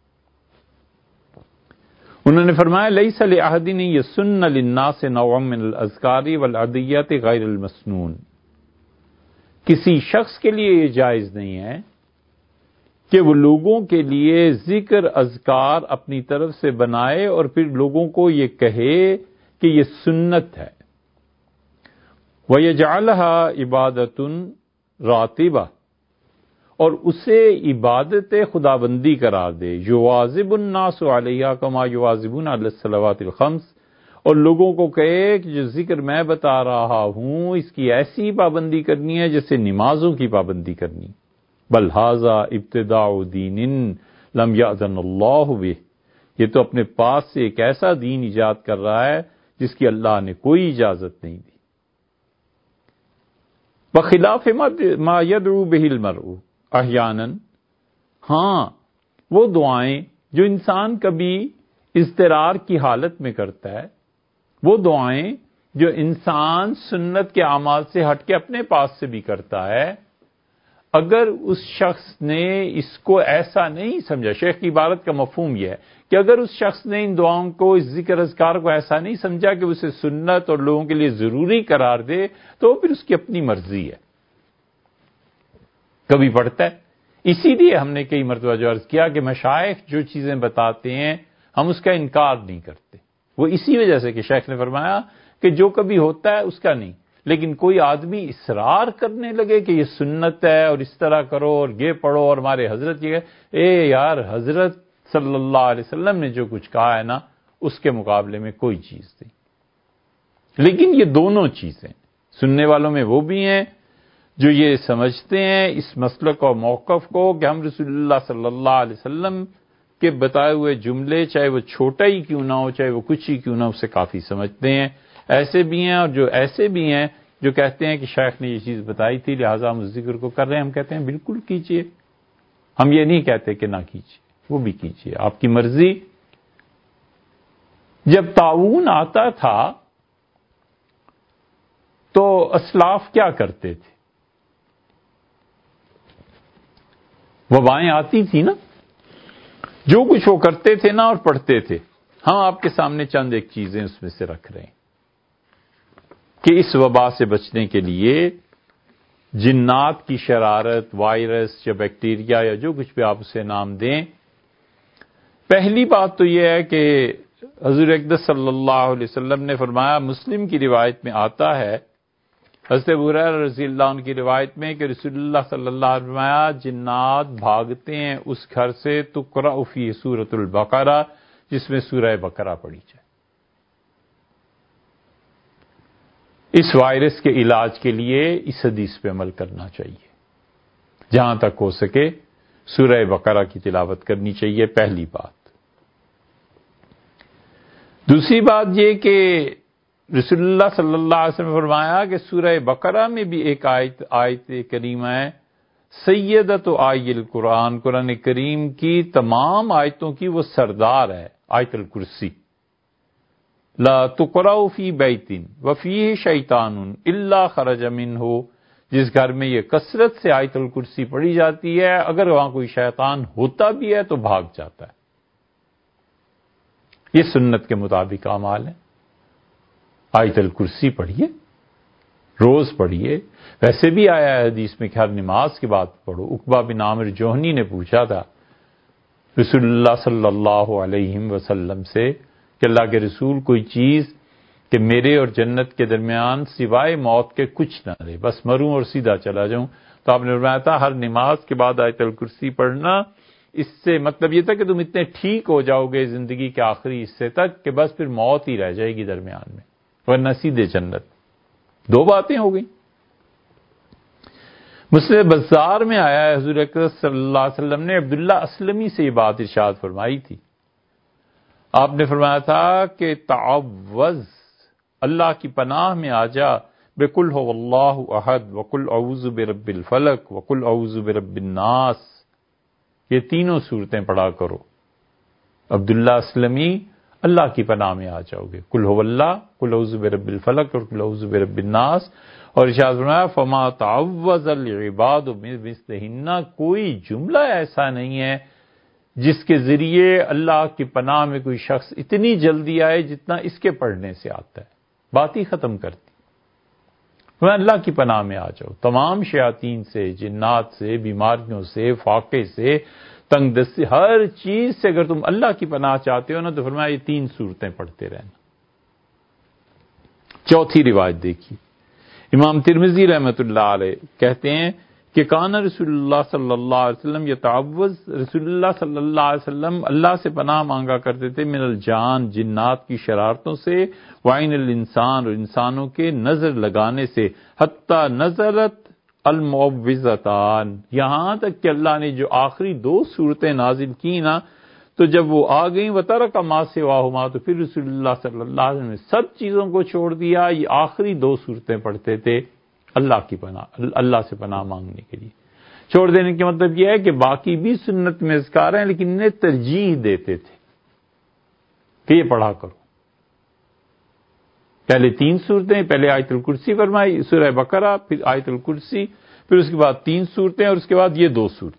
انہوں نے فرمایا لیس لأحد یسن للناس نوعا من الاذکار والعدیات غیر المسنون، کسی شخص کے لیے یہ جائز نہیں ہے کہ وہ لوگوں کے لیے ذکر اذکار اپنی طرف سے بنائے اور پھر لوگوں کو یہ کہے کہ یہ سنت ہے۔ وَيَجْعَلَهَا عِبَادَةٌ رَاتِبَةٌ، اور اسے عبادت خداوندی قرار دے، یواظب الناس علیہا کما یواظبون علی الصلوات الخمس، اور لوگوں کو کہے کہ جو ذکر میں بتا رہا ہوں اس کی ایسی پابندی کرنی ہے جیسے نمازوں کی پابندی کرنی۔ بل ھذا ابتداء دین لم یأذن اللہ بہ، یہ تو اپنے پاس سے ایک ایسا دین ایجاد کر رہا ہے جس کی اللہ نے کوئی اجازت نہیں دی۔ بخلاف ما یدعو بہ المرء احیانا، ہاں وہ دعائیں جو انسان کبھی اضطرار کی حالت میں کرتا ہے، وہ دعائیں جو انسان سنت کے اعمال سے ہٹ کے اپنے پاس سے بھی کرتا ہے، اگر اس شخص نے اس کو ایسا نہیں سمجھا، شیخ کی عبارت کا مفہوم یہ ہے کہ اگر اس شخص نے ان دعاؤں کو، اس ذکر اذکار کو ایسا نہیں سمجھا کہ اسے سنت اور لوگوں کے لیے ضروری قرار دے، تو پھر اس کی اپنی مرضی ہے، کبھی پڑھتا ہے۔ اسی لیے ہم نے کئی مرتبہ جو عرض کیا کہ مشائخ جو چیزیں بتاتے ہیں ہم اس کا انکار نہیں کرتے، وہ اسی وجہ سے کہ شیخ نے فرمایا کہ جو کبھی ہوتا ہے اس کا نہیں، لیکن کوئی آدمی اصرار کرنے لگے کہ یہ سنت ہے اور اس طرح کرو اور یہ پڑھو اور ہمارے حضرت یہ کہے، اے یار حضرت صلی اللہ علیہ وسلم نے جو کچھ کہا ہے نا اس کے مقابلے میں کوئی چیز نہیں۔ لیکن یہ دونوں چیزیں سننے والوں میں وہ بھی ہیں جو یہ سمجھتے ہیں اس مسلک اور موقف کو کہ ہم رسول اللہ صلی اللہ علیہ وسلم کے بتائے ہوئے جملے چاہے وہ چھوٹا ہی کیوں نہ ہو، چاہے وہ کچھ ہی کیوں نہ، اسے کافی سمجھتے ہیں۔ ایسے بھی ہیں اور جو ایسے بھی ہیں جو کہتے ہیں کہ شیخ نے یہ چیز بتائی تھی لہٰذا ہم اس ذکر کو کر رہے ہیں، ہم کہتے ہیں بالکل کیجئے، ہم یہ نہیں کہتے کہ نہ کیجئے، وہ بھی کیجئے، آپ کی مرضی۔ جب طاعون آتا تھا تو اسلاف کیا کرتے تھے؟ وبائیں آتی تھی نا، جو کچھ وہ کرتے تھے نا اور پڑھتے تھے، ہم آپ کے سامنے چند ایک چیزیں اس میں سے رکھ رہے ہیں کہ اس وبا سے بچنے کے لیے جنات کی شرارت، وائرس یا بیکٹیریا یا جو کچھ بھی آپ اسے نام دیں، پہلی بات تو یہ ہے کہ حضور اقدس صلی اللہ علیہ وسلم نے فرمایا، مسلم کی روایت میں آتا ہے، حضرت ابو ہریرہ رضی اللہ عنہ کی روایت میں کہ رسول اللہ صلی اللہ علیہ وسلم نے فرمایا جنات بھاگتے ہیں اس گھر سے تقرأ فی سورۃ البقرہ جس میں سورہ بقرہ پڑھی جائے۔ اس وائرس کے علاج کے لیے اس حدیث پہ عمل کرنا چاہیے، جہاں تک ہو سکے سورہ بقرہ کی تلاوت کرنی چاہیے، پہلی بات۔ دوسری بات یہ کہ رسول اللہ صلی اللہ علیہ وسلم نے فرمایا کہ سورہ بقرہ میں بھی ایک آیت آیت کریمہ ہے، سیدۃ آی القرآن، قرآن کریم کی تمام آیتوں کی وہ سردار ہے، آیت الکرسی۔ لا تقرأ فی بیت وفیہ شیطان الا خرج منہ، جس گھر میں یہ کثرت سے آیت الکرسی پڑھی جاتی ہے اگر وہاں کوئی شیطان ہوتا بھی ہے تو بھاگ جاتا ہے۔ یہ سنت کے مطابق اعمال ہیں۔ آیت الکرسی پڑھیے، روز پڑھیے، ویسے بھی آیا ہے حدیث میں کہ ہر نماز کے بعد پڑھو۔ عقبہ بن عامر جوہنی نے پوچھا تھا رسول اللہ صلی اللہ علیہ وسلم سے کہ اللہ کے رسول کوئی چیز کہ میرے اور جنت کے درمیان سوائے موت کے کچھ نہ رہے، بس مروں اور سیدھا چلا جاؤں، تو آپ نے فرمایا تھا ہر نماز کے بعد آیت الکرسی پڑھنا، اس سے مطلب یہ تھا کہ تم اتنے ٹھیک ہو جاؤ گے زندگی کے آخری حصے تک کہ بس پھر موت ہی رہ جائے گی درمیان میں، ورنہ سیدھے جنت۔ دو باتیں ہو گئیں۔ مسلم بزار میں آیا ہے حضور اکرم صلی اللہ علیہ وسلم نے عبداللہ اسلمی سے یہ بات ارشاد فرمائی تھی، آپ نے فرمایا تھا کہ تعوذ، اللہ کی پناہ میں آ جا، بقل هو اللہ احد وقل اعوذ برب الفلق وقل اعوذ برب الناس، یہ تینوں صورتیں پڑھا کرو۔ عبداللہ اسلمی اللہ کی پناہ میں آ جاؤ گے. قل هو اللہ، قل اعوذ برب الفلق اور قل اعوذ برب الناس. اور ارشاد فرمایا فما تعوذ العباد بمثلہن، کوئی جملہ ایسا نہیں ہے جس کے ذریعے اللہ کی پناہ میں کوئی شخص اتنی جلدی آئے جتنا اس کے پڑھنے سے آتا ہے. بات ہی ختم کرتی. میں اللہ کی پناہ میں آ جاؤ تمام شیاطین سے، جنات سے، بیماریوں سے، فاقے سے، تنگ دستی، ہر چیز سے. اگر تم اللہ کی پناہ چاہتے ہو نا تو فرمایا یہ تین صورتیں پڑھتے رہنا. چوتھی روایت دیکھیے، امام ترمذی رحمۃ اللہ علیہ کہتے ہیں کہ کان رسول اللہ صلی اللہ علیہ وسلم یتعوذ، رسول اللہ صلی اللہ علیہ وسلم اللہ سے پناہ مانگا کرتے تھے من الجان، جنات کی شرارتوں سے، وعین الانسان، اور انسانوں کے نظر لگانے سے، حتی نزلت المعوذتان، یہاں تک کہ اللہ نے جو آخری دو صورتیں نازل کی نا، تو جب وہ آ گئیں وترک ما سواہما، تو پھر رسول اللہ صلی اللہ علیہ وسلم نے سب چیزوں کو چھوڑ دیا، یہ آخری دو صورتیں پڑھتے تھے اللہ کی پناہ، اللہ سے پناہ مانگنے کے لیے. چھوڑ دینے کا مطلب یہ ہے کہ باقی بھی سنت میں اذکار ہیں لیکن انہیں ترجیح دیتے تھے کہ یہ پڑھا کرو. پہلے تین صورتیں، پہلے آیت الکرسی فرمائی، سورہ بقرہ، پھر آیت الکرسی، پھر اس کے بعد تین صورتیں، اور اس کے بعد یہ دو صورتیں.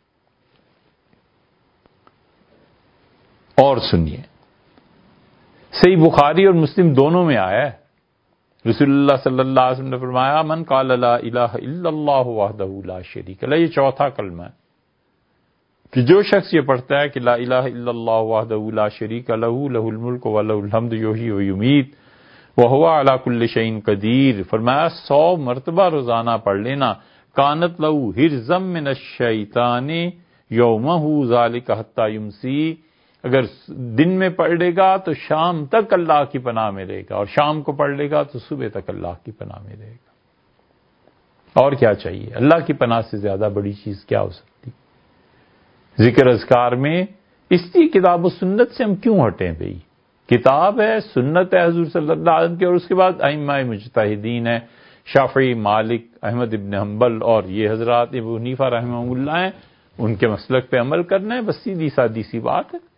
اور سنیے، صحیح بخاری اور مسلم دونوں میں آیا ہے، رسول اللہ صلی اللہ علیہ وسلم نے فرمایا من قال لا الہ الا اللہ وحدہ لا شریک لہ، یہ چوتھا کلمہ ہے کہ جو شخص یہ پڑھتا ہے کہ لا الہ الا اللہ وحدہ لا شریک لہ لہ الملک و لہ الحمد یحیی و یمیت وہو علی کل شیء قدیر، فرمایا سو مرتبہ روزانہ پڑھ لینا، کانت لہ حرزا من الشیطان یومہ ذالک حتی یمسی، اگر دن میں پڑھ لے گا تو شام تک اللہ کی پناہ میں رہے گا، اور شام کو پڑھ لے گا تو صبح تک اللہ کی پناہ میں رہے گا. اور کیا چاہیے؟ اللہ کی پناہ سے زیادہ بڑی چیز کیا ہو سکتی؟ ذکر اذکار میں اس لیے کتاب و سنت سے ہم کیوں ہٹیں بھئی؟ کتاب ہے، سنت ہے حضور صلی اللہ علیہ وسلم کی، اور اس کے بعد ائمہ مجتہدین ہیں، شافعی، مالک، احمد ابن حنبل، اور یہ حضرات ابو حنیفہ رحمہ اللہ ہیں، ان کے مسلک پہ عمل کرنا ہے. بس سیدھی سادی سی بات ہے.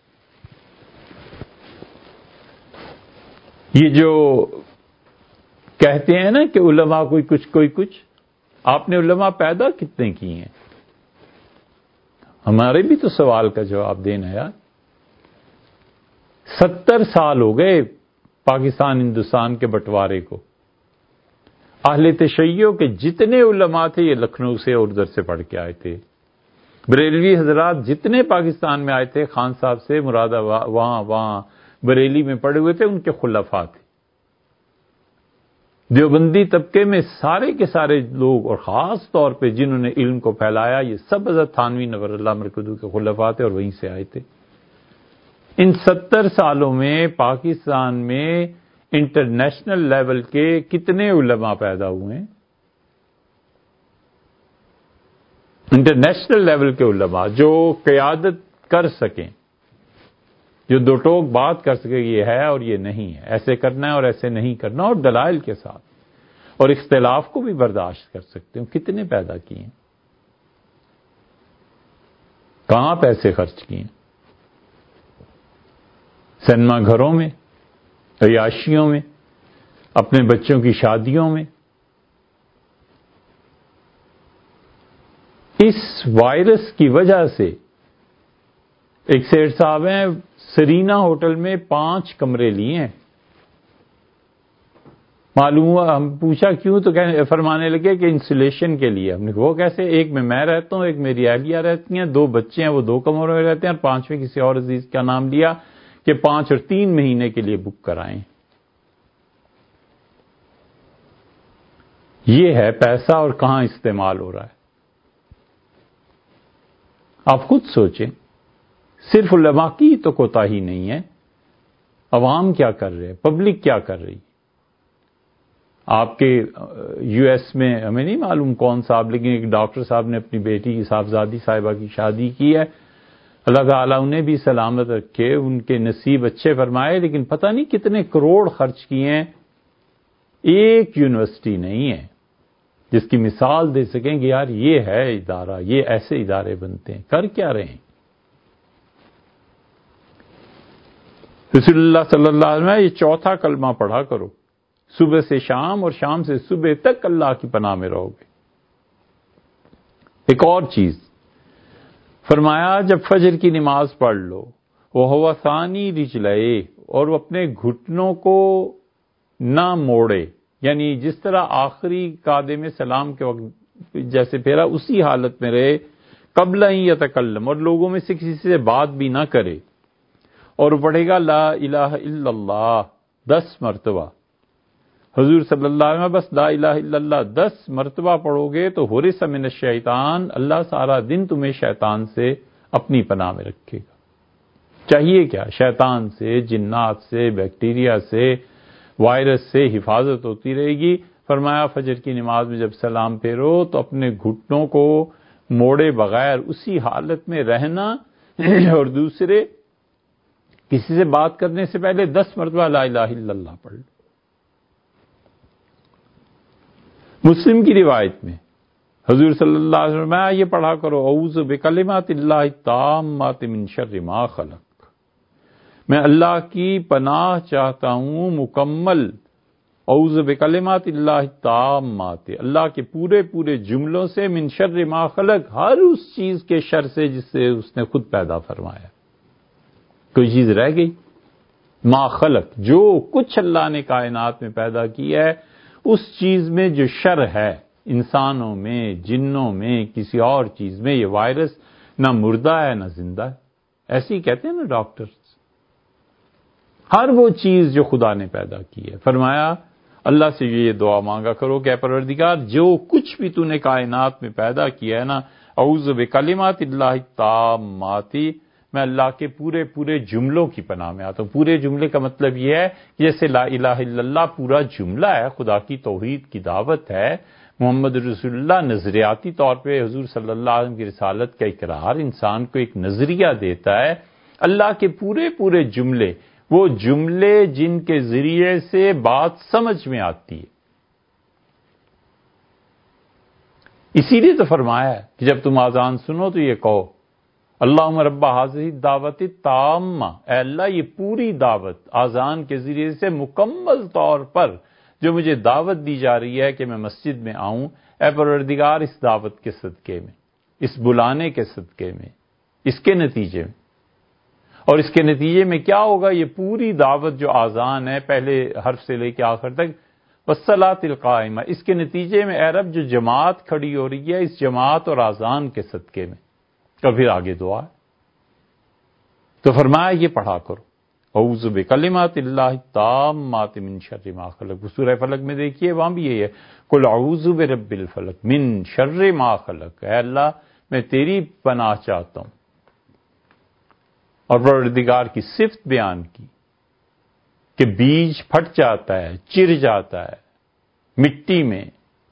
یہ جو کہتے ہیں نا کہ علماء کوئی کچھ کوئی کچھ، آپ نے علماء پیدا کتنے کیے ہیں؟ ہمارے بھی تو سوال کا جواب دینا ہے یار. ستر سال ہو گئے پاکستان ہندوستان کے بٹوارے کو. اہل تشیع کے جتنے علماء تھے یہ لکھنؤ سے اور ادھر سے پڑھ کے آئے تھے. بریلوی حضرات جتنے پاکستان میں آئے تھے خان صاحب سے مراد وہاں وہاں بریلی میں پڑے ہوئے تھے، ان کے خلفاء تھے. دیوبندی طبقے میں سارے کے سارے لوگ، اور خاص طور پہ جنہوں نے علم کو پھیلایا، یہ سب حضرت تھانوی نور اللہ مرکزو کے خلفاء تھے اور وہیں سے آئے تھے. ان ستر سالوں میں پاکستان میں انٹرنیشنل لیول کے کتنے علماء پیدا ہوئے ہیں؟ انٹرنیشنل لیول کے علماء جو قیادت کر سکیں، جو دو ٹوک بات کر سکے یہ ہے اور یہ نہیں ہے، ایسے کرنا ہے اور ایسے نہیں کرنا، اور دلائل کے ساتھ، اور اختلاف کو بھی برداشت کر سکتے ہوں، کتنے پیدا کیے ہیں؟ کہاں پیسے خرچ کیے؟ سینما گھروں میں، عیاشیوں میں، اپنے بچوں کی شادیوں میں. اس وائرس کی وجہ سے ایک سیٹ صاحب ہیں سرینا ہوٹل میں پانچ کمرے لیے ہیں. معلوم ہوا، ہم پوچھا کیوں تو کہنے فرمانے لگے کہ انسولیشن کے لیے. ہم نے کہا وہ کیسے؟ ایک میں میں رہتا ہوں، ایک میری اہلیہ رہتی ہیں، دو بچے ہیں وہ دو کمروں میں رہتے ہیں، اور پانچویں کسی اور عزیز کا نام لیا کہ پانچ اور تین مہینے کے لیے بک کرائیں. یہ ہے پیسہ اور کہاں استعمال ہو رہا ہے. آپ خود سوچیں، صرف علماء کی تو کوتاہی نہیں ہے، عوام کیا کر رہے ہیں، پبلک کیا کر رہی. آپ کے یو ایس میں ہمیں نہیں معلوم کون صاحب، لیکن ایک ڈاکٹر صاحب نے اپنی بیٹی کی صاحبزادی صاحبہ کی شادی کی ہے. اللہ تعالیٰ انہیں بھی سلامت رکھے، ان کے نصیب اچھے فرمائے، لیکن پتہ نہیں کتنے کروڑ خرچ کیے ہیں. ایک یونیورسٹی نہیں ہے جس کی مثال دے سکیں کہ یار یہ ہے ادارہ، یہ ایسے ادارے بنتے ہیں. کر کیا رہے ہیں؟ رسول اللہ صلی اللہ علیہ وسلم یہ چوتھا کلمہ پڑھا کرو، صبح سے شام اور شام سے صبح تک اللہ کی پناہ میں رہو گے۔ ایک اور چیز فرمایا، جب فجر کی نماز پڑھ لو، وہ ہوا ثانی رجلئے، اور وہ اپنے گھٹنوں کو نہ موڑے، یعنی جس طرح آخری قعدے میں سلام کے وقت جیسے پھیرا اسی حالت میں رہے، قبل ان یتکلم، اور لوگوں میں سے کسی سے بات بھی نہ کرے، اور پڑھے گا لا الہ الا اللہ دس مرتبہ۔ حضور صلی اللہ علیہ وسلم بس لا الہ الا اللہ دس مرتبہ پڑھو گے تو حرس من الشیطان، اللہ سارا دن تمہیں شیطان سے اپنی پناہ میں رکھے گا۔ چاہیے کیا؟ شیطان سے، جنات سے، بیکٹیریا سے، وائرس سے حفاظت ہوتی رہے گی۔ فرمایا فجر کی نماز میں جب سلام پھیرو تو اپنے گھٹنوں کو موڑے بغیر اسی حالت میں رہنا، اور دوسرے کسی سے بات کرنے سے پہلے دس مرتبہ لا الہ الا اللہ پڑھ لو۔ مسلم کی روایت میں حضور صلی اللہ علیہ وسلم یہ پڑھا کرو، اعوذ بکلمات اللہ التامات من شر ما خلق، میں اللہ کی پناہ چاہتا ہوں مکمل، اعوذ بکلمات اللہ التامات، اللہ کے پورے پورے جملوں سے، من شر ما خلق، ہر اس چیز کے شر سے جس سے اس نے خود پیدا فرمایا۔ کوئی چیز رہ گئی؟ ما خلق، جو کچھ اللہ نے کائنات میں پیدا کیا ہے اس چیز میں جو شر ہے، انسانوں میں، جنوں میں، کسی اور چیز میں، یہ وائرس نہ مردہ ہے نہ زندہ ہے، ایسے ہی کہتے ہیں نا ڈاکٹرز۔ ہر وہ چیز جو خدا نے پیدا کی ہے، فرمایا اللہ سے یہ دعا مانگا کرو کہ اے پروردگار جو کچھ بھی تو نے کائنات میں پیدا کیا ہے نا، اعوذ بکلمات اللہ التامات، میں اللہ کے پورے پورے جملوں کی پناہ میں آتا ہوں۔ پورے جملے کا مطلب یہ ہے کہ جیسے لا الہ الا اللہ پورا جملہ ہے، خدا کی توحید کی دعوت ہے، محمد رسول اللہ نظریاتی طور پہ حضور صلی اللہ علیہ وسلم کی رسالت کا اقرار انسان کو ایک نظریہ دیتا ہے۔ اللہ کے پورے پورے جملے، وہ جملے جن کے ذریعے سے بات سمجھ میں آتی ہے، اسی لیے تو فرمایا ہے کہ جب تم اذان سنو تو یہ کہو اللہم رب ھذہ الدعوۃ التامہ، اے اللہ یہ پوری دعوت اذان کے ذریعے سے مکمل طور پر جو مجھے دعوت دی جا رہی ہے کہ میں مسجد میں آؤں، اے پروردگار اس دعوت کے صدقے میں، اس بلانے کے صدقے میں، اس کے نتیجے میں، اور اس کے نتیجے میں کیا ہوگا؟ یہ پوری دعوت جو اذان ہے پہلے حرف سے لے کے آخر تک، والصلاۃ القائمہ، اس کے نتیجے میں اے رب جو جماعت کھڑی ہو رہی ہے اس جماعت اور اذان کے صدقے میں، تو پھر آگے دعا ہے۔ تو فرمایا یہ پڑھا کرو، اعوذ بکلمات اللہ التامات من شر ما خلق۔ سورہ فلق میں دیکھیے وہاں بھی یہی ہے، قل اعوذ برب الفلق من شر ما خلق، اے اللہ میں تیری پناہ چاہتا ہوں، اور پروردگار کی صفت بیان کی کہ بیج پھٹ جاتا ہے، چر جاتا ہے مٹی میں،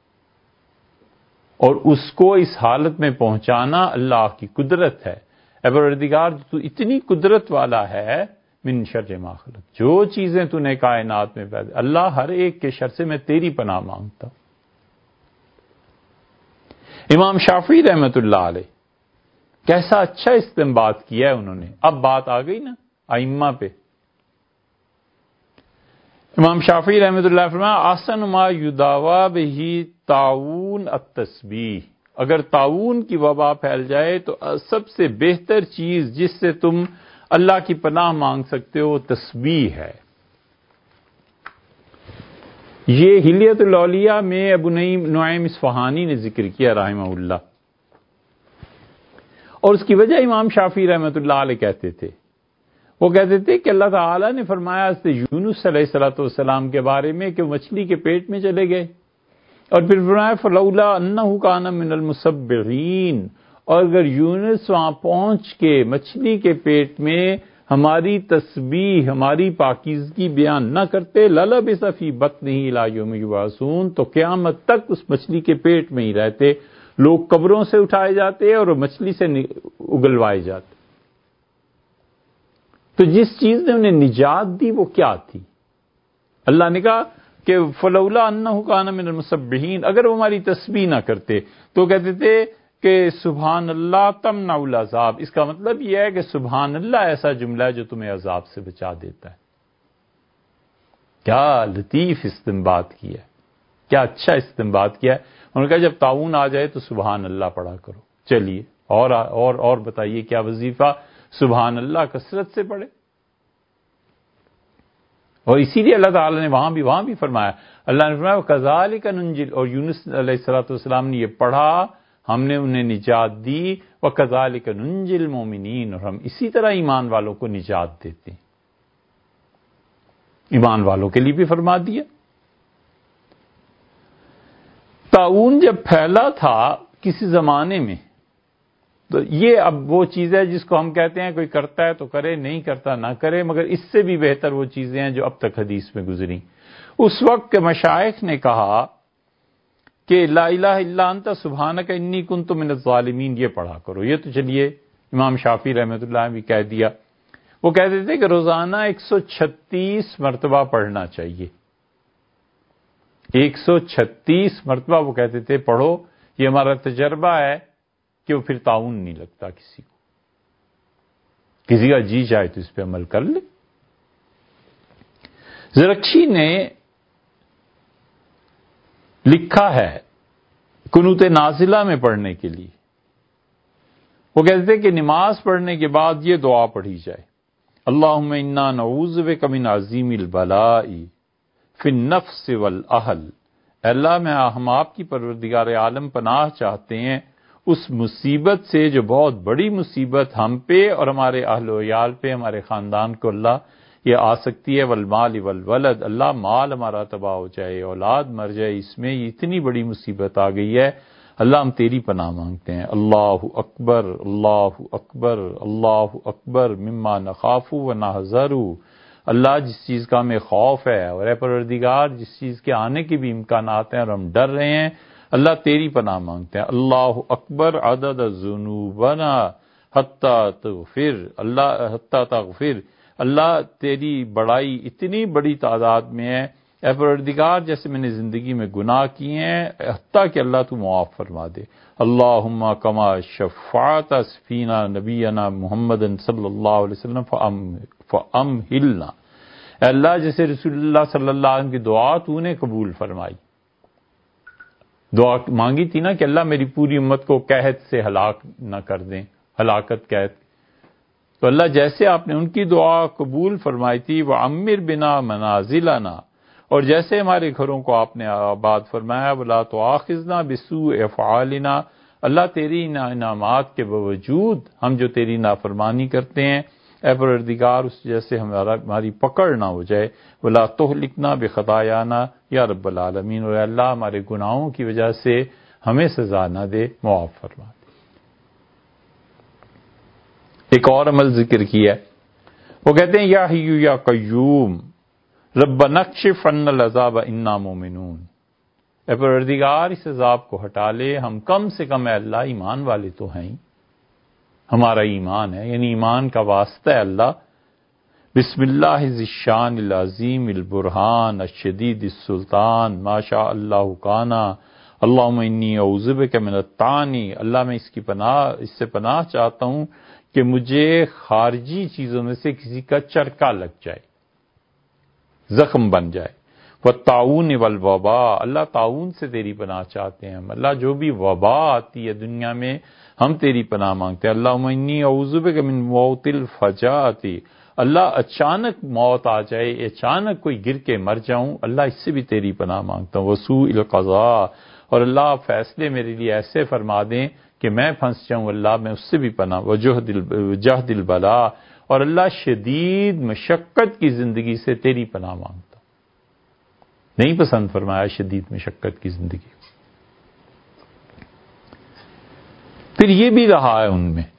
اور اس کو اس حالت میں پہنچانا اللہ کی قدرت ہے۔ اے پروردگار تو اتنی قدرت والا ہے، من شر ما خلق، جو چیزیں تو نے کائنات میں پیدا، اللہ ہر ایک کے شر سے میں تیری پناہ مانگتا ہوں۔ امام شافعی رحمت اللہ علیہ کیسا اچھا استنباط کیا ہے انہوں نے۔ اب بات آ گئی نا ائمہ پہ۔ امام شافعی رحمۃ اللہ فرمایا احسن ما یداوا بہ طاعون التسبیح، اگر طاعون کی وبا پھیل جائے تو سب سے بہتر چیز جس سے تم اللہ کی پناہ مانگ سکتے ہو تسبیح ہے۔ یہ حلیت الاولیاء میں ابو نعیم نعیم اصفہانی نے ذکر کیا رحمہ اللہ، اور اس کی وجہ امام شافعی رحمۃ اللہ علیہ کہتے تھے، وہ کہتے تھے کہ اللہ تعالیٰ نے فرمایا حضرت یونس علیہ الصلوۃ والسلام کے بارے میں کہ وہ مچھلی کے پیٹ میں چلے گئے، اور پھر فرمایا فلولا انہ کان من المسبحین، اور اگر یونس وہاں پہنچ کے مچھلی کے پیٹ میں ہماری تسبیح، ہماری پاکیزگی بیان نہ کرتے، للبث فی بطنہ الی یوم یبعثون، تو قیامت تک اس مچھلی کے پیٹ میں ہی رہتے، لوگ قبروں سے اٹھائے جاتے اور مچھلی سے اگلوائے جاتے۔ تو جس چیز نے انہیں نجات دی وہ کیا تھی؟ اللہ نے کہا کہ فلولا انہ کان من المسبحین، اگر وہ ہماری تسبیح نہ کرتے تو کہتے تھے کہ سبحان اللہ تمنع العذاب، اس کا مطلب یہ ہے کہ سبحان اللہ ایسا جملہ ہے جو تمہیں عذاب سے بچا دیتا ہے۔ کیا لطیف استنباط کیا ہے، کیا اچھا استنباط کیا ہے۔ انہوں نے کہا جب طاعون آ جائے تو سبحان اللہ پڑھا کرو۔ چلیے اور اور اور بتائیے کیا وظیفہ؟ سبحان اللہ کثرت سے پڑھے۔ اور اسی لیے اللہ تعالیٰ نے وہاں بھی وہاں بھی فرمایا، اللہ نے فرمایا کذالک ننجل، اور یونس علیہ الصلوۃ والسلام نے یہ پڑھا، ہم نے انہیں نجات دی، وکذالک ننجی المؤمنین، اور ہم اسی طرح ایمان والوں کو نجات دیتے ہیں۔ ایمان والوں کے لیے بھی فرما دیا۔ طاعون جب پھیلا تھا کسی زمانے میں، تو یہ اب وہ چیز ہے جس کو ہم کہتے ہیں کوئی کرتا ہے تو کرے، نہیں کرتا نہ کرے، مگر اس سے بھی بہتر وہ چیزیں ہیں جو اب تک حدیث میں گزری۔ اس وقت کے مشائخ نے کہا کہ لا الہ الا انت سبحانک انی کنت من الظالمین یہ پڑھا کرو۔ یہ تو چلیے امام شافعی رحمۃ اللہ نے بھی کہہ دیا۔ وہ کہتے تھے کہ روزانہ ایک سو چھتیس مرتبہ پڑھنا چاہیے، ایک سو چھتیس مرتبہ وہ کہتے تھے پڑھو۔ یہ ہمارا تجربہ ہے کہ وہ پھر طاعون نہیں لگتا کسی کو، کسی کا جی چاہے تو اس پہ عمل کر لے۔ زرکشی نے لکھا ہے قنوت نازلہ میں پڑھنے کے لیے، وہ کہتے تھے کہ نماز پڑھنے کے بعد یہ دعا پڑھی جائے، اللہم انا نعوذ بک من عظیم البلاء فی النفس والاہل، اللہ میں ہم آپ کی پروردگار عالم پناہ چاہتے ہیں اس مصیبت سے جو بہت بڑی مصیبت ہم پہ اور ہمارے اہل و عیال پہ، ہمارے خاندان کو اللہ یہ آ سکتی ہے، والمال والولد، اللہ مال ہمارا تباہ ہو جائے، اولاد مر جائے، اس میں اتنی بڑی مصیبت آ گئی ہے، اللہ ہم تیری پناہ مانگتے ہیں۔ اللہ اکبر اللہ اکبر اللہ اکبر مما نخاف و نحذر، اللہ جس چیز کا ہمیں خوف ہے، اور اے پروردگار جس چیز کے آنے کے بھی امکانات ہیں اور ہم ڈر رہے ہیں، اللہ تیری پناہ مانگتے ہیں۔ اللہ اکبر عدد ذنوبنا حتی تغفر، اللہ حتی تغفر، اللہ تیری بڑائی اتنی بڑی تعداد میں ہے، اے پروردگار جیسے میں نے زندگی میں گناہ کیے ہیں حتیٰ کہ اللہ تو معاف فرما دے۔ اللہم کما شفعت فینا نبینا محمد صلی اللہ علیہ وسلم فامہلنا، اے اللہ جیسے رسول اللہ صلی اللہ علیہ وسلم کی دعا تو نے قبول فرمائی، دعا مانگی تھی نا کہ اللہ میری پوری امت کو قحط سے ہلاک نہ کر دیں، ہلاکت قحط، تو اللہ جیسے آپ نے ان کی دعا قبول فرمائی تھی، وَعَمِّرْ بِنَا مَنَازِلَنَا، اور جیسے ہمارے گھروں کو آپ نے آباد فرمایا، وَلَا تُؤَاخِذْنَا بِسُوءِ أَفْعَالِنَا، اللہ تیری انعامات کے باوجود ہم جو تیری نافرمانی کرتے ہیں، اے پروردگار اس جیسے ہمارا ہماری پکڑ نہ ہو جائے، وَلَا تُهْلِكْنَا بِخَطَايَانَا یا رب العالمین، اور اللہ ہمارے گناہوں کی وجہ سے ہمیں سزا نہ دے، معاف فرما دے۔ ایک اور عمل ذکر کیا ہے، وہ کہتے ہیں یا حی یا قیوم ربنا اکشف عنا العذاب انا مومنون، اے پروردگار اس عذاب کو ہٹا لے، ہم کم سے کم اے اللہ ایمان والے تو ہیں، ہمارا ایمان ہے، یعنی ایمان کا واسطہ ہے اللہ۔ بسم اللہ ذی الشان العظیم البرہان الشدید السلطان ما شاء اللہ کانا، اللہم انی اعوذ بک من الطعن، اللہ میں اس کی پناہ اس سے پناہ چاہتا ہوں کہ مجھے خارجی چیزوں میں سے کسی کا چرکا لگ جائے، زخم بن جائے، والطاعون والوبا، اللہ طاعون سے تیری پناہ چاہتے ہیں ہم، اللہ جو بھی وبا آتی ہے دنیا میں ہم تیری پناہ مانگتے ہیں۔ اللہم انی اعوذ بک من موت الفجاۃ، اللہ اچانک موت آ جائے، اچانک کوئی گر کے مر جاؤں، اللہ اس سے بھی تیری پناہ مانگتا ہوں۔ وسوء القضاء، اور اللہ آپ فیصلے میرے لیے ایسے فرما دیں کہ میں پھنس جاؤں، اللہ میں اس سے بھی پناہ۔ وجہد البلاء، اور اللہ شدید مشقت کی زندگی سے تیری پناہ مانگتا ہوں، نہیں پسند فرمایا شدید مشقت کی زندگی۔ پھر یہ بھی رہا ہے ان میں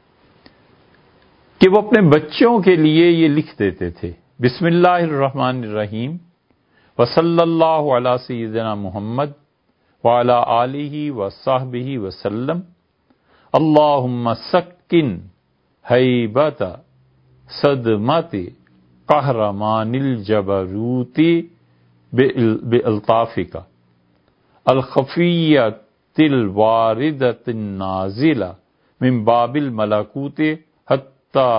کہ وہ اپنے بچوں کے لیے یہ لکھ دیتے تھے، بسم اللہ الرحمن الرحیم وصلی اللہ علی سیدنا محمد وعلی آلہ وصحبہ وسلم، اللہم سکن ہیبت صدمت قہرمان الجبروت بالطافک الخفیت الواردۃ النازلہ من باب الملکوت حتی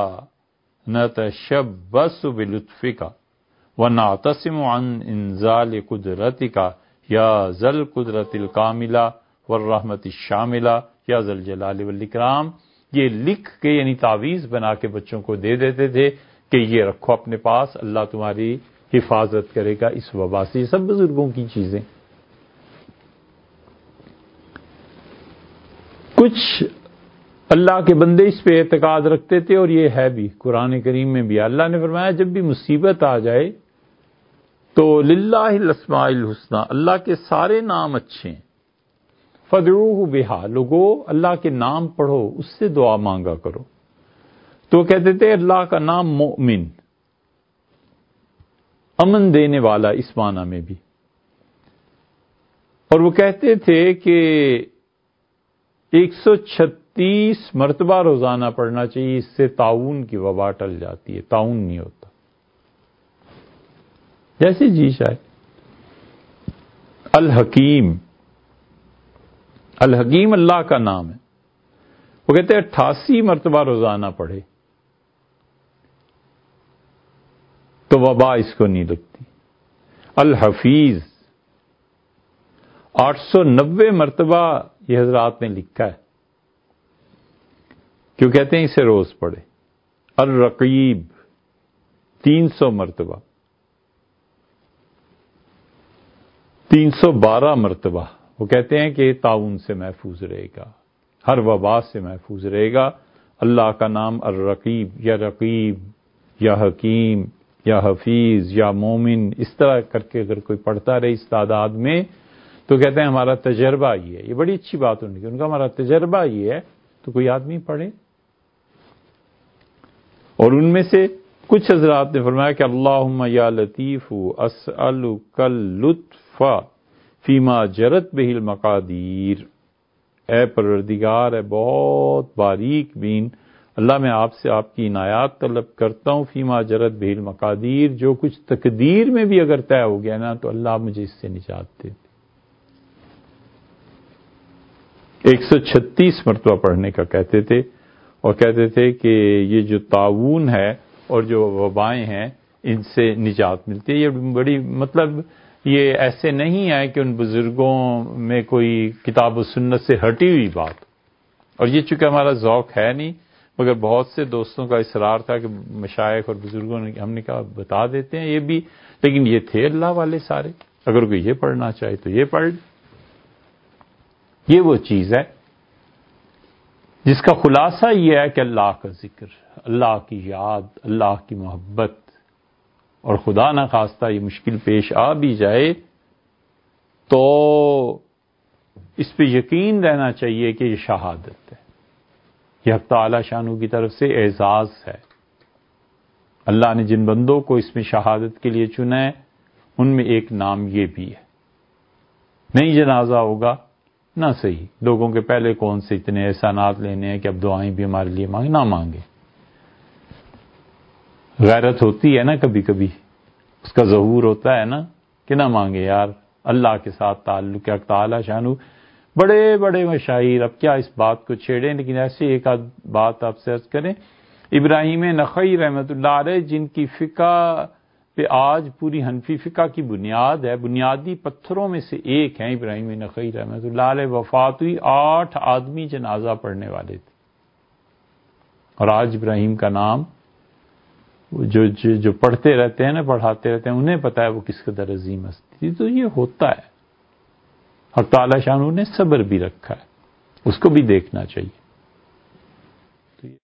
نتشبث بلطفک ونعتصم عن انزال قدرتک یا ذا القدرۃ الکاملہ والرحمت الشاملہ یا ذا الجلال والاکرام. یہ لکھ کے یعنی تعویذ بنا کے بچوں کو دے دیتے تھے کہ یہ رکھو اپنے پاس، اللہ تمہاری حفاظت کرے گا اس وبا سے. یہ سب بزرگوں کی چیزیں. کچھ اللہ کے بندے اس پہ اعتقاد رکھتے تھے، اور یہ ہے بھی قرآن کریم میں بھی. اللہ نے فرمایا جب بھی مصیبت آ جائے تو للہ الاسماء الحسنی، اللہ کے سارے نام اچھے ہیں، فدعوہ بہا، لوگو اللہ کے نام پڑھو، اس سے دعا مانگا کرو. تو کہتے تھے اللہ کا نام مؤمن، امن دینے والا اس معنی میں بھی. اور وہ کہتے تھے کہ ایک سو چھتیس مرتبہ روزانہ پڑھنا چاہیے، اس سے طاعون کی وبا ٹل جاتی ہے، طاعون نہیں ہوتا. جیسے جی شاید. الحکیم، الحکیم اللہ کا نام ہے. وہ کہتے ہیں اٹھاسی مرتبہ روزانہ پڑھے تو وبا اس کو نہیں لگتی. الحفیظ، آٹھ سو نوے مرتبہ یہ حضرات نے لکھا ہے، کیوں کہتے ہیں اسے روز پڑھے. الرقیب، تین سو مرتبہ، تین سو بارہ مرتبہ. وہ کہتے ہیں کہ طاعون سے محفوظ رہے گا، ہر وبا سے محفوظ رہے گا. اللہ کا نام الرقیب یا رقیب یا حکیم یا حفیظ یا مومن، اس طرح کر کے اگر کوئی پڑھتا رہے اس تعداد میں تو کہتے ہیں ہمارا تجربہ یہ ہے. یہ بڑی اچھی بات ہونے کی، ان کا ہمارا تجربہ یہ ہے تو کوئی آدمی پڑھے. اور ان میں سے کچھ حضرات نے فرمایا کہ اللہم یا لطیف اسألک اللطف فیما جرت بہ المقادیر، اے پروردگار، اے بہت باریک بین اللہ، میں آپ سے آپ کی عنایات طلب کرتا ہوں، فیما جرت بہ المقادیر، جو کچھ تقدیر میں بھی اگر طے ہو گیا نا تو اللہ مجھے اس سے نجات دے. ایک سو چھتیس مرتبہ پڑھنے کا کہتے تھے، اور کہتے تھے کہ یہ جو طاعون ہے اور جو وبائیں ہیں ان سے نجات ملتی ہے. یہ بڑی مطلب یہ ایسے نہیں ہے کہ ان بزرگوں میں کوئی کتاب و سنت سے ہٹی ہوئی بات. اور یہ چونکہ ہمارا ذوق ہے نہیں، مگر بہت سے دوستوں کا اصرار تھا کہ مشائخ اور بزرگوں نے، ہم نے کہا بتا دیتے ہیں یہ بھی، لیکن یہ تھے اللہ والے سارے، اگر کوئی یہ پڑھنا چاہے تو یہ پڑھ. یہ وہ چیز ہے جس کا خلاصہ یہ ہے کہ اللہ کا ذکر، اللہ کی یاد، اللہ کی محبت، اور خدا نہ خواستہ یہ مشکل پیش آ بھی جائے تو اس پہ یقین رہنا چاہیے کہ یہ شہادت ہے، یہ حق تعالی شانہ کی طرف سے اعزاز ہے. اللہ نے جن بندوں کو اس میں شہادت کے لیے چنا ہے ان میں ایک نام یہ بھی ہے. نہیں جنازہ ہوگا نہ صحیح، لوگوں کے پہلے کون سے اتنے احسانات لینے ہیں کہ اب دعائیں بھی ہمارے لیے مانگے، نہ مانگے. غیرت ہوتی ہے نا کبھی کبھی، اس کا ظہور ہوتا ہے نا کہ نہ مانگے یار، اللہ کے ساتھ تعلق ہے. تعالی شانو بڑے بڑے مشاہیر، اب کیا اس بات کو چھیڑیں، لیکن ایسی ایک آدھ بات آپ سے عرض کریں. ابراہیم نخعی رحمۃ اللہ علیہ، جن کی فقہ پہ آج پوری حنفی فقہ کی بنیاد ہے، بنیادی پتھروں میں سے ایک ہیں ابراہیم نخعی رحمۃ اللہ علیہ. وفات ہوئی، آٹھ آدمی جنازہ پڑھنے والے تھے، اور آج ابراہیم کا نام جو جو, جو پڑھتے رہتے ہیں نا، پڑھاتے رہتے ہیں، انہیں پتہ ہے وہ کس قدر عظیم ہستی تھی. تو یہ ہوتا ہے، اور تعالی شانہ نے صبر بھی رکھا ہے، اس کو بھی دیکھنا چاہیے.